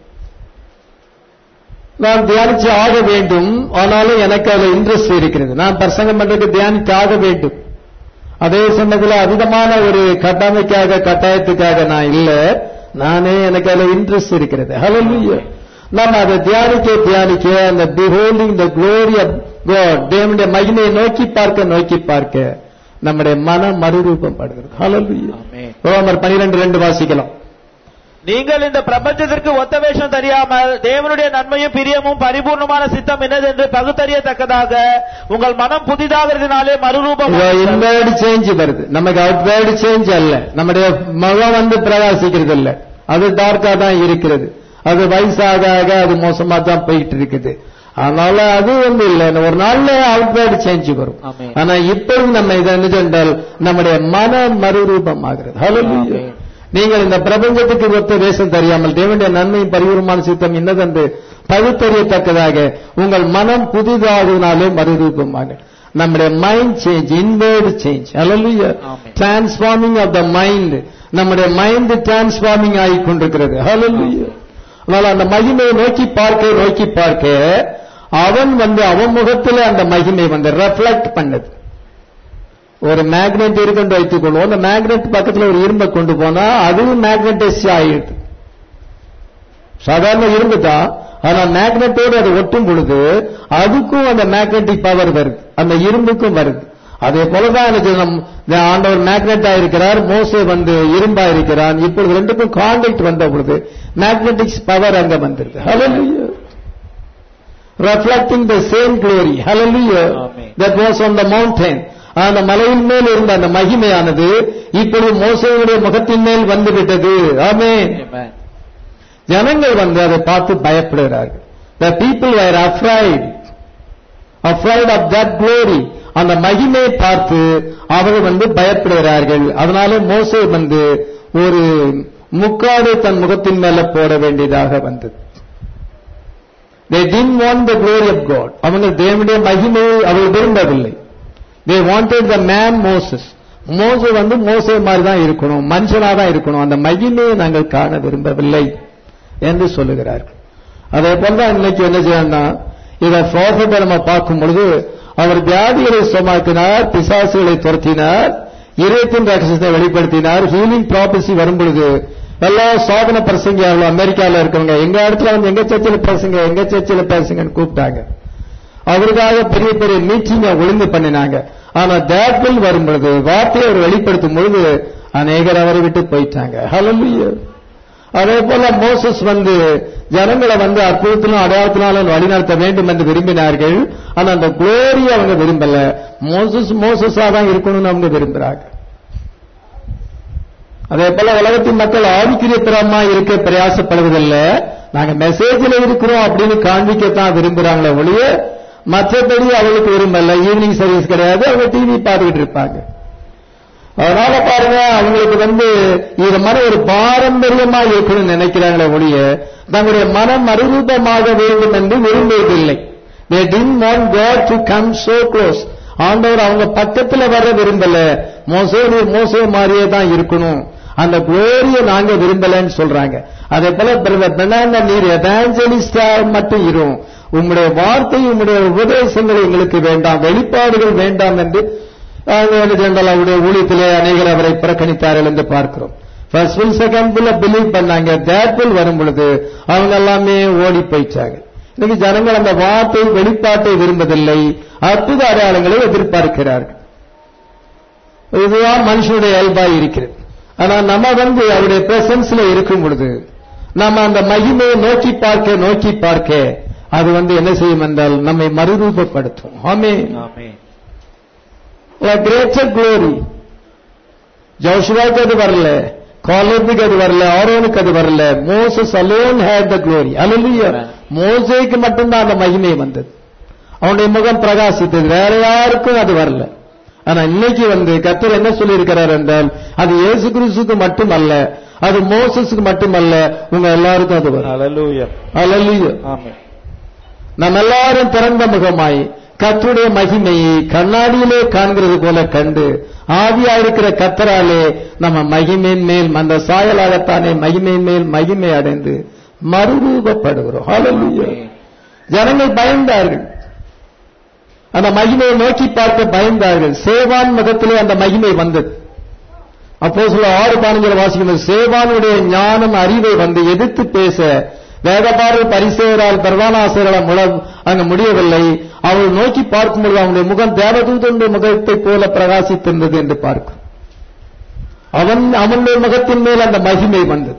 நான் தியானிச்சு ஆக வேண்டும். ஆனாலும் எனக்கு அதுல இன்ட்ரெஸ்ட் இருக்கிறது. நான் பிரசங்கம் பண்றதுக்கு தியானித்து ஆக வேண்டும். அதே சமயத்தில் அதிகமான ஒரு கட்டாயத்துக்காக நான் இல்ல. எனக்கு அதுல இன்ட்ரெஸ்ட் இருக்கிறது. ஹல்லேலூயா. நம்ம அதை தியானிக்க அந்த beholding the glory of God, தேவனுடைய மகிமையை நோக்கி பார்க்க நம்முடைய மனம் மறுரூபம் படுகிறது. ஹல்லேலூயா. ரோமர் 12:2 வாசிக்கலாம். நீங்கள் இந்த பிரபஞ்சத்திற்கு ஒத்த வேஷம் தெரியாமல் தேவனுடைய நன்மையும் பிரியமும் பரிபூர்ணமான சித்தம் என்னதென்று பகுத்தறியத்தக்கதாக உங்கள் மனம் புதிதாகிறதுனாலே மறுரூபம். இன்வர்ட் சேஞ்ச் வருது, நமக்கு அவுட்வர்ட் சேஞ்ச் அல்ல. நம்முடைய முகம் பிரகாசிக்கிறது இல்ல, அது டார்க்கா தான் இருக்கிறது. அது வயசாக அது மோசமா தான் போயிட்டு இருக்குது. அதனால அது இல்லை, ஒரு நாள்ல அவுட்வர்ட் சேஞ்ச் வரும். ஆனா இப்பொழுது நம்ம இதை என்றால் நம்முடைய மனம் மறுரூபம் ஆகிறது. ஹல்லேலூயா. நீங்கள் இந்த பிரபஞ்சத்துக்கு ஒத்த வேஷம் தெரியாமல் தேவனுடைய நன்மையும் பரிபூர்ணமான சித்தம் என்னதென்று பகுத்தறியத்தக்கதாக உங்கள் மனம் புதிதாகுனாலே மறுரூபமாக நம்முடைய mind change, inward change. Hallelujah. Transforming of the mind, நம்முடைய மைண்ட் டிரான்ஸ்ஃபார்மிங் ஆகிக் கொண்டிருக்கிறது. ஹல்லேலூயா. அதனால அந்த மகிமையை நோக்கி பார்க்க அவன் அவன் முகத்தில் அந்த மகிமை ரெஃப்ளெக்ட் பண்ணது. ஒரு மேக்னெட் இருக்குன்னு வைத்துக் கொள்வோம். அந்த மேக்னெட் பக்கத்தில் ஒரு இரும்பை கொண்டு போனா அதுவும் மேக்னெட்டைஸ் ஆயிடுது. சாதாரண இரும்பு தான், ஆனா மேக்னெட்டோடு அது ஒட்டும் பொழுது அதுக்கும் அந்த மேக்னெட்டிக் பவர் வருது, அந்த இரும்புக்கும் வருது. அதே போலதான் ஆண்டவர் மேக்னெட்டா இருக்கிறார், மோசே இரும்பா இருக்கிறான். இப்பொழுது ரெண்டுக்கும் கான்டாக்ட் வந்த பொழுது மேக்னெட்டிக்ஸ் பவர் அங்க வந்துருது. ஹல்லேலூயா. reflecting the same glory. Hallelujah. That was on the mountain. அந்த மலையின் மேல் இருந்த அந்த மகிமையானது இப்பொழுது மோசேயுடைய முகத்தின் மேல் வந்துவிட்டது. ஆமென். ஜனங்கள் அதை பார்த்து பயப்படுகிறார்கள். The people were afraid of that glory. அந்த மகிமையை பார்த்து அவர்கள் பயப்படுகிறார்கள். அதனால மோசே ஒரு முக்காடு தன் முகத்தின் மேல போட வேண்டியதாக வந்தது. They didn't want the glory of God. அவர்கள் தேவனுடைய மகிமையை அவர்கள் விரும்பவில்லை. They wanted the man Moses. மோசே மோசே மாதிரி தான் இருக்கணும், மனுஷனா தான் இருக்கணும், அந்த மகிமையை நாங்கள் காண விரும்பவில்லை என்று சொல்லுகிறார்கள். அதே போலதான் இன்னைக்கு என்ன செய்யணும்னா, இதை ப்ராஃபட்டை நம்ம பார்க்கும் பொழுது அவர் வியாதிகளை சுமக்கினார், பிசாசுகளை துரத்தினார், இதயத்தின் ரகசியத்தை வெளிப்படுத்தினார். ஹீலிங் ப்ராபசி வரும் பொழுது எல்லா சாதன பிரசங்கியாளர்களும் அமெரிக்காவில் இருக்கிறவங்க எங்க இடத்துல எங்க சர்ச்சில் பேசுங்கன்னு கூப்பிட்டாங்க. அவருக்காக பெரிய பெரிய மீட்டிங்க ஒழுங்கு பண்ணினாங்க. ஆனா தேட்பில் வரும்பொழுது வார்த்தையை அவர் வெளிப்படுத்தும் பொழுது அநேகர் அவரை விட்டு போயிட்டாங்க. ஹல்லேலூயா. அதே போல மோசஸ் ஜனங்களை அற்புதத்திலும் அடையாளத்தினாலும் வழிநடத்த வேண்டும் என்று விரும்பினார்கள். ஆனா அந்த குளோரி அவங்க விரும்பல. மோசஸா தான் இருக்கணும்னு அவங்க விரும்புறாங்க. அதே போல உலகத்தின் மக்கள் ஆவிக்குரிய பிரமா இருக்க பிரயாசப்படுவதில்லை. நாங்க மெசேஜில் இருக்கிறோம் அப்படின்னு காண்பிக்கத்தான் விரும்புறாங்களே ஒழிய மற்றபடி அவங்களுக்கு விரும்பல. ஈவினிங் சர்வீஸ் கிடையாது, அவங்க டிவி பார்த்துக்கிட்டு இருப்பாங்க. அதனால பாருங்க, அவங்களுக்கு இது மாதிரி ஒரு பாரம்பரியமா இருக்கணும்னு நினைக்கிறாங்களே ஒழிய தங்களுடைய மனம் மறுரூபமாக வேண்டும் என்று விரும்புவதில்லை. They didn't want God to come so close. ஆண்டவர் அவங்க பக்கத்துல வர விரும்பல. மோசே மாதிரியே தான் இருக்கணும், அந்த குளோரிய நாங்க விரும்பலன்னு சொல்றாங்க. அதே போல நீர் எவாஞ்சலிஸ்டா மட்டும் இருக்கும், உங்களுடைய வார்த்தை உங்களுடைய உபதேசங்கள் எங்களுக்கு வேண்டாம், வெளிப்பாடுகள் வேண்டாம் என்று அவருடைய ஊழியத்திலே அநேகர் அவரை புறக்கணித்தார்கள் என்று பார்க்கிறோம். First will second will believe பண்ணாங்க. தேட் வில் வரும் பொழுது அவங்க எல்லாமே ஓடி போயிட்டாங்க. இன்னைக்கு ஜனங்கள் அந்த வார்த்தை வெளிப்பாட்டை விரும்பதில்லை, அற்புத அடையாளங்களை எதிர்பார்க்கிறார்கள். இதுதான் மனுஷனுடைய இயல்பாய் இருக்கிறது. ஆனா நம்ம அவருடைய பிரசன்ஸ்ல இருக்கும் பொழுது நம்ம அந்த மகிமையை நோக்கி பார்க்க அது என்ன செய்யும் என்றால் நம்மை மறுரூபப்படுத்தும். ஆமென். Greater glory. ஜோஷுவாக்கு அது வரல, காலேபுக்கு அது வரல, ஆரோனுக்கு அது வரல. Moses alone had the glory. Hallelujah. மோசேக்கு மட்டும்தான் அந்த மகிமை வந்தது, அவனுடைய முகம் பிரகாசித்தது, வேற யாருக்கும் அது வரல. ஆனா இன்னைக்கு கர்த்தர் என்ன சொல்லி இருக்கிறார் என்றால் அது இயேசு கிறிஸ்துக்கு மட்டுமல்ல, அது மோசஸுக்கு மட்டுமல்ல, உங்க எல்லாருக்கும் அது வரும். அல்லேலூயா. அல்லேலூயா. ஆமென். நம்ம எல்லாரும் திறந்த முகமாய் கர்த்தருடைய மகிமையை கண்ணாடியிலே காண்கிறது போல கண்டு ஆவியா இருக்கிற கர்த்தராலே நம்ம மகிமையின் மேல் அந்த சாயலாகத்தானே மகிமையின் மேல் மகிமை அடைந்து மறுரூபப்படுகிறோம். ஹல்லேலூயா. ஜனங்கள் பயந்தார்கள், அந்த மகிமையை நோக்கி பார்க்க பயந்தார்கள். சேவான் முகத்திலே அந்த மகிமை வந்தது. அப்போஸ்தலர் 6:15 வாசிக்கும், சேவானுடைய ஞானம் அறிவை எதிர்த்து பேச வேதபாரர் பரிசேயரால் பிரதான ஆசிரியரால் அங்க முடியவில்லை. அவள் நோக்கி பார்க்கும்போது அவனுடைய முகம் தேவதூதனுடைய முகத்தை போல பிரகாசித்திருந்தது என்று பார்க்கும். அவனுடைய முகத்தின் மேல் அந்த மகிமை வந்தது.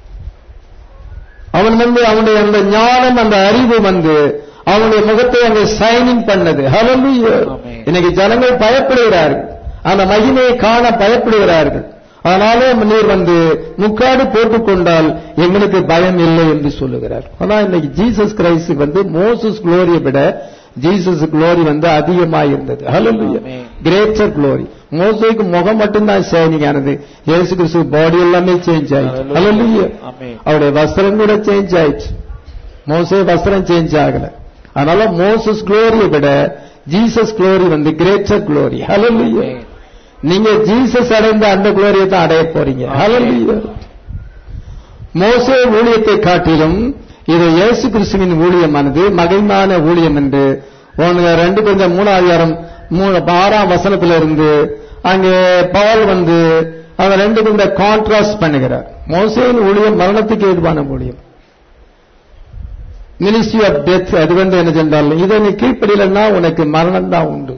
அவன் அவனுடைய அந்த ஞானம் அந்த அறிவு அவனுடைய முகத்தை அங்கே சைனிங் பண்ணது. ஹல்லேலூயா. இன்னைக்கு ஜனங்கள் பயப்படுகிறார்கள், அந்த மகிமையை காண பயப்படுகிறார்கள். ஆனாலே நீர் முக்காடு போட்டுக் கொண்டால் எங்களுக்கு பயம் இல்லை என்று சொல்லுகிறார். ஆனா இன்னைக்கு ஜீசஸ் கிரைஸ்ட் மோசஸ் குளோரியை விட ஜீசஸ் குளோரி அதிகமாக இருந்தது. ஹல்லேலூயா. Greater glory. மோசேக்கு முகம் மட்டும்தான் ஷைனிங் ஆனது, இயேசு கிறிஸ்து பாடி எல்லாமே சேஞ்ச் ஆயிடுச்சு. ஹல்லேலூயா. அவருடைய வஸ்திரம் கூட சேஞ்ச் ஆயிடுச்சு, மோசே வஸ்திரம் சேஞ்ச் ஆகல. அதனால மோசஸ் குளோரியை விட Jesus glory greater glory. Hallelujah. நீங்க ஜீசஸ் அடைந்த அந்த குளோரியை தான் அடைய போறீங்க. ஹல்லேலூயா. மோசே ஊழியத்தை காட்டிலும் இது இயேசு கிறிஸ்துவின் ஊழியமானது மகிமையான ஊழியம் என்று 2 கொஞ்சம் 3:6 வசனத்திலிருந்து அங்கே பவுல் அவன் 2 கொஞ்சம் கான்ட்ராஸ்ட் பண்ணுகிறார். மோசேயின் ஊழியம் மரணத்துக்கு ஏதுவான ஊழியம், மினிஸ்ட்ரி ஆஃப் டெத். அது என்ன சென்றால் இதை நீ கீழ்ப்படியலன்னா உனக்கு மரணம் தான் உண்டு.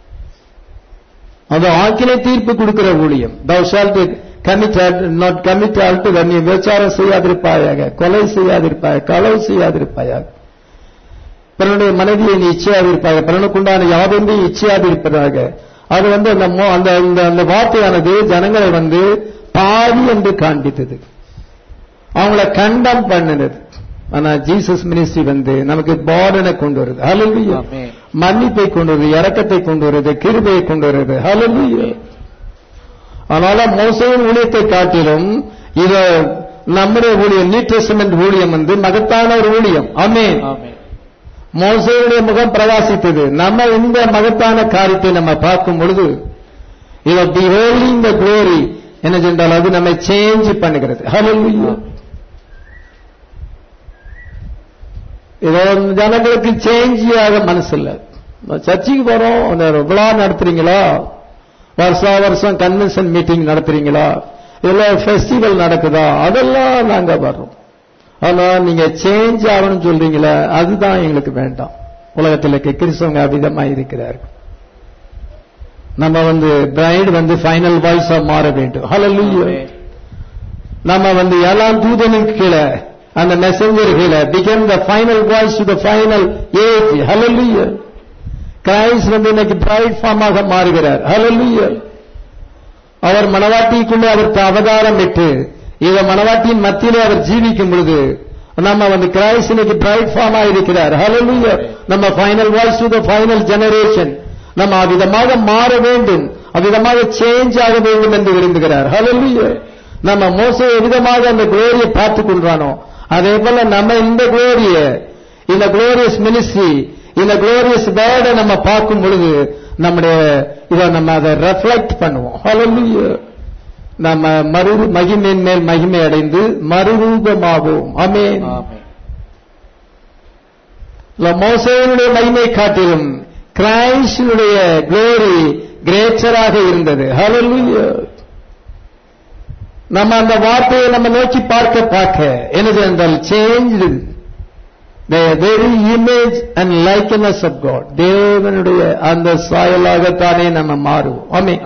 அது ஆக்கினை தீர்ப்பு கொடுக்கிற ஊழியம். thou shalt not commit adultery, நீ விபச்சாரம் செய்யாதிருப்பாயாக, கொலை செய்யாதிருப்பாயாக, களவு செய்யாதிருப்பாயாக, பிறனுடைய மனைவியை நீ இச்சையாதிருப்பாயாக, பிறனுக்குண்டான யாதொன்றையும் இச்சையாதிருப்பதாக. அது அந்த வார்த்தையானது ஜனங்களை பாவி என்று காண்பித்தது, அவங்கள கண்டம் பண்ணினது. ஆனா ஜீசஸ் மினிஸ்ட்ரி நமக்கு பாடனை கொண்டு வருது. ஹல்லேலூயா. மன்னிப்பை கொண்டு வருது, இரக்கத்தை கொண்டு வருது, கிருபையை கொண்டு வருது. ஹல்லேலூயா. அதனால மோசேயின் ஊழியத்தை காட்டிலும் இது நம்முடைய ஊழியம், நியூ டெஸ்டமென்ட் ஊழியம் மகத்தான ஒரு ஊழியம். ஆமென். மோசேயுடைய முகம் பிரகாசித்தது. நம்ம இந்த மகத்தான காரியத்தை நம்ம பார்க்கும் பொழுது இது beholding the glory என்ன சென்றால் அது நம்மை சேஞ்ச் பண்ணுகிறது. ஹல்லேலூயா. இதோ ஜனங்களுக்கு சேஞ்ச் ஆக மனசு இல்ல. சர்ச்சுக்கு போறோம், விழா நடத்துறீங்களா, வருஷம் கன்வென்ஷன் மீட்டிங் நடத்துறீங்களா, இல்ல ஃபெஸ்டிவல் நடக்குதா, அதெல்லாம் நாங்க வர்றோம். ஆனா நீங்க சேஞ்ச் ஆகணும்னு சொல்றீங்களா, அதுதான் எங்களுக்கு வேண்டாம். உலகத்தில் இருக்க கிறிஸ்தவங்க அவ்விதமாக இருக்கிறார்கள். நம்ம பிரைட் ஃபைனல் வாய்ஸா மாற வேண்டும். ஹல்லேலூயா. நம்ம ஏழாம் தூதனுக்கு கீழே அந்த மெசஞ்சர் கீழே became the final voice to the final age. Hallelujah. Christ இன்னைக்கு பிரைட் ஃபார்மாக மாறுகிறார். ஹல்லேலூயா. அவர் மணவாட்டிக்குள்ளே அவர் அவதாரம் விட்டு இத மணவாட்டியின் மத்தியிலே அவர் ஜீவிக்கும் பொழுது நம்ம கிரைஸ்ட் இன்னைக்கு பிரைட் ஃபார்மா இருக்கிறார். ஹல்லேலூயா. நம்ம final voice to the final generation. நம்ம அவ்விதமாக மாற வேண்டும், அவ்விதமாக சேஞ்ச் ஆக வேண்டும் என்று விரும்புகிறார். ஹல்லேலூயா. நம்ம மோசே எவ்விதமாக அந்த குளோரியை பார்த்துக் கொள்றானோ அதே போல நம்ம இந்த குளோரிய, இந்த குளோரியஸ் மினிஸ்ட்ரி, இந்த குளோரியஸ் வேர்டை நம்ம பார்க்கும் பொழுது நம்முடைய நம்ம அதை ரெஃப்ளெக்ட் பண்ணுவோம். ஹல்லேலூயா. நம்ம மகிமையின் மேல் மகிமை அடைந்து மறுரூபமாவோம். ஆமென். மோசேயினுடைய மகிமை காட்டிலும் கிரைஸ்டுடைய குளோரி கிரேட்டராக இருந்தது. ஹல்லேலூயா. நம்ம அந்த வார்த்தையை நம்ம நோக்கி பார்க்க என்னது என்றால் change the very image and likeness of God. தேவனுடைய அந்த சாயலாகத்தானே நம்ம மாறுவோம். ஆமென்.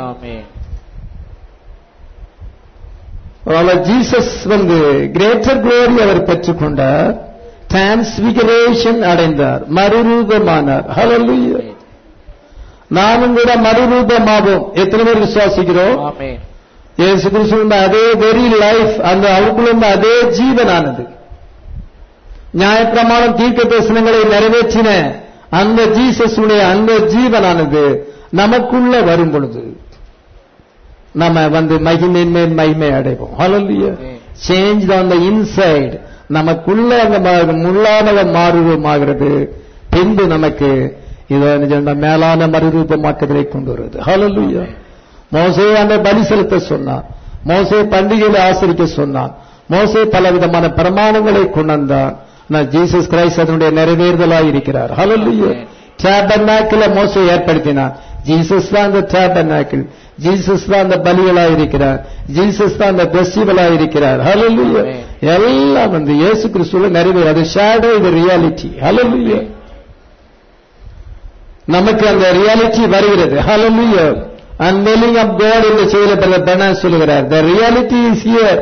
ஜீசஸ் கிரேட்டர் குளோரி அவர் பெற்றுக்கொண்டார், டிரான்ஸ்பிகரேஷன் அடைந்தார், மறுரூபமானார். ஹல்லேலூயா. நாமும் கூட மறுரூபமாவோம். எத்தனை பேர் விசுவாசிக்கிறோம்? இயேசு கிறிஸ்துவின் அதே வெரி லைஃப், அந்த அவருக்குள்ள அதே ஜீவனானது, நியாயப்பிரமாணம் தீர்க்க தரிசனங்களை நிறைவேற்றின அந்த ஜீசஸுடைய அந்த ஜீவனானது நமக்குள்ள வரும் பொழுது நம்ம மகிமையின் மேல் மகிமை அடைவோம். Hallelujah. Change on the inside. நமக்குள்ள அந்த முள்ளானவ மாறுவமாகிறது. பின்பு நமக்கு இது மேலான மறுரூபமாக்கங்களை கொண்டு வருவது. ஹல்லேலூயா. மோசே அந்த பலி செலுத்த சொன்னான், மோசே பண்டிகைகளை ஆசரிக்க சொன்னான், மோசே பலவிதமான பிரமாணங்களை கொண்டு வந்தான். ஜீசஸ் கிரைஸ்ட் அதனுடைய நிறைவேறுதலாக இருக்கிறார். ஹல்லேலூயா. டேபர்னாக்கிளை மோசே ஏற்படுத்தினார். ஜீசஸ் தான் அந்த டேபர்னாக்கிள், ஜீசஸ் தான் அந்த பலிகளாக இருக்கிறார், ஜீசஸ் தான் அந்த ஃபெஸ்டிவலாக இருக்கிறார். ஹல்லேலூயா. எல்லாம் இயேசு கிறிஸ்துவில நிறைவேறு. அது ஷேடோ, இது ரியாலிட்டி. ஹல்லேலூயா. நமக்கு அந்த ரியாலிட்டி வருகிறது. Hallelujah. Unveiling of God in the செய்தியில பிரதர் பெர்னார்ட் சொல்லுகிறார், the reality is here.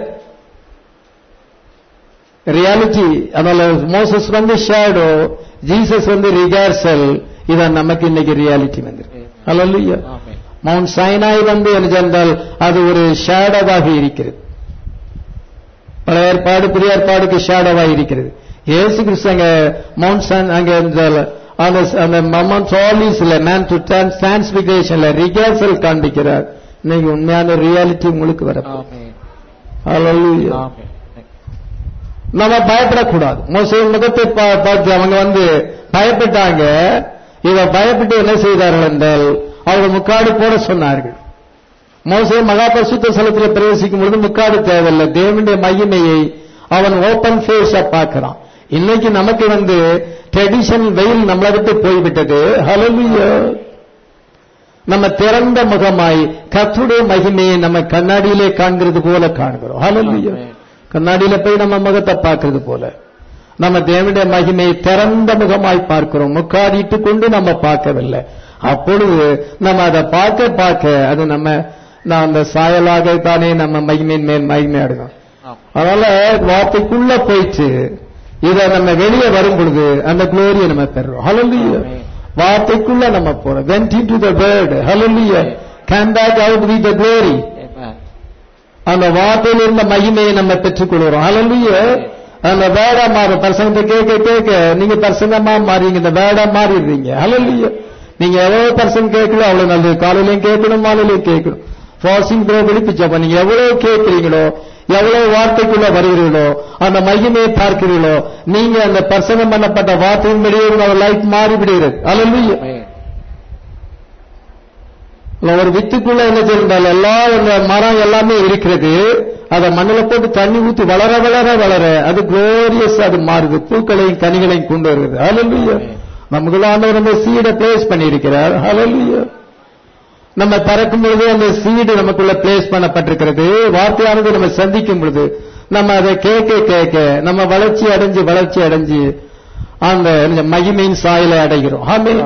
Reality அதனால மோசஸ் ஷேடோ, ஜீசஸ் ரிகார்சல். இதான் நமக்கு இன்னைக்கு ரியாலிட்டி வந்திருக்கு. ஹல்லேலூயா. மவுண்ட் சைனாய் என்றால் அது ஒரு ஷேடோவாக இருக்கிறது. பழைய ஏற்பாடு புதிய ஏற்பாடுக்கு ஷேடோவாக இருக்கிறது. இயேசு கிறிஸ்து அங்க மவுண்ட் சைன் அங்க அந்த மவுண்ட் ஆலிவ்ஸ்ல மேன் டு டிரான்ஸ்பிகரேஷன்ல ரிகார்சல் காண்பிக்கிறார். இன்னைக்கு உண்மையான ரியாலிட்டி உங்களுக்கு வர. ஹல்லேலூயா. நம்ம பயப்படக்கூடாது. மோசே முகத்தை பார்த்து அவங்க பயப்பட்டாங்க. இவ பயப்பட்டு என்ன செய்தார்கள் என்றால் அவங்க முக்காடு போட சொன்னார்கள். மோசே மகா பரிசுத்த ஸ்தலத்தில் பிரவேசிக்கும் பொழுது முக்காடு தேவையில்லை. தேவனுடைய மகிமையை அவன் ஓபன் ஃபேஸா பார்க்கிறான். இன்னைக்கு நமக்கு ட்ரெடிஷன் வெயில் நம்மளை விட்டு போய்விட்டது. ஹல்லேலூயா. நம்ம திறந்த முகமாய் கர்த்தருடைய மகிமையை நம்ம கண்ணாடியிலே காண்கிறது போல காண்கிறோம். ஹல்லேலூயா. கண்ணாடியில போய் நம்ம முகத்தை பார்க்கிறது போல நம்ம தேவனுடைய மகிமையை திறந்த முகமாய் பார்க்கிறோம். முக்காடிட்டு கொண்டு நம்ம பார்க்கவில்லை. அப்பொழுது நம்ம அதை பார்க்க அது நம்ம அந்த சாயலாக தானே நம்ம மகிமையின் மேல் மகிமை அடைவோம். அதனால வார்த்தைக்குள்ள போயிட்டு இதை நம்ம வெளியே வரும் பொழுது அந்த குளோரியை நம்ம பெறுறோம். ஹல்லேலூயா. வார்த்தைக்குள்ள நம்ம போறோம். went into the word. Hallelujah. came back out with the glory. அந்த வார்த்தையில் இருந்த மகிமையை நம்ம பெற்றுக் கொள்கிறோம். ஹல்லேலூயா. அந்த வேடா மாறும். பிரசங்கத்தை கேட்க நீங்க பிரசங்கமா மாறீங்க, இந்த வேடா மாறிடுறீங்க. ஹல்லேலூயா. நீங்க எவ்வளவு பர்சன்ட் கேட்கணும் அவ்வளவு நல்லது. காலையிலையும் கேட்கணும், மாலையிலையும் கேட்கணும். ஃபாஸ்டிங் ப்ரோ விழிப்பிச்சப்ப நீங்க எவ்வளவு கேட்கிறீங்களோ, எவ்வளவு வார்த்தைக்குள்ள வருகிறீர்களோ, அந்த மகிமையை பார்க்கிறீர்களோ, நீங்க அந்த பிரசங்கம் பண்ணப்பட்ட வார்த்தையின் வெளியே உங்கள் லைஃப் மாறிவிடுகிறது. ஹல்லேலூயா. ஒரு வித்துக்குள்ள என்ன செய்தால் எல்லா மரம் எல்லாமே இருக்கிறது. அதை மண்ணில போட்டு தண்ணி ஊத்தி வளர வளர வளர அது குளோரியஸ், அது மாறுது, பூக்களையும் கனிகளையும் கொண்டு வருகிறது. ஹல்லேலூயா. நமக்குள்ள ஆண்டவர் அந்த சீடை பிளேஸ் பண்ணியிருக்கிறார். ஹல்லேலூயா. நம்ம பறக்கும் பொழுது அந்த சீடு நமக்குள்ள பிளேஸ் பண்ணப்பட்டிருக்கிறது. வார்த்தையானது நம்ம சந்திக்கும் பொழுது நம்ம அதை கேட்க நம்ம வளர்ச்சி அடைஞ்சு அந்த மகிமையின் சாயலை அடைகிறோம். ஆமென்.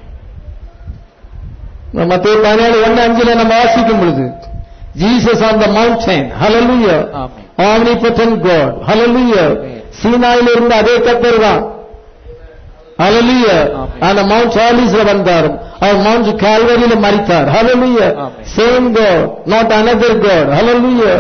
மத்தேயு 17:1-5 நம்ம வாசிக்கும் பொழுது Jesus on the mountain, hallelujah, omnipotent God, hallelujah, சீனாயில இருந்த அதே கர்த்தர் தான், hallelujah, அந்த மவுண்ட் ஆலிஸ்ல வந்தார், அவர் மவுண்ட் கால்வரியில மரித்தார், hallelujah, same God, not another God, hallelujah.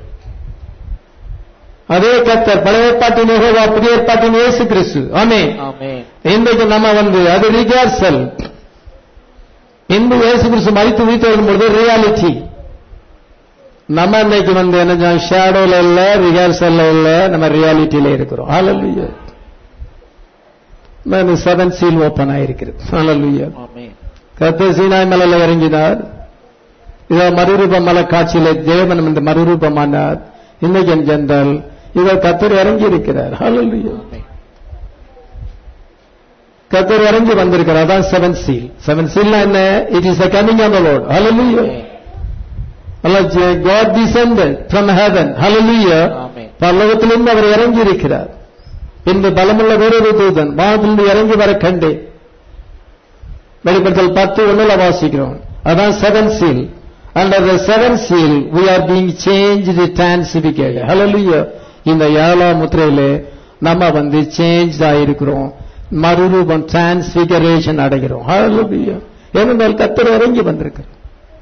அதே கர்த்தர், பழைய ஏற்பாட்டின் யெகோவா, புதிய ஏற்பாட்டின் இயேசு கிறிஸ்து. ஆமென். இன்றைக்கு நம்ம அது ரிஹர்சல். இந்த இயேசு கிறிஸ்து மரித்து உயிர்த்து வரும்பொழுது ரியாலிட்டி. நம்ம இன்னைக்கு என்ன ஷேடோல இல்ல, ரிஹர்சல்ல இல்ல, நம்ம ரியாலிட்டியில இருக்கிறோம். ஹல்லேலூயா. நம்ம 7 சீல் ஓபன் ஆயிருக்கிறது. ஹல்லேலூயா. கர்த்தர் சீனாய் மலையில இறங்கினார். இத மறுரூப மலை காட்சியில தேவன் இந்த மறுரூபமானார். இன்னைக்கு ஜெனரல் இவர் கர்த்தர் இறங்கி இருக்கிறார். ஹல்லேலூயா. கர்த்தர் இறங்கி வந்திருக்கிறார். அதான் 7 சீல். 7 சீல்னா என்ன? It is a coming of the Lord. Hallelujah. God descended from heaven. Hallelujah. பரலோகத்திலிருந்து அவர் இறங்கி இருக்கிறார். இந்த பலமுள்ள வேறொரு தூதன் வானத்திலிருந்து இறங்கி வர கண்டேன். வெளிப்படுத்தல் 10:1 வாசிக்கிறோம். அதான் 7 seal. Under the 7 seal we are being changed, transfigured. Hallelujah. இந்த 7ஆம் முத்திரையிலே நம்ம சேஞ்ச் ஆயிருக்கிறோம். மறுரூபம், டிரான்ஸ்பிகரேஷன் அடைகிறோம். Hallelujah. ஏனென்றால் கர்த்தர் இறங்கி வந்திருக்கிறார்.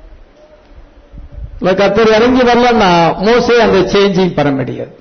கர்த்தர் இறங்கி வரலன்னா மோசே அந்த சேஞ்சிங் பண்ண முடியாது.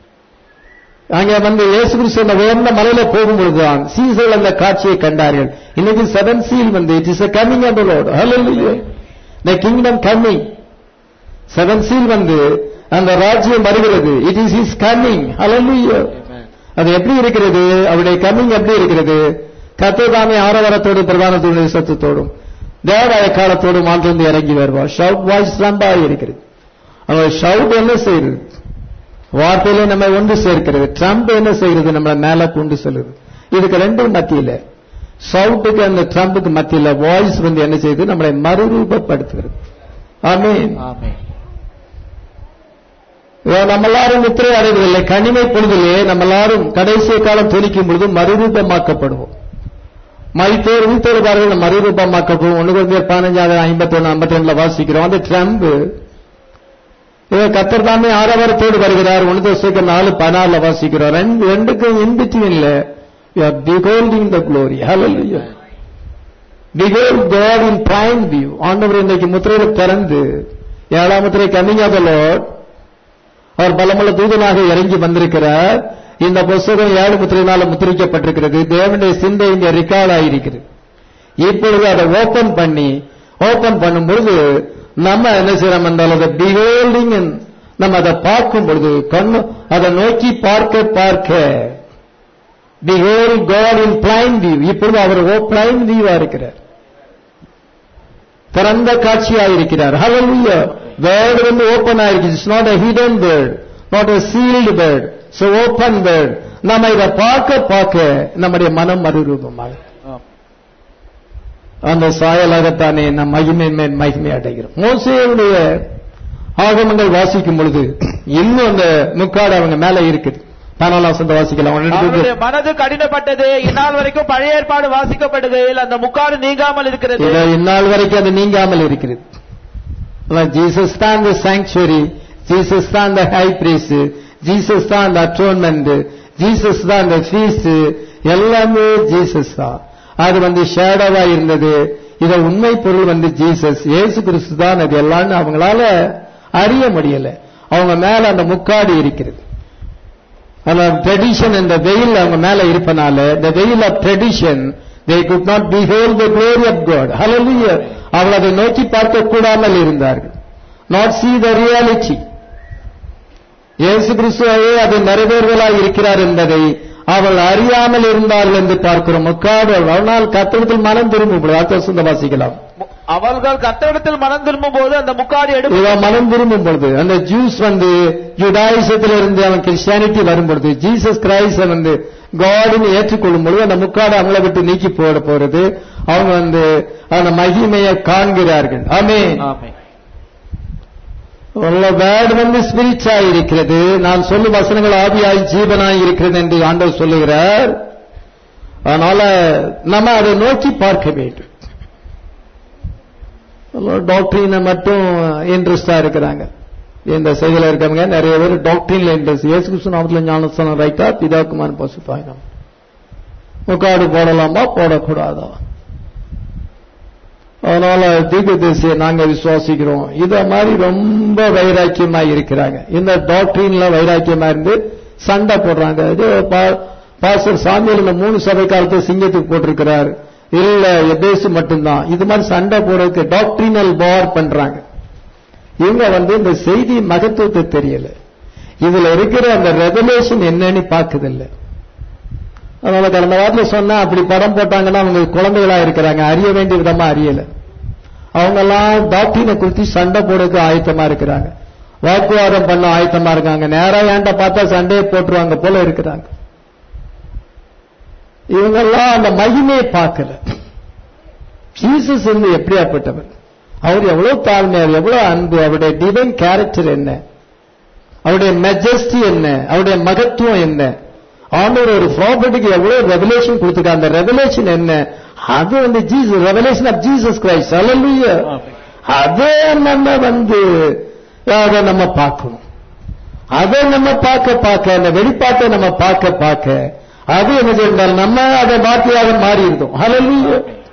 அங்க இயேசு கிறிஸ்து உயர்ந்த மலையில போகும்பொழுதுதான் சீசர்கள் அந்த காட்சியை கண்டார்கள். இன்னைக்கு 7 seal it is a coming of the Lord. Hallelujah. The kingdom coming. 7 seal அந்த ராஜ்யம் வருகிறது. It is his coming. Hallelujah. அது எப்படி இருக்கிறது? அவருடைய கம்மிங் எப்படி இருக்கிறது? கர்த்தர் தாமே ஆரவாரத்தோடு பிரதானத்தோடு சத்தத்தோடும் தேவாய காலத்தோடு மாற்றிருந்து இறங்கி வருவார். ஷவுட் வாய்ஸ் ட்ரம்பாக இருக்கிறது. அந்த ஷவுட் என்ன செய்யுது? வார்த்தையில நம்ம ஒன்று சேர்க்கிறது. ட்ரம்ப் என்ன செய்கிறது? நம்மளை மேல கொண்டு செல்லுது. இதுக்கு ரெண்டும் மத்தியில, ஷவுட்டுக்கு அந்த ட்ரம்புக்கு மத்தியில வாய்ஸ் என்ன செய்யுது? நம்மளை மறுரூபப்படுத்துகிறது. ஆமென். நம்ம எல்லாரும் முத்திரை அடைவதில்லை. கனிமை பொழுதிலே நம்ம எல்லாரும் கடைசி காலம் துணிக்கும் பொழுது மறுரூபமாக்கப்படுவோம். மரித்தோர் உயிர்த்தெழுவார்கள், மறுரூபமாக்கப்படும். 1 Corinthians 15:51-52 வாசிக்கிறோம். அந்த ட்ரம்ப் கர்த்தர் தாமே ஆரவாரத்தோடு வருகிறார். 1 Thessalonians 4:14 வாசிக்கிறோம். ரெண்டுக்கும் இன்பிட்வீன்ல we are beholding the glory. Hallelujah. Behold God in prime view. ஆண்டவர் இன்னைக்கு முத்திரையை திறந்து 7ஆம் முத்திரை coming of the Lord, அவர் பலமுள்ள தூதனாக இறங்கி வந்திருக்கிறார். இந்த புத்தகம் 7 முத்திரையினால முத்திரிக்கப்பட்டிருக்கிறது. தேவனுடைய சிந்தை இங்க ரெக்கார்ட் ஆயிருக்கிறது. இப்பொழுது அதை ஓபன் பண்ணும்பொழுது நம்ம என்ன செய்யறோம் என்றால் அதை பிஹோல்டிங், நம்ம அதை பார்க்கும் பொழுது அதை நோக்கி பார்க்க behold God in plain view. இப்பொழுது அவர் பிளைன் வியூவா இருக்கிறார், திறந்த காட்சியாயிருக்கிறார். ஹல்லேலூயா. வேர்ட் ஓபன் ஆயிருக்கு. It's not a hidden word, not a sealed word. So open word. நம்ம இதை பார்க்க நம்முடைய மனம் மறுரூபமாக அந்த சாயலாகத்தானே நம் மகிமை அடைகிறோம். மோசேயுடைய ஆகமங்கள் வாசிக்கும் பொழுது இன்னும் அந்த முக்காடு அவங்க மேல இருக்குது. 14 வாசிக்கலாம். மனது கடினப்பட்டது, இந்நாள் வரைக்கும் பழைய ஏற்பாடு வாசிக்கப்பட்டது, அந்த முக்காடு நீங்காமல் இருக்கிறது. இந்நாள் வரைக்கும் அது நீங்காமல் இருக்கிறது. ஜீசஸ் தான் இந்த சாங்சுவரி, ஜீசஸ் தான் இந்த ஹை பிரீஸ்ட், ஜீசஸ் தான் அந்த அட்டோன்மெண்ட், ஜீசஸ் தான் அந்த ஃபீஸ், எல்லாமே ஜீசஸ் தான். அது ஷேடோவா இருந்தது. இத உண்மை பொருள் ஜீசஸ், இயேசு கிறிஸ்து தான். அது எல்லாம் அவங்களால அறிய முடியல. அவங்க மேல அந்த முக்காடு இருக்கிறது. அந்த ட்ரெடிஷன், இந்த வெயில் அவங்க மேல இருப்பனால, the veil of tradition, they could not behold the glory of God. Hallelujah. அவள் அதை நோக்கி பார்க்க கூடாமல் இருந்தார்கள். not see the reality. இயேசு கிறிஸ்துவே அது நிறைவேறுதலாய் இருக்கிறார் என்பதை அவள் அறியாமல் இருந்தார்கள் என்று பார்க்கிறோம். முக்காடு அவனால் கர்த்தரிடத்தில் மனம் திரும்பும். அடுத்த வாசிக்கலாம். அவர்கள் கர்த்தரிடத்தில் மனம் திரும்பும் போது அந்த முக்காடு மனம் திரும்பும் பொழுது அந்த ஜூஸ் யுடாயிசத்திலிருந்து அவன் கிறிஸ்டியானிட்டி வரும் பொழுது ஜீசஸ் கிரைஸ்ட் காடின்னு ஏற்றுக்கொள்ளும் பொழுது அந்த முக்காடு அவங்களை விட்டு நீக்கி போட போறது. அவங்க அந்த மகிமையை காண்கிறார்கள். ஆமென். வேர்டு ஸ்பிரிச்சா இருக்கிறது. நான் சொல்லும் வசனங்கள் ஆவியாய் ஜீவனாய் இருக்கிறது என்று ஆண்டவர் சொல்லுகிறார். அதனால நம்ம அதை நோக்கி பார்க்க வேண்டும். டாக்டரினை மட்டும் இன்ட்ரெஸ்டா இருக்கிறாங்க. இந்த செய்தியில இருக்கவங்க நிறைய பேர் டாக்டரின்ல இன்ட்ரெஸ்ட். இயேசு கிறிஸ்து நாமத்துல ஞானஸ்நானம் ரைட்டா, பிதாக்குமாரன் பசுத்தாயினம், முக்காடு போடலாமா போடக்கூடாதா? அதனால தீர்க்கதரிசியை நாங்க விசுவாசிக்கிறோம். இத மாதிரி ரொம்ப வைராக்கியமா இருக்கிறாங்க. இந்த டாக்டரின்ல வைராக்கியமா இருந்து சண்டை போடுறாங்க. பாஸ்டர் சாமியல் இந்த 3 சபை காலத்தை சிங்கத்துக்கு போட்டிருக்கிறார், இல்ல எபேசு மட்டும்தான். இது மாதிரி சண்டை போடுறதுக்கு டாக்டரினல் வார் பண்றாங்க. இவங்க இந்த செய்தி மகத்துவத்தை தெரியல, இதுல இருக்கிற அந்த ரெவலேஷன் என்னன்னு பாக்குதில்ல. அதனால கடந்த வாரத்தில் சொன்னா அப்படி படம் போட்டாங்கன்னா அவங்க குழந்தைகளா இருக்கிறாங்க, அறிய வேண்டிய விதமா அறியல. அவங்க எல்லாம் டாக்டரினை குறித்து சண்டை போடுறதுக்கு ஆயத்தமா இருக்கிறாங்க, வாக்குவாதம் பண்ண ஆயத்தமா இருக்காங்க. நேரா ஏண்ட பார்த்தா சண்டையை போட்டுருவாங்க போல இருக்கிறாங்க. இவங்கெல்லாம் அந்த மகிமையை பார்க்கல. ஜீசஸ் எப்படியாப்பட்டவர், அவர் எவ்வளவு தாழ்மையார், எவ்வளவு அன்பு, அவருடைய டிவைன் கேரக்டர் என்ன, அவருடைய மெஜஸ்டி என்ன, அவருடைய மகத்துவம் என்ன, ஆண்டவர் ஒரு ப்ராப்பர்ட்டிக்கு எவ்வளவு ரெவலேஷன் கொடுத்திருக்காங்க, அந்த ரெவலேஷன் என்ன, அது Jesus, revelation of Jesus Christ. Hallelujah. அதே நம்ம அதை நம்ம பார்க்கணும். அதை நம்ம பார்க்க அந்த வெளிப்பாட்டை நம்ம பார்க்க அது என்ன செய்தால் நம்ம அதை வார்த்தையாக மாறி இருந்தோம். ஹல்லேலூயா.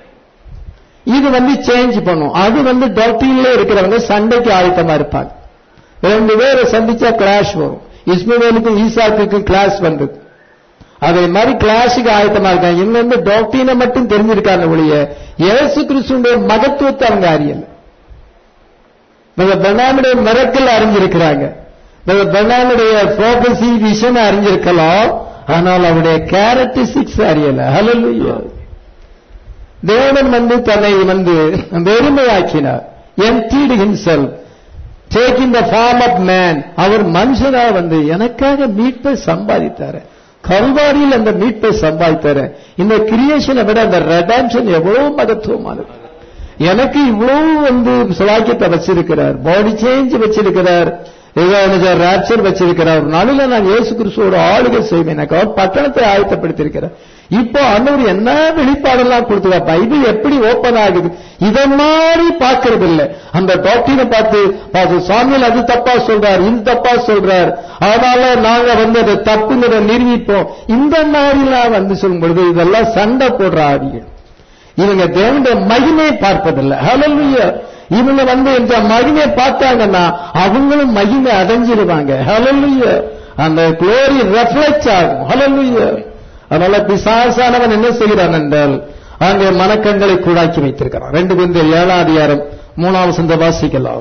இது சேஞ்ச் பண்ணும். அது டாக்டரின்ல இருக்கிறவங்க சண்டைக்கு ஆயத்தமா இருப்பாங்க. 2 பேரை சந்திச்சா கிளாஷ் வரும். இஸ்மவேலுக்கும் ஈசாக்குக்கும் கிளாஷ் வந்தது. அதே மாதிரி கிளாஷுக்கு ஆயத்தமா இருக்காங்க. இங்க டாக்டரினை மட்டும் தெரிஞ்சிருக்காங்க ஒழிய இயேசு கிறிஸ்துடைய மகத்துவத்தை அவங்க அறியல. பெர்னாமுடைய மிரக்கல் அறிஞ்சிருக்கிறாங்க, பெர்னாமுடைய ப்ராபசி விஷன் அறிஞ்சிருக்கலாம், ஆனால் அவருடைய கேரக்டரிஸ்டிக்ஸ் அறியல. ஹல்லேலூயா. தேவன் தன்னை வெறுமையாக்கினார். emptied himself, taking the form of man. அவர் மனுஷனா எனக்காக மீட்பை சம்பாதித்தார். கல்வாரியில் அந்த மீட்பை சம்பாதித்தார். இந்த கிரியேஷனை விட அந்த ரெடம்ஷன் எவ்வளவு மகத்துவமானது. எனக்கு இவ்வளவு சுவாக்கியத்தை வச்சிருக்கிறார், பாடி சேஞ்ச் வச்சிருக்கிறார், ராப்சர் வச்சிருக்கிறார். ஒரு நாளில நான் இயேசு கிறிஸ்துவோட ஆளுகை செய்வேன். அவர் பட்டணத்தை ஆயத்தப்படுத்திருக்கிறார். இப்போ அன்னவர் என்ன வெளிப்பாடெல்லாம் கொடுத்துருவா. பைபிள் எப்படி ஓபன் ஆகுது, இதை மாதிரி பார்க்கறது இல்லை. அந்த டாக்டரினை பார்த்து சாமியில் அது தப்பா சொல்றார், இது தப்பா சொல்றார், அதனால நாங்க அதை தப்புங்கிற நிரூபிப்போம். இந்த மாதிரிலாம் சொல்லும் பொழுது இதெல்லாம் சண்டை போடுற ஆதிகள். இவங்க தேவனுடைய மகிமையை பார்ப்பதில்லை. ஹல்லேலூயா. இவங்க இந்த மகிமையை பார்த்தாங்கன்னா அவங்களும் மகிமை அடைஞ்சிருவாங்க. ஹல்லேலூயா. அந்த குளோரி ரெஃப்ளெக்ட் ஆகும். ஹல்லேலூயா. அதனால பிசாசானவன் என்ன செய்கிறான் என்றால் அங்கே மனக்கண்களை கூடாக்கி வைத்திருக்கிறான். 2 Corinthians 7:3 வாசிக்கலாம்.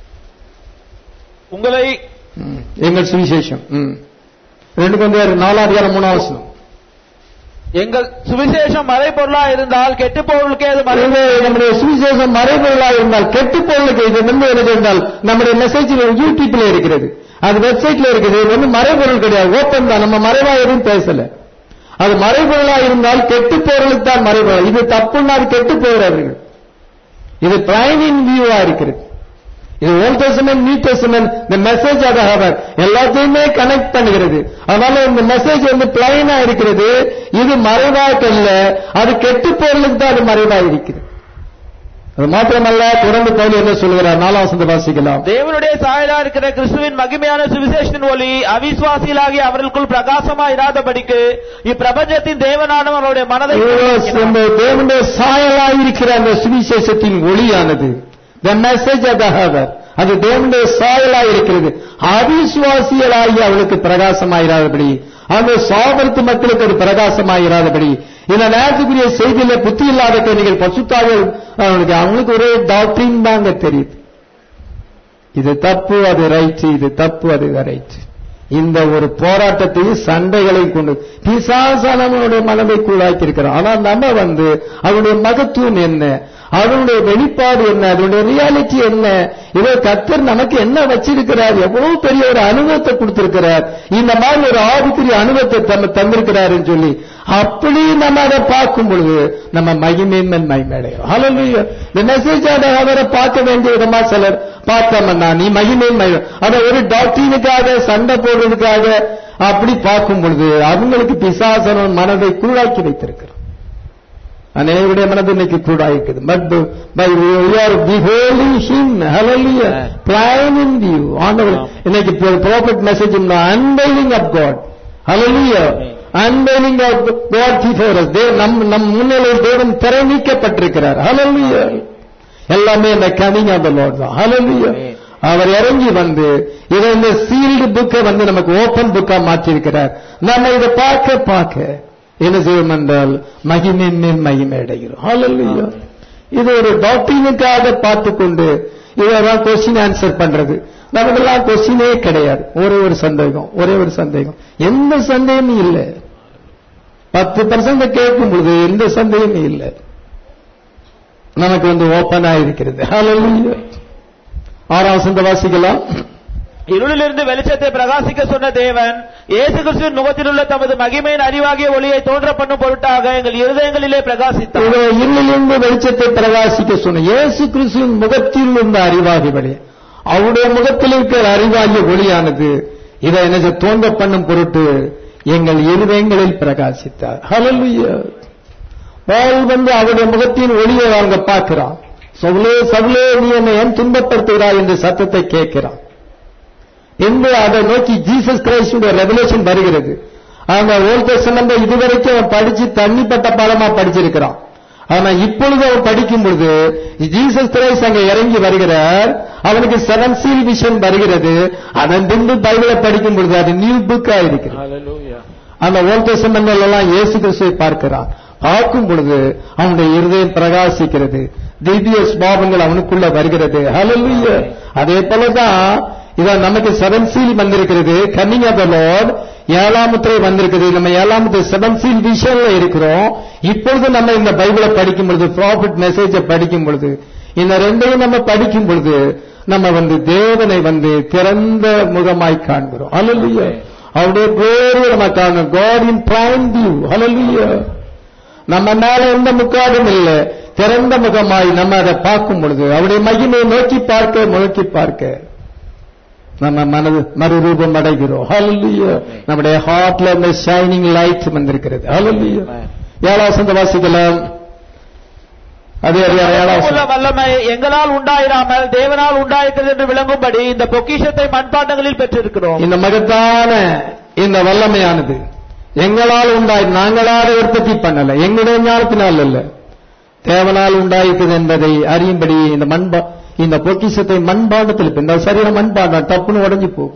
உங்களை எங்கள் சுவிசேஷம் 2 Corinthians 4:3 எங்கள் சுவிசேஷம் மறைபொருளா இருந்தால் கெட்டு பொருளுக்கு அது நம்முடைய சுவிசேஷம் மறைபொருளா இருந்தால் கெட்டு பொருளுக்கு இது என்ன என்றால் நம்முடைய மெசேஜ் யூடியூப்ல இருக்கிறது, அது வெப்சைட்ல இருக்குது. இது மறைபொருள் கிடையாது, ஓப்பன் தான். நம்ம மறைவா எதுவும் பேசல. அது மறைபொருளா இருந்தால் கெட்டு பொருளுக்கு தான் மறைபொருள். இது தப்புன்னா அது கெட்டு போகிறார்கள். இது பிரைம் இன் வியூவா இருக்கிறது. இது ஓல்ட் டெஸ்டமென்ட், நியூ டெஸ்டமென்ட், இந்த மெசேஜ் ஆக எல்லாத்தையுமே கனெக்ட் பண்ணுகிறது. அதனால இந்த மெசேஜ் பிளைனா இருக்கிறது. இது மறைவாக இல்ல, அது கெட்டு பொருளுக்கு தான் அது மறைவாக இருக்கிறது. அது மாத்திரமல்ல, தொடர்ந்து பவுல் என்ன சொல்கிறார், 4 வாசிக்கலாம். தேவனுடைய சாயலா இருக்கிற கிறிஸ்துவின் மகிமையான சுவிசேஷத்தின் ஒளி அவிசுவாசிகளாகி அவர்களுக்குள் பிரகாசமா இராதபடிக்கு இப்பிரபஞ்சத்தின் தேவனானவருடைய மனதை தேவனுடைய சாயலா இருக்கிற அந்த சுவிசேஷத்தின் ஒளியானது the message of the heaven, அது தேவனுடைய சாயலா இருக்கிறது. அவிசுவாசிகளாகி அவளுக்கு பிரகாசமாயிராதபடி, அந்த சாபத்து மக்களுக்கு அது பிரகாசமாயிராதபடி. இந்த நேரத்துக்குரிய செய்தியில புத்தி இல்லாத நீங்கள் பசுத்தார்கள் அவங்களுக்கு ஒரே டாக்டரின் தாங்க தெரியுது. இது தப்பு, அது ரைட், இது தப்பு, அது ரைட். இந்த ஒரு போராட்டத்தையும் சண்டைகளையும் கொண்டு பிசாசானவனுடைய மனதை கூழாக்கி இருக்கிறான். ஆனா நம்ம அவனுடைய மகத்துவம் என்ன, அவனுடைய வெளிப்பாடு என்ன, அதனுடைய ரியாலிட்டி என்ன, இதை கர்த்தர் நமக்கு என்ன வச்சிருக்கிறார், எவ்வளவு பெரிய ஒரு அனுபவத்தை கொடுத்திருக்கிறார், இந்த மாதிரி ஒரு ஆவிக்குரிய அனுபவத்தை தந்திருக்கிறார் சொல்லி அப்படி நம்ம அதை பார்க்கும் பொழுது நம்ம மகிமையின் மகிமையடையும். ஹல்லேலூயா. இந்த மெசேஜ் அவரை பார்க்க வேண்டிய விதமா சிலர் பார்த்தோம்னா நீ மகிமையின் மகிமை, அதை ஒரு டாக்டரினுக்காக சண்டை போடுறதுக்காக அப்படி பார்க்கும் பொழுது அவங்களுக்கு பிசாசன மனதை குள்ளாக்கி வைத்திருக்கிறார். அநேகருடைய மனது இன்னைக்கு கூட இருக்குது. But by we are beholding him, hallelujah, plain in view. ஆண்டவர் இன்னைக்கு prophet message unveiling of God, hallelujah, unveiling of God before us. நம் முன்னிலையில் தேவன் திரை நீக்கப்பட்டிருக்கிறார். hallelujah. எல்லாமே இந்த coming of the Lord தான். hallelujah. அவர் இறங்கி வந்து இதை இந்த சீல்டு புக்கை வந்து நமக்கு ஓபன் புக்கா மாற்றிருக்கிறார். நம்ம இதை பார்க்க என்ன செய்யும் என்றால் மகிமையின் மேல் மகிமை அடைகிறோம். ஹல்லேலூயா. இது ஒரு டாக்டரினுக்காக பார்த்துக்கொண்டு இதெல்லாம் கொஸ்டின் ஆன்சர் பண்றது. நமக்கெல்லாம் கொஸ்டினே கிடையாது. ஒரே ஒரு சந்தேகம், எந்த சந்தேகமும் இல்லை. 10% கேட்கும் பொழுது எந்த சந்தேகமும் இல்லை. நமக்கு வந்து ஓபனா இருக்கிறது. ஹல்லேலூயா. 6ஆம் வசனத்தை வாசிக்கலாம். இருளிலிருந்து வெளிச்சத்தை பிரகாசிக்க சொன்ன தேவன் இயேசு கிறிஸ்துவின் முகத்தில் உள்ள தமது மகிமையின் அறிவாகிய ஒளியை தோன்ற பண்ணும் பொருட்டாக எங்கள் இருதயங்களிலே பிரகாசித்தார். இருளிலிருந்து வெளிச்சத்தை பிரகாசிக்க சொன்ன இயேசு கிறிஸ்துவின் முகத்தில் உள்ள அறிவாகிய ஒளி, அவருடைய முகத்தில் இருக்கிற அறிவாகிய ஒளியானது இதை என்ன தோன்ற பண்ணும் பொருட்டு எங்கள் இருதயங்களில் பிரகாசித்தார். ஹல்லேலூயா. பால் வந்து அவருடைய முகத்தின் ஒளியை அவங்க பார்க்கிறான். சவுலே நீ என்னை ஏன் துன்பப்படுத்துகிறாய் என்று சத்தத்தை கேட்கிறான் என்று அதை நோக்கி ஜீசஸ் கிரைஸ்டுடைய ரெவலேஷன் வருகிறது. அந்த ஓல்ட் டெஸ்டமென்ட் இதுவரைக்கும் அவன் படிச்சு தண்ணிப்பட்ட பாலமா படிச்சிருக்கிறான். ஆனா இப்பொழுது அவன் படிக்கும் பொழுது ஜீசஸ் கிரைஸ்ட் அங்க இறங்கி வருகிறார். அவனுக்கு 7 சீல் விஷன் வருகிறது. அதன் பின்பு பைபிளை படிக்கும் பொழுது அது நியூ புக்கா இருக்கிறது. அந்த ஓல்ட் டெஸ்டமென்ட் எல்லாம் இயேசு கிறிஸ்துவை பார்க்கிறான். பார்க்கும் பொழுது அவனுடைய இருதயம் பிரகாசிக்கிறது. திவ்ய சுபாவங்கள் அவனுக்குள்ள வருகிறது. ஹல்லேலூயா. அதே போலதான் இதான் நமக்கு 7 சீல் வந்திருக்கிறது. கம்மிங் ஆஃப் தி லார்ட் 7ஆம் முத்திரை வந்திருக்குது. நம்ம 7ஆம் முத்திரை 7 சீல் விஷன்ல இருக்கிறோம். இப்பொழுது நம்ம இந்த பைபிளை படிக்கும் பொழுது, ப்ராஃபட் மெசேஜை படிக்கும் பொழுது, இந்த ரெண்டையும் நம்ம படிக்கும் பொழுது நம்ம வந்து தேவனை வந்து திறந்த முகமாய் காண்கிறோம். ஹல்லேலூயா. அவருடைய glory நம்ம காண்கிறோம். God in plain view. ஹல்லேலூயா. நம்ம மேல எந்த முக்காடும் இல்லை. திறந்த முகமாய் நம்ம அதை பார்க்கும் பொழுது அவருடைய மகிமையை நோக்கி பார்க்க நம்ம மறுரூபம் அடைகிறோம். ஹல்லேலூயா. நம்முடைய ஹார்ட்ல இந்த ஷைனிங் லைட் வந்திருக்கிறது. ஹல்லேலூயா. 7ஆம் வசனத்தை வாசிக்கலாம். அதே வல்லமை எங்களால் உண்டாயிராமல் தேவனால் உண்டாயிருக்கிறது என்று விளங்கும்படி இந்த பொக்கிஷத்தை மண்பாண்டங்களில் பெற்றிருக்கிறோம். இந்த மகத்தான இந்த வல்லமையானது எங்களால் நாங்களாக உற்பத்தி பண்ணல, எங்களுடைய ஞானத்தினால் அல்ல, தேவனால் உண்டாயிருக்கிறது என்பதை அறியும்படி இந்த பொக்கிஷத்தை மண்பாண்டத்தில் இந்த சரீரம் மண்பாண்டம் தப்புன்னு உடைஞ்சு போகும்.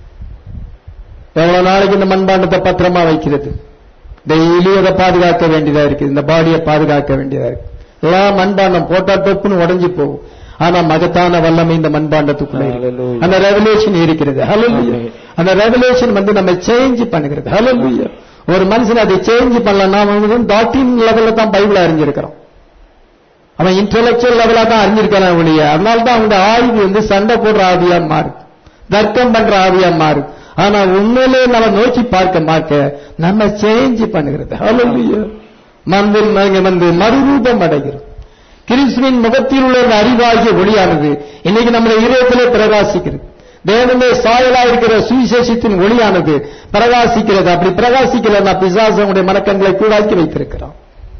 எவ்வளவு நாளைக்கு இந்த மண்பாண்டத்தை பத்திரமா வைக்கிறது? டெய்லி அதை பாதுகாக்க வேண்டியதா இருக்கு. இந்த பாடியை பாதுகாக்க வேண்டியதா இருக்கு. எல்லாம் மண்பாண்டம் போட்டா தப்புன்னு உடைஞ்சு போகும். ஆனா மகத்தான வல்லமை இந்த மண்பாண்டத்துக்குள்ள அந்த ரெவலேஷன் இருக்கிறது. ஹல்லேலூயா. அந்த ரெவலேஷன் வந்து நம்ம சேஞ்ச் பண்ணுகிறது. ஹல்லேலூயா. ஒரு மனுஷன் அதை சேஞ்ச் பண்ணலாம். டாக்டரின் லெவல்ல தான் பைபிள் அறிஞ்சிருக்கிறோம். அவன் இன்டெலக்சுவல் லெவலா தான் அறிஞ்சிருக்கான் ஒழிய, அதனால்தான் அவங்க ஆய்வு வந்து சண்டை போடுற ஆவியா மாறு, தர்க்கம் பண்ற ஆவியா மாறு. ஆனா உண்மையிலே நம்ம நோக்கி பார்க்க நம்ம சேஞ்ச் பண்ணுகிறது. ஹல்லேலூயா. வந்து மறுரூபம் அடைகிறோம். கிறிஸ்துவின் முகத்தில் உள்ள அறிவாகிய ஒளியானது இன்னைக்கு நம்முடைய இதயத்திலே பிரகாசிக்கிறது. தேவனுடைய சாயலா இருக்கிற சுவிசேஷத்தின் ஒளியானது பிரகாசிக்கிறது. அப்படி பிரகாசிக்கிறதா பிசாசனுடைய மனக்கண்களை கூடாக்கி வைத்திருக்கிறான்.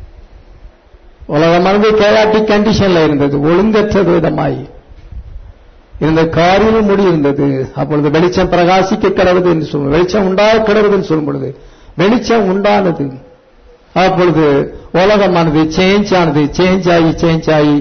உலகமானது கேயாட்டிக் கண்டிஷன்ல இருந்தது, ஒழுங்கற்ற விதமாய் இருந்த காரியம் முடி இருந்தது. அப்பொழுது வெளிச்சம் பிரகாசிக்க கடவுது என்று சொல்லும், வெளிச்சம் உண்டாக கடவுது என்று சொல்லும் பொழுது வெளிச்சம் உண்டானது. அப்பொழுது உலகமானது சேஞ்ச் ஆகி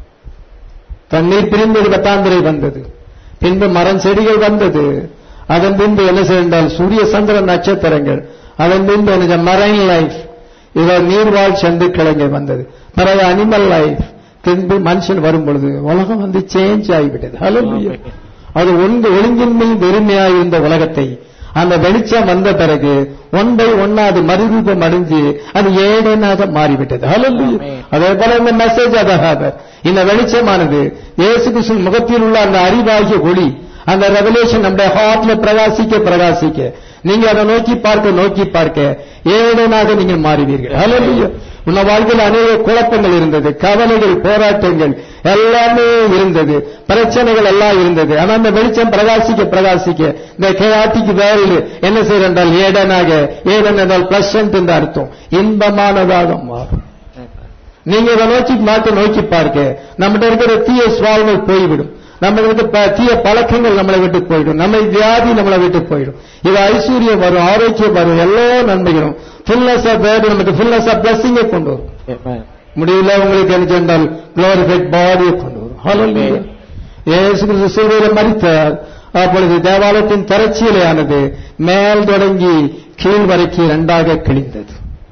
தண்ணீர் பிரிந்தது, கட்டாந்திரை வந்தது, பின்பு மரம் செடிகள் வந்தது, அதன் பின்பு என்ன செய்தால் சூரிய சந்திர நட்சத்திரங்கள், அதன் பின்பு மரைன் லைஃப், இவர் நீர்வாழ் சந்துக்கிழங்கு வந்தது, பிறகு அனிமல் லைஃப், பின்பு மனுஷன் வரும் பொழுது உலகம் வந்து சேஞ்ச் ஆகிவிட்டது. ஹல்லேலூயா. அது ஒழுங்கின்மை வெறுமையாக இருந்த உலகத்தை அந்த வெளிச்சம் வந்த பிறகு 1 by 1 அது மறுரூபம் அடைஞ்சு அது ஏடனாக மாறிவிட்டது. ஹல்லேலூயா. அதே போல இந்த மெசேஜ் அதாக இந்த வெளிச்சமானது இயேசு கிறிஸ்துவின் முகத்தில் உள்ள அந்த அறிவாகிய ஒளி, அந்த ரெவலேஷன் நம்முடைய ஹார்ட்ல பிரகாசிக்க நீங்க அதை நோக்கி பார்க்க ஏடனாக நீங்கள் மாறுவீர்கள். ஹல்லேலூயா. உன்ன வாழ்க்கையில் அநேக குழப்பங்கள் இருந்தது, கவலைகள், போராட்டங்கள் எல்லாமே இருந்தது, பிரச்சனைகள் எல்லாம் இருந்தது. ஆனா அந்த வெளிச்சம் பிரகாசிக்க இந்த கேயாட்டிக்கு வேறு என்ன செய்யறால் ஏடன் என்றால் பிளசன்ட் என்று அர்த்தம், இன்பமானதாக மாறும். நீங்க இதை நோக்கி பார்க்க நம்மகிட்ட இருக்கிற தீய சுவாவங்கள் போய்விடும். நம்ம தீய பழக்கங்கள் நம்மளை விட்டு போயிடும். நம்ம வியாதி நம்மளை விட்டு போயிடும். இது ஐஸ்வர்யம் வரும், ஆரோக்கியம் வரும், எல்லா நன்மைகளும் ஃபுல்னஸ் ஆஃப் வேர்ட் நமக்கு ஃபுல்னஸ் ஆஃப் பிளஸிங்கை கொண்டு வரும். முடியல உங்களுக்கு என்ன சொன்னால் குளோரிஃபைட் பாடியை கொண்டு வரும். ஹல்லேலூயா. இயேசு கிறிஸ்து சிலுவையில் மரித்தார். அப்பொழுது தேவாலயத்தின் தரச்சீலையானது மேல் தொடங்கி கீழ் வரைக்கும் இரண்டாக கிழிந்தது.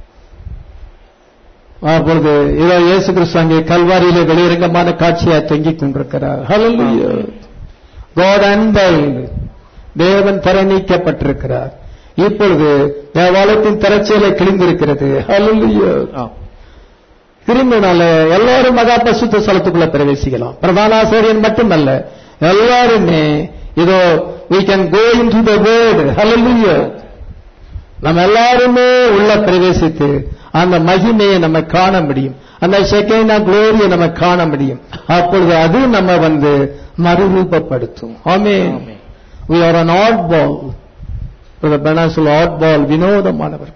அப்பொழுது இதோ இயேசு கிறிஸ்து அங்கே கல்வாரியிலே வெளியரங்கமான காட்சியாய் தொங்கிக் கொண்டிருக்கிறார். ஹல்லேலூயா. God unveiled. தேவன் தர நீக்கப்பட்டிருக்கிறார். இப்பொழுது தேவாலயத்தின் தரச்சீலை கிழிந்திருக்கிறது. ஹல்லேலூயா. திரும்பினால எல்லாரும் மகா பரிசுத்த ஸ்தலத்துக்குள்ள பிரவேசிக்கலாம். பிரதான ஆசாரியன் மட்டுமல்ல, எல்லாருமே இதோ we can go into the word. Hallelujah. நம்ம எல்லாருமே உள்ள பிரவேசித்து அந்த மகிமையை நம்ம காண முடியும். அந்த ஷெகேனா குளோரியை நம்ம காண முடியும். அப்பொழுது அது நம்ம மறுரூபப்படுத்தும். ஆமென். we are an oddball. the Benazul oddball, வினோதமானவர்கள்.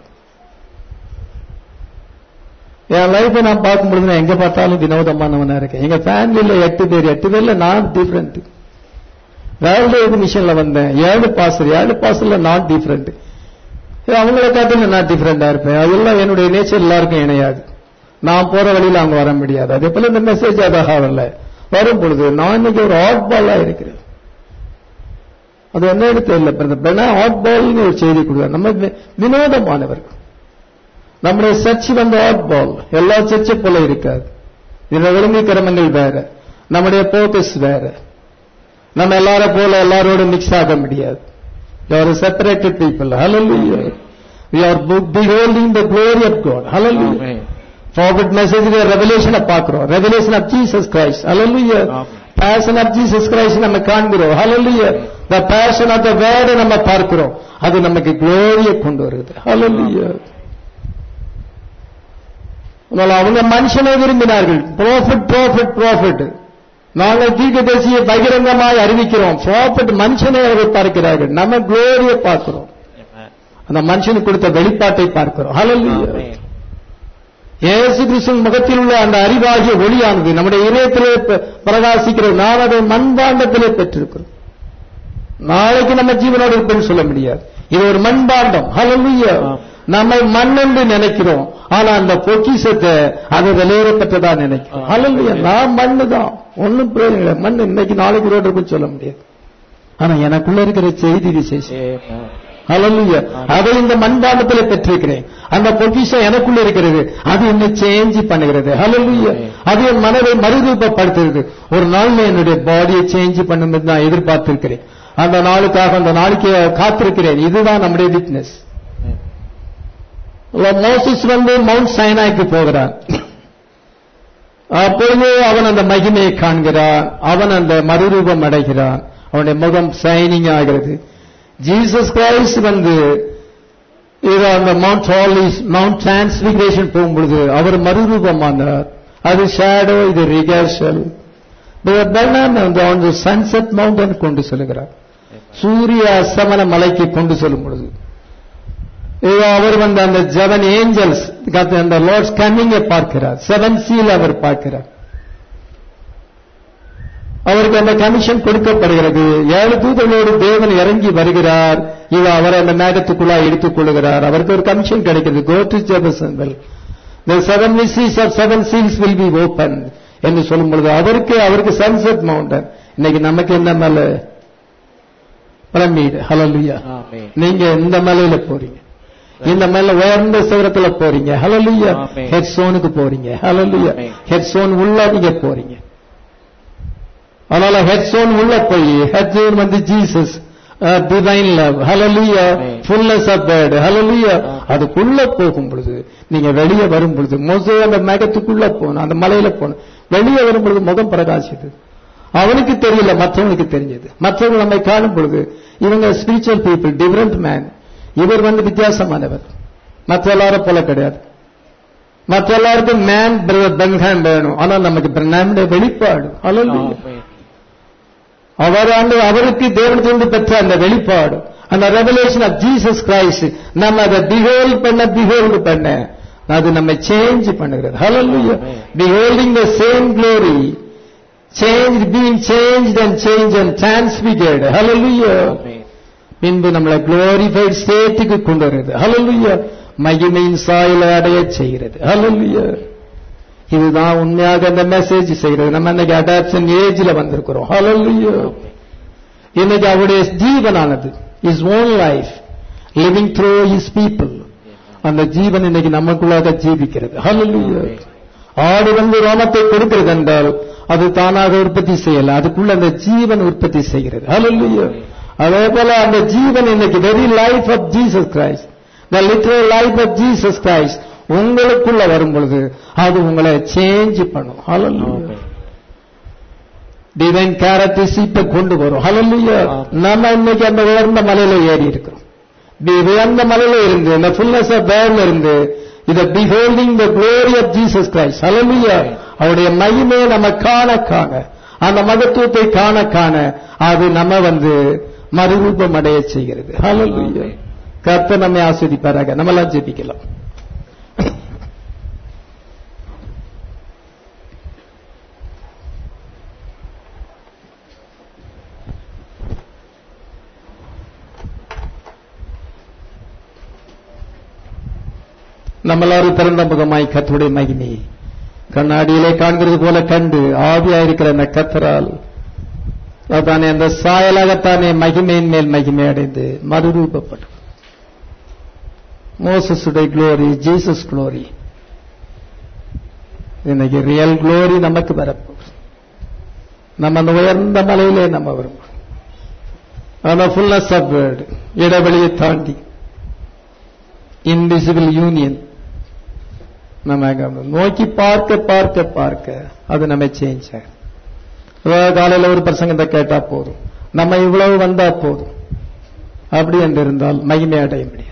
என் லைஃபை நான் பார்க்கும்பொழுது நான் எங்க பார்த்தாலும் வினோதமானவனா இருக்கேன். எங்க ஃபேமிலியில 8 பேர்ல நான் டிஃபரெண்ட். வேர்ல்டு மிஷன்ல வந்தேன், 7 பாஸ்டர்ல நான் டிஃபரெண்ட். அவங்களை காட்டில நான் டிஃபரெண்டா இருப்பேன். அதெல்லாம் என்னுடைய நேச்சர் எல்லாருக்கும் இணையாது. நான் போற வழியில அவங்க வர முடியாது. அதே போல இந்த மெசேஜ் அதாக வரல. வரும் பொழுது நான் இன்னைக்கு ஒரு ஆட்பாலா இருக்கிறேன். அது என்ன தெரியல. ஆட்பால்னு ஒரு செய்தி கொடுக்க நம்ம வினோதமானவர்கள். நம்முடைய சர்ச் ஆட்பால் எல்லா சர்ச்சை போல இருக்காது. இதுல ஒழுங்கு கிரமங்கள் வேற, நம்முடைய போக்கஸ் வேற. நம்ம எல்லாரும் போல எல்லாரோடும் மிக்ஸ் ஆக முடியாது. You are a separated people. Hallelujah. We are beholding the glory of God. Hallelujah. Forward message is revelation of பார்க்கிறோம். Revelation of Jesus Christ. Hallelujah. Passion of Jesus Christ நம்ம காண்கிறோம். Hallelujah. The passion of the word நம்ம பார்க்கிறோம். அது நமக்கு glory கொண்டு வருது. Hallelujah. அவங்க மனுஷனை விரும்பினார்கள். ப்ராஃபிட் நாங்கள் தீர்க்கதரிசியை பகிரங்கமாய் அறிவிக்கிறோம். ப்ராஃபிட் மனுஷனை அவர்கள் பார்க்கிறார்கள். நம்ம குளோரியை பார்க்கிறோம். அந்த மனுஷனுக்கு கொடுத்த வெளிப்பாட்டை பார்க்கிறோம். ஹல்லேலூயா. இயேசு கிறிஸ்துவின் முகத்தில் உள்ள அந்த அறிவாகிய ஒளியானது நம்முடைய இதயத்திலே பிரகாசிக்கிறது. நாம் அதை மண்பாண்டத்திலே பெற்றிருக்கிறோம். நாளைக்கு நம்ம ஜீவனோடு இருப்பேன்னு சொல்ல முடியாது. இது ஒரு மண்பாண்டம். ஹல்லேலூயா. நம்மை மண் என்று நினைக்கிறோம், ஆனா அந்த பொக்கிஷத்தை அது வெளியேறப்பட்டதா நினைக்கிறோம். ஹல்லேலூயா. நான் மண்ணு தான், ஒன்னும் பிரயோஜனம் இல்லை. மண் இன்னைக்கு நாளைக்கு ரோடு இருக்குன்னு சொல்ல முடியாது. ஆனா எனக்குள்ள இருக்கிற செய்தி விசேஷம். ஹல்லேலூயா. அதை இந்த மண்பாண்டத்திலே பெற்றிருக்கிறேன். அந்த பொக்கிஷம் எனக்குள்ள இருக்கிறது. அது என்னை சேஞ்ச் பண்ணுகிறது. ஹல்லேலூயா. அது என் மனதை மறுரூபப்படுத்துகிறது. ஒரு நாள்ல என்னுடைய பாடியை சேஞ்ச் பண்ணும் நான் எதிர்பார்த்திருக்கிறேன். அந்த நாளுக்காக அந்த நாளைக்கு காத்திருக்கிறேன். இதுதான் நம்முடைய வீக்னஸ். மோசஸ் மவுண்ட் சைனாய்க்கு போகிறான். அப்பொழுது அவன் அந்த மகிமையை காண்கிறான். அவன் அந்த மறுரூபம் அடைகிறான். அவனுடைய முகம் சைனிங் ஆகிறது. ஜீசஸ் கிரைஸ்ட் அந்த மவுண்ட் டிரான்ஸ்பிகரேஷன் போகும்பொழுது அவர் மறுரூபமானார். அது ஷேடோ, இது ரிகர்சல். சன்செட் மவுண்டன் கொண்டு செல்கிறார். சூரிய அஸ்தமன மலைக்கு கொண்டு செல்லும் பொழுது அவர் அந்த 7 ஏஞ்சல்ஸ் அந்த லார்ட்ஸ் கம்மிங்கை பார்க்கிறார். 7 சீல் அவர் பார்க்கிறார். அவருக்கு அந்த கமிஷன் கொடுக்கப்படுகிறது. 7 தூதர்களோடு தேவன் இறங்கி வருகிறார். அவர் அந்த மேகத்துக்குள்ளா எடுத்துக் கொள்கிறார். அவருக்கு ஒரு கமிஷன் கிடைக்கிறது. Go to Jerusalem. The 7 mysteries of 7 seals will be opened என்று சொல்லும் பொழுது அவருக்கு சன்செட் மவுண்டன். இன்னைக்கு நமக்கு என்ன மேல பிரமிடு. ஹல்லேலூயா. நீங்க இந்த மலையில போறீங்க, இந்த மேல உயர்ந்த சிகரத்துல போறீங்க. ஹல்லேலூயா. ஹெட்சோனுக்கு போறீங்க. ஹல்லேலூயா. ஹெட்சோன் உள்ள நீங்க போறீங்க. அதனால ஹெட்சோன் உள்ள போய் headstone Jesus divine love. Hallelujah. Fullness of God. Hallelujah. அதுக்குள்ள போகும் பொழுது நீங்க வெளியே வரும் பொழுது மோசே அந்த மேகத்துக்குள்ள போகணும், அந்த மலையில போகணும். வெளியே வரும் பொழுது முகம் பிரகாசிது. அவனுக்கு தெரியல, மற்றவனுக்கு தெரிஞ்சது. மற்றவங்க நம்மை காணும் பொழுது இவங்க ஸ்பிரிச்சுவல் பீப்புள், டிஃபரண்ட் மேன். இவர் வித்தியாசமானவர், மற்ற எல்லாரும் போல கிடையாது. மற்ற எல்லாருக்கும் மேன் பிரன்ஹாம் வேணும், ஆனால் நமக்கு பிரன்ஹாமுடைய வெளிப்பாடு. அவருக்கு தேவனிடத்திலிருந்து பெற்ற அந்த வெளிப்பாடு, அந்த ரெவலேஷன் ஆஃப் ஜீசஸ் கிரைஸ்ட் நம்ம அதை பிஹோல்ட் பண்ண அது நம்ம சேஞ்ச் பண்ணுகிறது. Hallelujah. Beholding the same glory, changed, being changed and changed and transfigured. Hallelujah. பின்பு நம்மளை glorified stateக்கு கொண்டு வருகிறது. Hallelujah. மகிமையின் சாயலை அடைய செய்கிறது. Hallelujah. இதுதான் உண்மையாக இந்த மெசேஜ் செய்கிறது. நம்ம இன்னைக்கு அடாப்ஷன் ஏஜ்ல வந்திருக்கிறோம். Hallelujah. இன்னைக்கு அவருடைய ஜீவனானது his own life living through his people, அந்த ஜீவன் இன்னைக்கு நமக்குள்ளாக ஜீவிக்கிறது. Hallelujah. ஆடு ரோமத்தை கொடுக்கிறது என்றால் அது தானாக உற்பத்தி செய்யல, அதுக்குள்ள அந்த ஜீவன் உற்பத்தி செய்கிறது. Hallelujah. அதே போல அந்த ஜீவன் இன்னைக்கு very life of Jesus Christ, the literal life of Jesus Christ உங்களுக்குள்ள வரும் பொழுது அது உங்களை சேஞ்ச் பண்ணும். Hallelujah. டிவைன் கேரக்டரிஸ்டிக்ஸை கொண்டு வரும். Hallelujah. நம்ம இன்னைக்கு அந்த உயர்ந்த மலையில ஏறி இருக்கிறோம். உயர்ந்த மலையில இருந்து இந்த ஃபுல்னஸ் ஆஃப் வேர்ல இருந்து இத beholding the glory of Jesus Christ. Hallelujah. அவருடைய மகிமையை நம்ம காண காண, அந்த மகத்துவத்தை காண காண அது நம்ம மறுரூபம் அடைய செய்கிறது. Hallelujah. கர்த்தர் நம்மை ஆசீர்வதிப்பாராக. நம்ம எல்லாம் ஜெபிக்கலாம். நம்மளாரும் திறந்த முகமாய் கர்த்தருடைய மகிமையை கண்ணாடியிலே காண்கிறது போல கண்டு ஆவியாயிருக்கிற அந்த கர்த்தரால் அதானே அந்த சாயலாகத்தானே மகிமையின் மேல் மகிமை அடைந்து மறுரூபப்படும். மோசஸுடைய குளோரி, ஜீசஸ் குளோரி, இன்னைக்கு ரியல் குளோரி நமக்கு வரப்போகுது. நம்ம அந்த உயர்ந்த மலையிலே நம்ம வரும் அந்த ஃபுல்னஸ் ஆஃப் வேர்ட் இடைவெளியை தாண்டி இன்விசிபிள் யூனியன் நம்ம நோக்கி பார்க்க பார்க்க பார்க்க அது நம்ம சேஞ்ச் ஆகும். காலையில் ஒரு பிரசங்கத்தை கேட்டா போதும், நம்ம இவ்வளவு வந்தா போதும் அப்படி என்று இருந்தால் மகிமை அடைய முடியாது.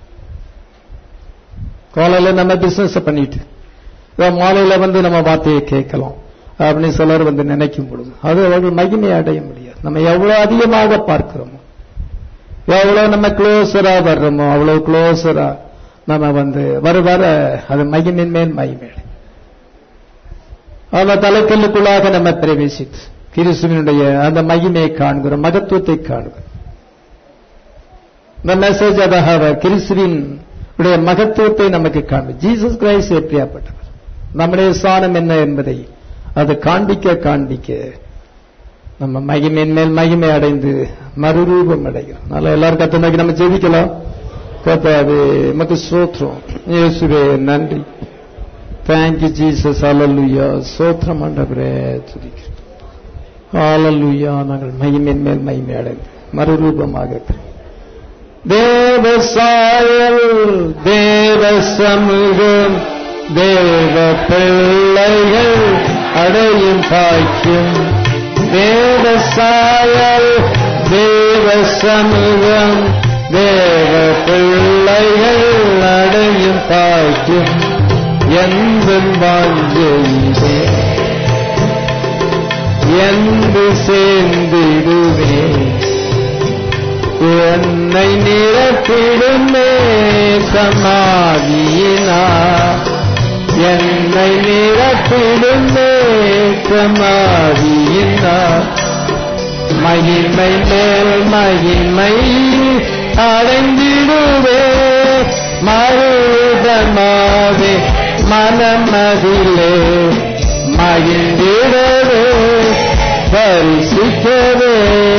காலையில நம்ம பிசினஸ் பண்ணிட்டு மாலையில நம்ம வார்த்தையை கேட்கலாம் அப்படின்னு சிலர் நினைக்கும் பொழுது அது அவர்கள் மகிமை அடைய முடியாது. நம்ம எவ்வளவு அதிகமாக பார்க்கிறோமோ, எவ்வளவு நம்ம க்ளோஸரா வர்றோமோ அவ்வளவு க்ளோஸரா நம்ம வர வர அது மகிமையின் மேல் மகிமை. அந்த தலைக்கல்லுக்குள்ளாக நம்ம பிரவேசித்து கிறிஸ்துவினுடைய அந்த மகிமையை காண்கிறோம், மகத்துவத்தை காண்கிறோம். இந்த மெசேஜ் அதாக கிறிஸ்துவின் மகத்துவத்தை நமக்கு காண்பது. ஜீசஸ் கிரைஸ்ட் எப்படியாப்பட்டவர், நம்முடைய ஸ்தானம் என்ன என்பதை அது காண்பிக்க காண்பிக்க நம்ம மகிமையின் மேல் மகிமை அடைந்து மறுரூபம் அடைகிறோம். அதனால எல்லாரும் கர்த்தருக்கு நம்ம ஜெபிக்கலாம். கர்த்தாவே உமக்கு ஸ்தோத்திரம், இயேசுவே நன்றி. Thank you Jesus. ஹல்லேலூயா. ஸ்தோத்திரம் ஆண்டவரே, துதிக்கிறோம். ஹல்லேலூயா. நாங்கள் மகிமையின் மேல் மகிமை அடைந்து மறுரூபமாக தேவ சாயல், தேவ சமூகம், தேவ பிள்ளைகள் அடையும் பாக்கியம். தேவ சாயல், தேவ சமூகம், தேவ பிள்ளைகள் அடையும் பாக்கியம். எந்த வாழ்க்கையிலே என்று சேர்ந்திடுவேன், என்னை நிரப்பிடுமே சமாதியினார், என்னை நிரப்பிடுமே சமாதியினார். மகிமை மேல் மகிமை அடைந்திடுவே, மறுதமாவே மனமதிலே மகிழ்ந்திடவே, பரிசுத்தவே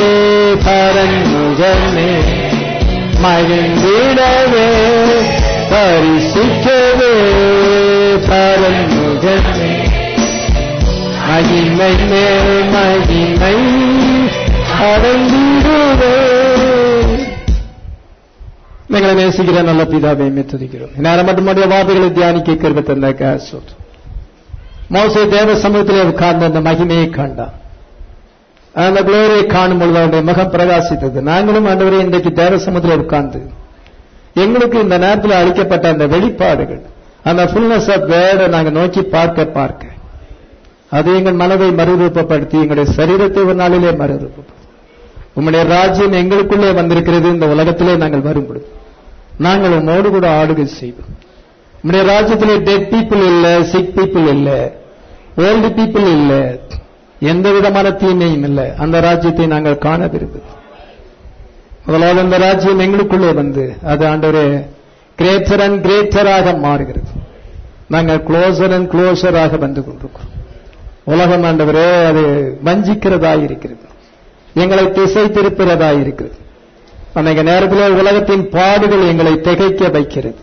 பரன்முகமே, மகிழ்ந்திடவே பரிசுத்தவே பரன்முகமே. மகிமை மேல் மகிமை அடைந்திடுவே. எங்களை நேசிக்கிற நல்ல பிதாவை துதிக்கிறோம். நேரம் மட்டும் வார்த்தைகளை தியானிக்க கிருபை தந்த மோசே தேவ சமூகத்திலே உட்கார்ந்து அந்த மகிமையை காண்டான். அந்த குளோரியை காணும் பொழுது அவருடைய முகம் பிரகாசித்தது. நாங்களும் ஆண்டவரே இன்றைக்கு தேவ சமூகத்திலே உட்கார்ந்து எங்களுக்கு இந்த நேரத்தில் அளிக்கப்பட்ட அந்த வெளிப்பாடுகள், அந்த ஃபுல்னஸ் ஆஃப் வேர்டை நாங்கள் நோக்கி பார்க்க பார்க்க அது எங்கள் மனதை மறுரூபப்படுத்தி எங்களுடைய சரீரத்தை ஒரு நாளிலே மறுரூபப்படுத்தி உம்முடைய ராஜ்யம் எங்களுக்குள்ளே வந்திருக்கிறது. இந்த உலகத்திலே நாங்கள் வரும்பொழுது நாங்கள் உம்மோடு கூட ஆளுகை செய்வோம். நம்முடைய ராஜ்யத்திலே டெட் பீப்புள் இல்ல, சிக் பீப்புள் இல்ல, ஓல்டு பீப்புள் இல்ல, எந்த விதமான தீமையும் இல்லை. அந்த ராஜ்யத்தை நாங்கள் காண விரும்புகிறோம். முதலாவது அந்த ராஜ்யம் எங்களுக்குள்ளே வந்து அது ஆண்டவரே கிரேட்டர் அண்ட் கிரேட்டராக மாறுகிறது. நாங்கள் க்ளோசர் அண்ட் க்ளோசராக வந்து கொண்டிருக்கிறோம். உலகம் ஆண்டவரே அது வஞ்சிக்கிறதாய் இருக்கிறது, எங்களை திசை திருப்புறதாய் இருக்கிறது. அன்றைய நேரத்தில் உலகத்தின் பாடுகள் எங்களை திகைக்க வைக்கிறது.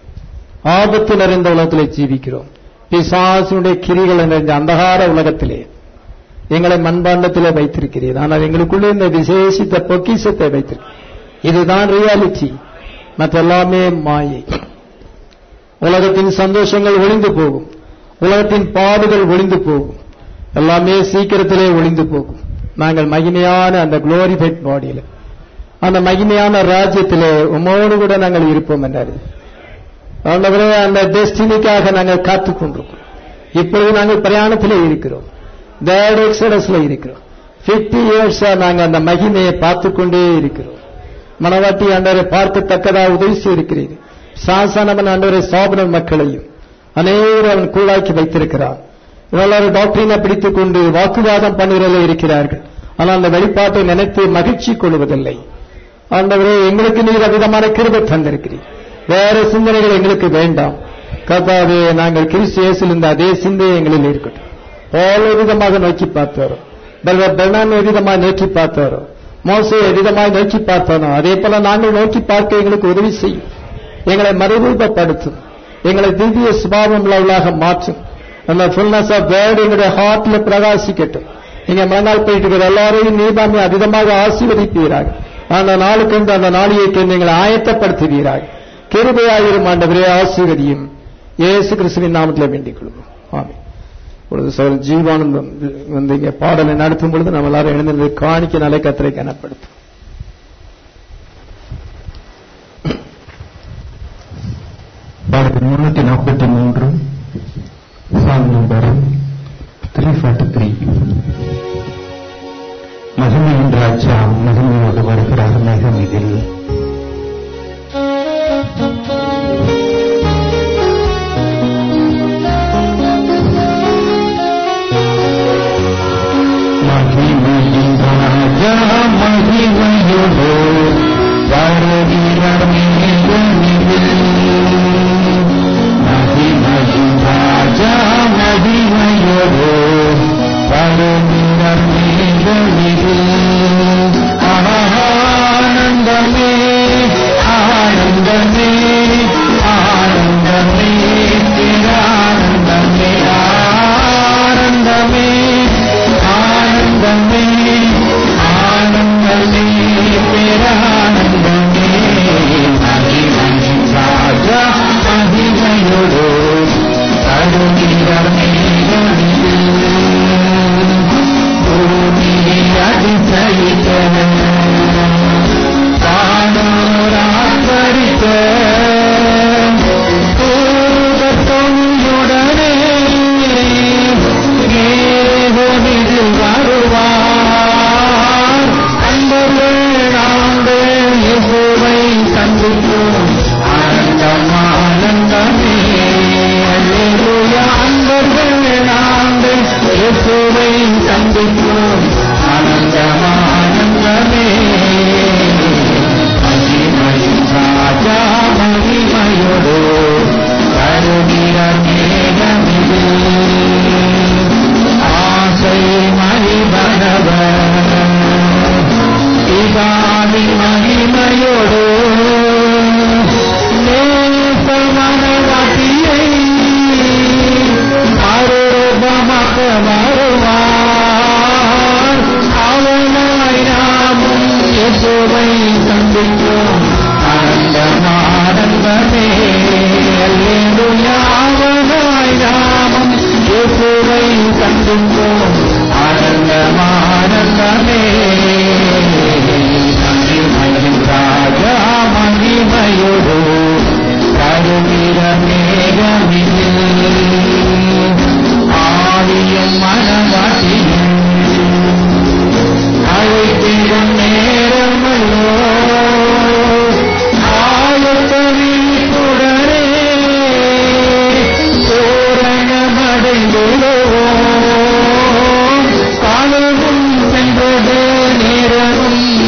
ஆபத்து நிறைந்த உலகத்திலே ஜீவிக்கிறோம். பிசாசுடைய கிரிகள் நிறைந்த அந்தகார உலகத்திலே எங்களை மண்பாண்டத்திலே வைத்திருக்கிறீர். ஆனால் எங்களுக்குள்ளே இந்த விசேஷித்த பொக்கிஷத்தை வைத்திருக்கிறீர். இதுதான் ரியாலிட்டி, மற்றெல்லாமே மாயை. உலகத்தின் சந்தோஷங்கள் ஒளிந்து போகும், உலகத்தின் பாடுகள் ஒளிந்து போகும், எல்லாமே சீக்கிரத்திலே ஒளிந்து போகும். நாங்கள் மகிமையான அந்த குளோரிஃபைட் பாடியில, அந்த மகிமையான ராஜ்யத்திலே உம்மோடு கூட நாங்கள் இருப்போம் என்றார். ஆண்டவரே, அந்த டெஸ்டினிக்காக நாங்கள் காத்துக் கொண்டிருக்கிறோம். இப்பொழுது நாங்கள் பிரயாணத்திலே இருக்கிறோம், தேர்ட் எக்ஸடஸ்ல இருக்கிறோம். 50 இயர்ஸா நாங்கள் அந்த மகிமையை பார்த்துக் கொண்டே இருக்கிறோம். மனவாட்டி ஆண்டவரை பார்க்கத்தக்கதாக உதவி செய்திருக்கிறீர்கள். சாசானவன் ஆண்டவரை சாபன மக்களையும் அநேகர் அவன் கூழாக்கி வைத்திருக்கிறான். எல்லாரும் டாக்டரினை பிடித்துக் கொண்டு வாக்குவாதம் பண்ணுகிறதில் இருக்கிறார்கள். ஆனால் அந்த வெளிப்பாட்டை நினைத்து மகிழ்ச்சி கொள்வதில்லை. ஆண்டவரே, எங்களுக்கு நீர் அவ்விதமான கிருபை தந்திருக்கிறீர். வேற சிந்தனைகள் எங்களுக்கு வேண்டாம். கர்த்தாவே, நாங்கள் கிறிஸ்து இயேசுவின் அதே சிந்தையை எங்களில் இருக்கட்டும். பவுல் விதமாக நோக்கி பார்த்தாரோ, பெர்னான் விதமாக நோக்கி பார்த்தாரோ, மோசே விதமாக நோக்கி பார்த்தானோ, அதே போல நாங்கள் நோக்கி பார்க்க எங்களுக்கு உதவி செய்யும். எங்களை மறுரூபப்படுத்தும், எங்களை திவ்ய சுபாவம் உள்ளவர்களாக மாற்றும். அந்த ஃபுல்னஸ் ஆஃப் வேர்ட் எங்களுடைய ஹார்ட்ல பிரகாசிக்கட்டும். நீங்க மறுநாள் போயிட்டு இருக்கிற எல்லாரையும் நீதாமே அதிகமாக ஆசீர்வதிப்பீராக. அந்த நாளுக்கு அந்த நாளியை எங்களை ஆயத்தப்படுத்துவீராக. கிருபையாயிரும் ஆண்டவரே, ஆசீர்வதியும். இயேசு கிறிஸ்துவின் நாமத்தில் வேண்டிக் கொள்வோம். ஆமென். இப்பொழுது ஜீவானந்தம் வந்து இங்கே பாடலை நடத்தும் பொழுது நம்ம எல்லாரும் எழுந்திருந்து காணிக்க நிலை கத்தரை கனப்படுத்தும். பாடல் 343, சாங் நம்பர் 343. மகிமையின் ராஜா மகிமையோடு வருகிறார் மேகம் இதில். மகிமையின் ராஜா மகிமையோடு வருகிறார் மேகம் இதில். மகிமையின் ராஜா மகிமையோடு வருகிறார் மேகம் இதில். ஆனந்தமே ஆனந்தமே ஆனந்தமே ஆனந்தமே ஆனந்தமே ஆனந்தமே ஆனந்தமே பேரானந்தமே. மகிமையின் ராஜா மகிமையோடு வருகிறார் மேகம் இதில். பூமியை அதிசயிக்க பாடோராப்பரிக்க தூதத்தொழியுடனே ஏகோனில் வருவார். அன்பர்கள் ஆண்டு இயேசுவை சந்திக்கும் ஆனந்தம் ஆனந்தமே. அல்லேலூயா. அன்பர்கள் ஆண்டு இயேசுவை சந்திக்கும் ஆனந்தம் ஆனந்தமே. மகிமையின் ராஜா மகிமையோடு வருகிறார் மேகம் இதில். ஆசை மகிமனவர் பிதாவி மகிமையோடு நேச மனவாட்டியை மறுரூபமாக்க வருவார். அவனாய் நாமும் இயேசுவை சந்திக்கும் ஆனந்தம் ஆனந்தமே. அல்லேலூயா. அவனாய் நாமும் இயேசுவை சந்திக்கும் ஆனந்தம் ஆனந்தமே. மகிமையின் ராஜா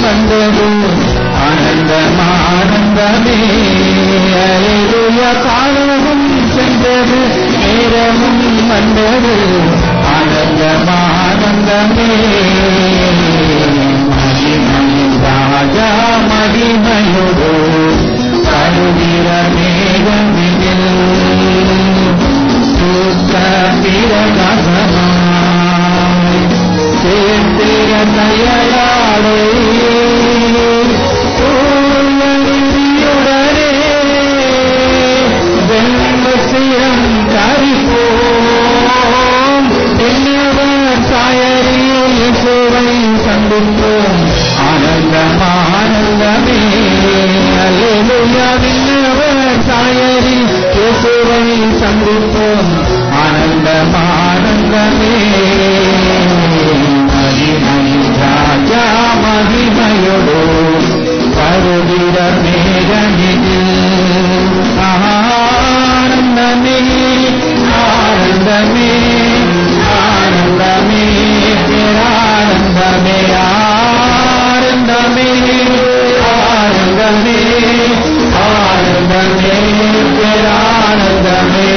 வந்தது ஆனந்தமே. அல்லேலூயா. காலமும் சென்றது நேரமும் வந்தது ஆனந்தமே. ராஜா மகிமையோடு வருகிற மேகமில் சுத்த பிரகாசமாய் சேர்த்திர தயாளை உள்ளுடனே வெள்ளசிரம் கரிப்போம். என்னவர் சாயரில் இயேசுவை சந்திப்போம். ஆனந்தமே. அல்லேலூயா. விண்ணவர் சாயரில் இயேசுவை சந்திப்போம். ஆனந்தமே. மகிமை ராஜா மகிமையோடு வருகிற மேகமில் ஆனந்தமே. ஆனந்தமே. ஆனந்தமே. பேரானந்தமே. ஆனந்தமே. ஆனந்தமே. ஆனந்தமே. பேரானந்தமே.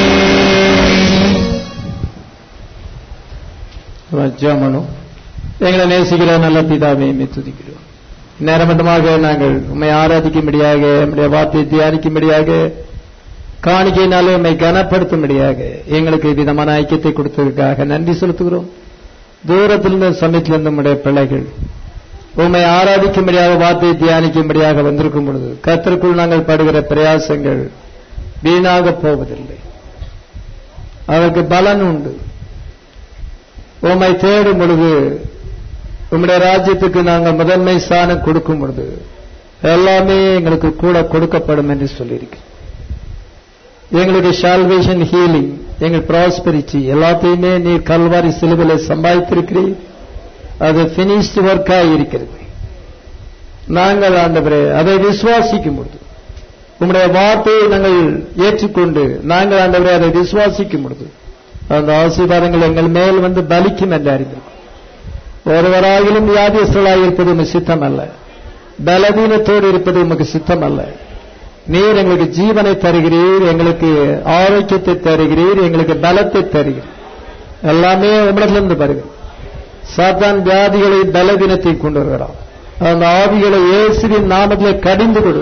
ஜெபம். எங்களை நேசிக்கிற நல்ல பிதாவே துதிக்கிறோம். நேரமட்டமாக நாங்கள் உம்மை ஆராதிக்கும்படியாக, நம்முடைய வார்த்தையை தியானிக்கும்படியாக, காணிக்கையினாலே உம்மை கனப்படுத்தும்படியாக எங்களுக்கு விதமான ஐக்கியத்தை கொடுத்ததற்காக நன்றி செலுத்துகிறோம். தூரத்திலிருந்து சமயத்திலிருந்து நம்முடைய பிள்ளைகள் உம்மை ஆராதிக்கும்படியாக, வார்த்தையை தியானிக்கும்படியாக வந்திருக்கும் பொழுது கர்த்தருக்குள் நாங்கள் படுகிற பிரயாசங்கள் வீணாக போவதில்லை. அதற்கு பலன் உண்டு. உம்மை தேடும் பொழுது, உம்முடைய ராஜ்யத்துக்கு நாங்கள் முதன்மை ஸ்தானம் கொடுக்கும் பொழுது எல்லாமே எங்களுக்கு கூட கொடுக்கப்படும் என்று சொல்லியிருக்கிறோம். எங்களுடைய சால்வேஷன், ஹீலிங், எங்கள் ப்ராஸ்பெரிட்டி எல்லாத்தையுமே நீர் கல்வாரி சிலுவையில் சம்பாதித்திருக்கிறீர். அது பினிஷ்டு ஒர்க்காக இருக்கிறது. நாங்கள் ஆண்டவரே அதை விசுவாசிக்கும் பொழுது, உம்முடைய வார்த்தையை நாங்கள் ஏற்றுக்கொண்டு நாங்கள் ஆண்டவரே அதை விசுவாசிக்கும் பொழுது அந்த ஆசீர்வாதங்கள் எங்கள் மேல் வந்து பலிக்கும் என்று அறிந்திருக்கும். ஒருவராகிலும் வியாதியஸ்தலாக இருப்பது உமக்கு சித்தம் அல்ல. பலவீனத்தோடு இருப்பது உமக்கு சித்தம் அல்ல. நீர் எங்களுக்கு ஜீவனை தருகிறீர், எங்களுக்கு ஆரோக்கியத்தை தருகிறீர், எங்களுக்கு பலத்தை தருகிறீர். எல்லாமே உம்மிடத்திலிருந்து வருகிறது. சாத்தான் வியாதிகளை பலவீனத்தை கொண்டு வருகிறான். அந்த ஆவிகளை இயேசுவின் நாமத்தில் கடிந்து கொடு.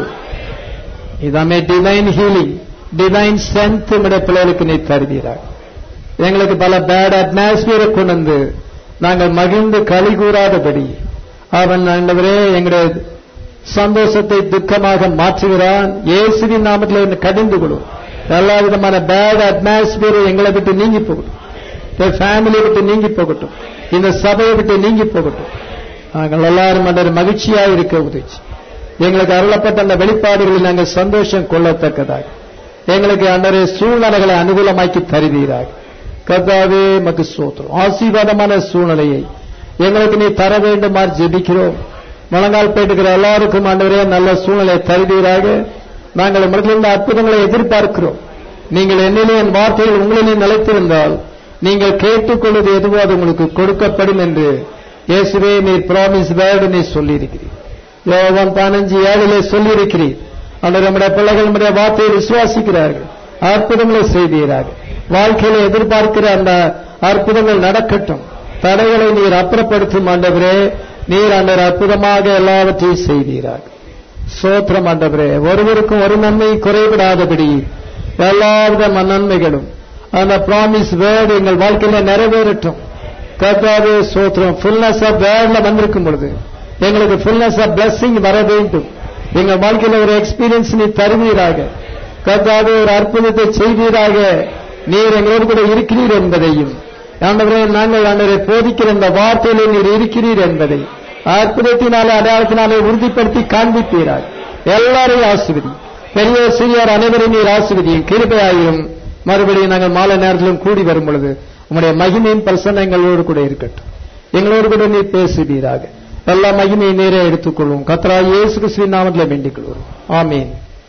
இதாமே டிவைன் ஹீலிங், டிவைன் ஸ்ட்ரென்த் உம்முடைய பிள்ளைகளுக்கு நீ தருவீராக. எங்களுக்கு பல பேட் அட்மாஸ்பியரை கொண்டு வந்து நாங்கள் மகிழ்ந்து களி கூறாதபடி அவன் ஆண்டவரே எங்களுடைய சந்தோஷத்தை துக்கமாக மாற்றுகிறான். இயேசுவின் நாமத்தில் கடிந்து கொடு. எல்லா விதமான பேட் அட்மாஸ்பியரை எங்களை விட்டு நீங்கி போகட்டும். ஃபேமிலியை விட்டு நீங்கி போகட்டும். இந்த சபையை விட்டு நீங்கி போகட்டும். நாங்கள் எல்லாரும் அந்த மகிழ்ச்சியாக இருக்க உதவி. எங்களுக்கு அருளப்பட்ட அந்த வெளிப்பாடுகளில் நாங்கள் சந்தோஷம் கொள்ளத்தக்கதாக எங்களுக்கு அந்த சூழ்நிலைகளை அனுகூலமாக்கி தருவீராக. கர்த்தாவே மக்கு ஸ்தோத்திரம். ஆசீர்வாதமான சூழ்நிலையை எங்களுக்கு நீ தர வேண்டுமாறு ஜெபிக்கிறோம். முழங்கால் போயிட்டுக்கிற எல்லாருக்கும் ஆண்டவரே நல்ல சூழ்நிலையை தருவீராக. நாங்கள் உங்களிலிருந்து அற்புதங்களை எதிர்பார்க்கிறோம். நீங்கள் என்னிலே என் வார்த்தைகள் உங்களிலே நிலைத்திருந்தால் நீங்கள் கேட்டுக்கொள்வது எதுவோ அது உங்களுக்கு கொடுக்கப்படும் என்று இயேசுவே நீர் ப்ராமிஸ் வேர்டு நீ சொல்லியிருக்கிறீர். யோவான் 15:7 சொல்லியிருக்கிறீர். அந்த நம்முடைய பிள்ளைகள் நம்முடைய வார்த்தையை விசுவாசிக்கிறார்கள், அற்புதங்களை செய்வீரார்கள். வாழ்க்கையில எதிர்பார்க்கிற அந்த அற்புதங்கள் நடக்கட்டும். தடைகளை நீர் அப்புறப்படுத்தும் ஆண்டவரே. நீர் அந்த அற்புதமாக எல்லாவற்றையும் செய்வீராக. சோத்திரம் ஆண்டவரே. ஒருவருக்கும் ஒரு நன்மை குறைவிடாதபடி எல்லாவித நன்மைகளும் அந்த ப்ராமிஸ் வேர்டு எங்கள் வாழ்க்கையில நிறைவேறட்டும். கர்த்தாவே சோத்திரம். ஃபுல்னஸ் ஆஃப் வேர்ட்ல வந்திருக்கும் பொழுது எங்களுக்கு ஃபுல்னஸ் ஆஃப் பிளஸிங் வர வேண்டும். எங்கள் வாழ்க்கையில ஒரு எக்ஸ்பீரியன்ஸ் நீ தருவீராக. கர்த்தாவே ஒரு அற்புதத்தை செய்வீராக. நீர் எங்களோடு கூட இருக்கிறீர் என்பதையும் ஆண்டவரே நாங்கள் ஆண்டவரை போதிக்கிற இந்த வார்த்தையிலே நீர் இருக்கிறீர் என்பதை அற்புதத்தினாலே அடையாளத்தினாலே உறுதிப்படுத்தி காண்பிப்பீராக. எல்லாரையும் ஆசீர்வதி. பெரியோர் சிறியோர் அனைவரும் நீர் ஆசீர்வதியும் கிருபையாயும். மறுபடியும் நாங்கள் மாலை நேரத்திலும் கூடி வரும் பொழுது உம்முடைய மகிமையின் பிரசன்னம் எங்களோடு கூட இருக்கட்டும். எங்களோடு கூட நீர் பேசுவீராக. எல்லா மகிமையை நேரே எடுத்துக்கொள்வோம். கர்த்தராகிய இயேசு கிறிஸ்துவின் நாமத்தில் வேண்டிக் கொள்வோம். ஆமென்.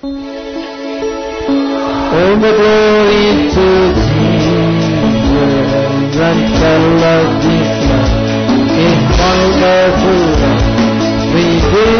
All the glory to Jesus and tell of Jesus is wonderful. We give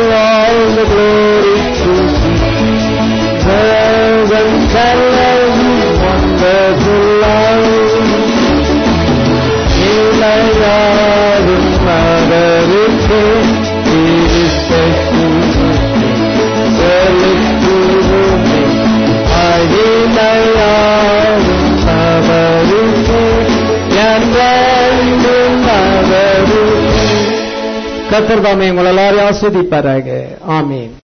கர்த்தர் தாமே உங்கள் எல்லாரையும் ஆசீர்வதிப்பாராக. ஆமென்.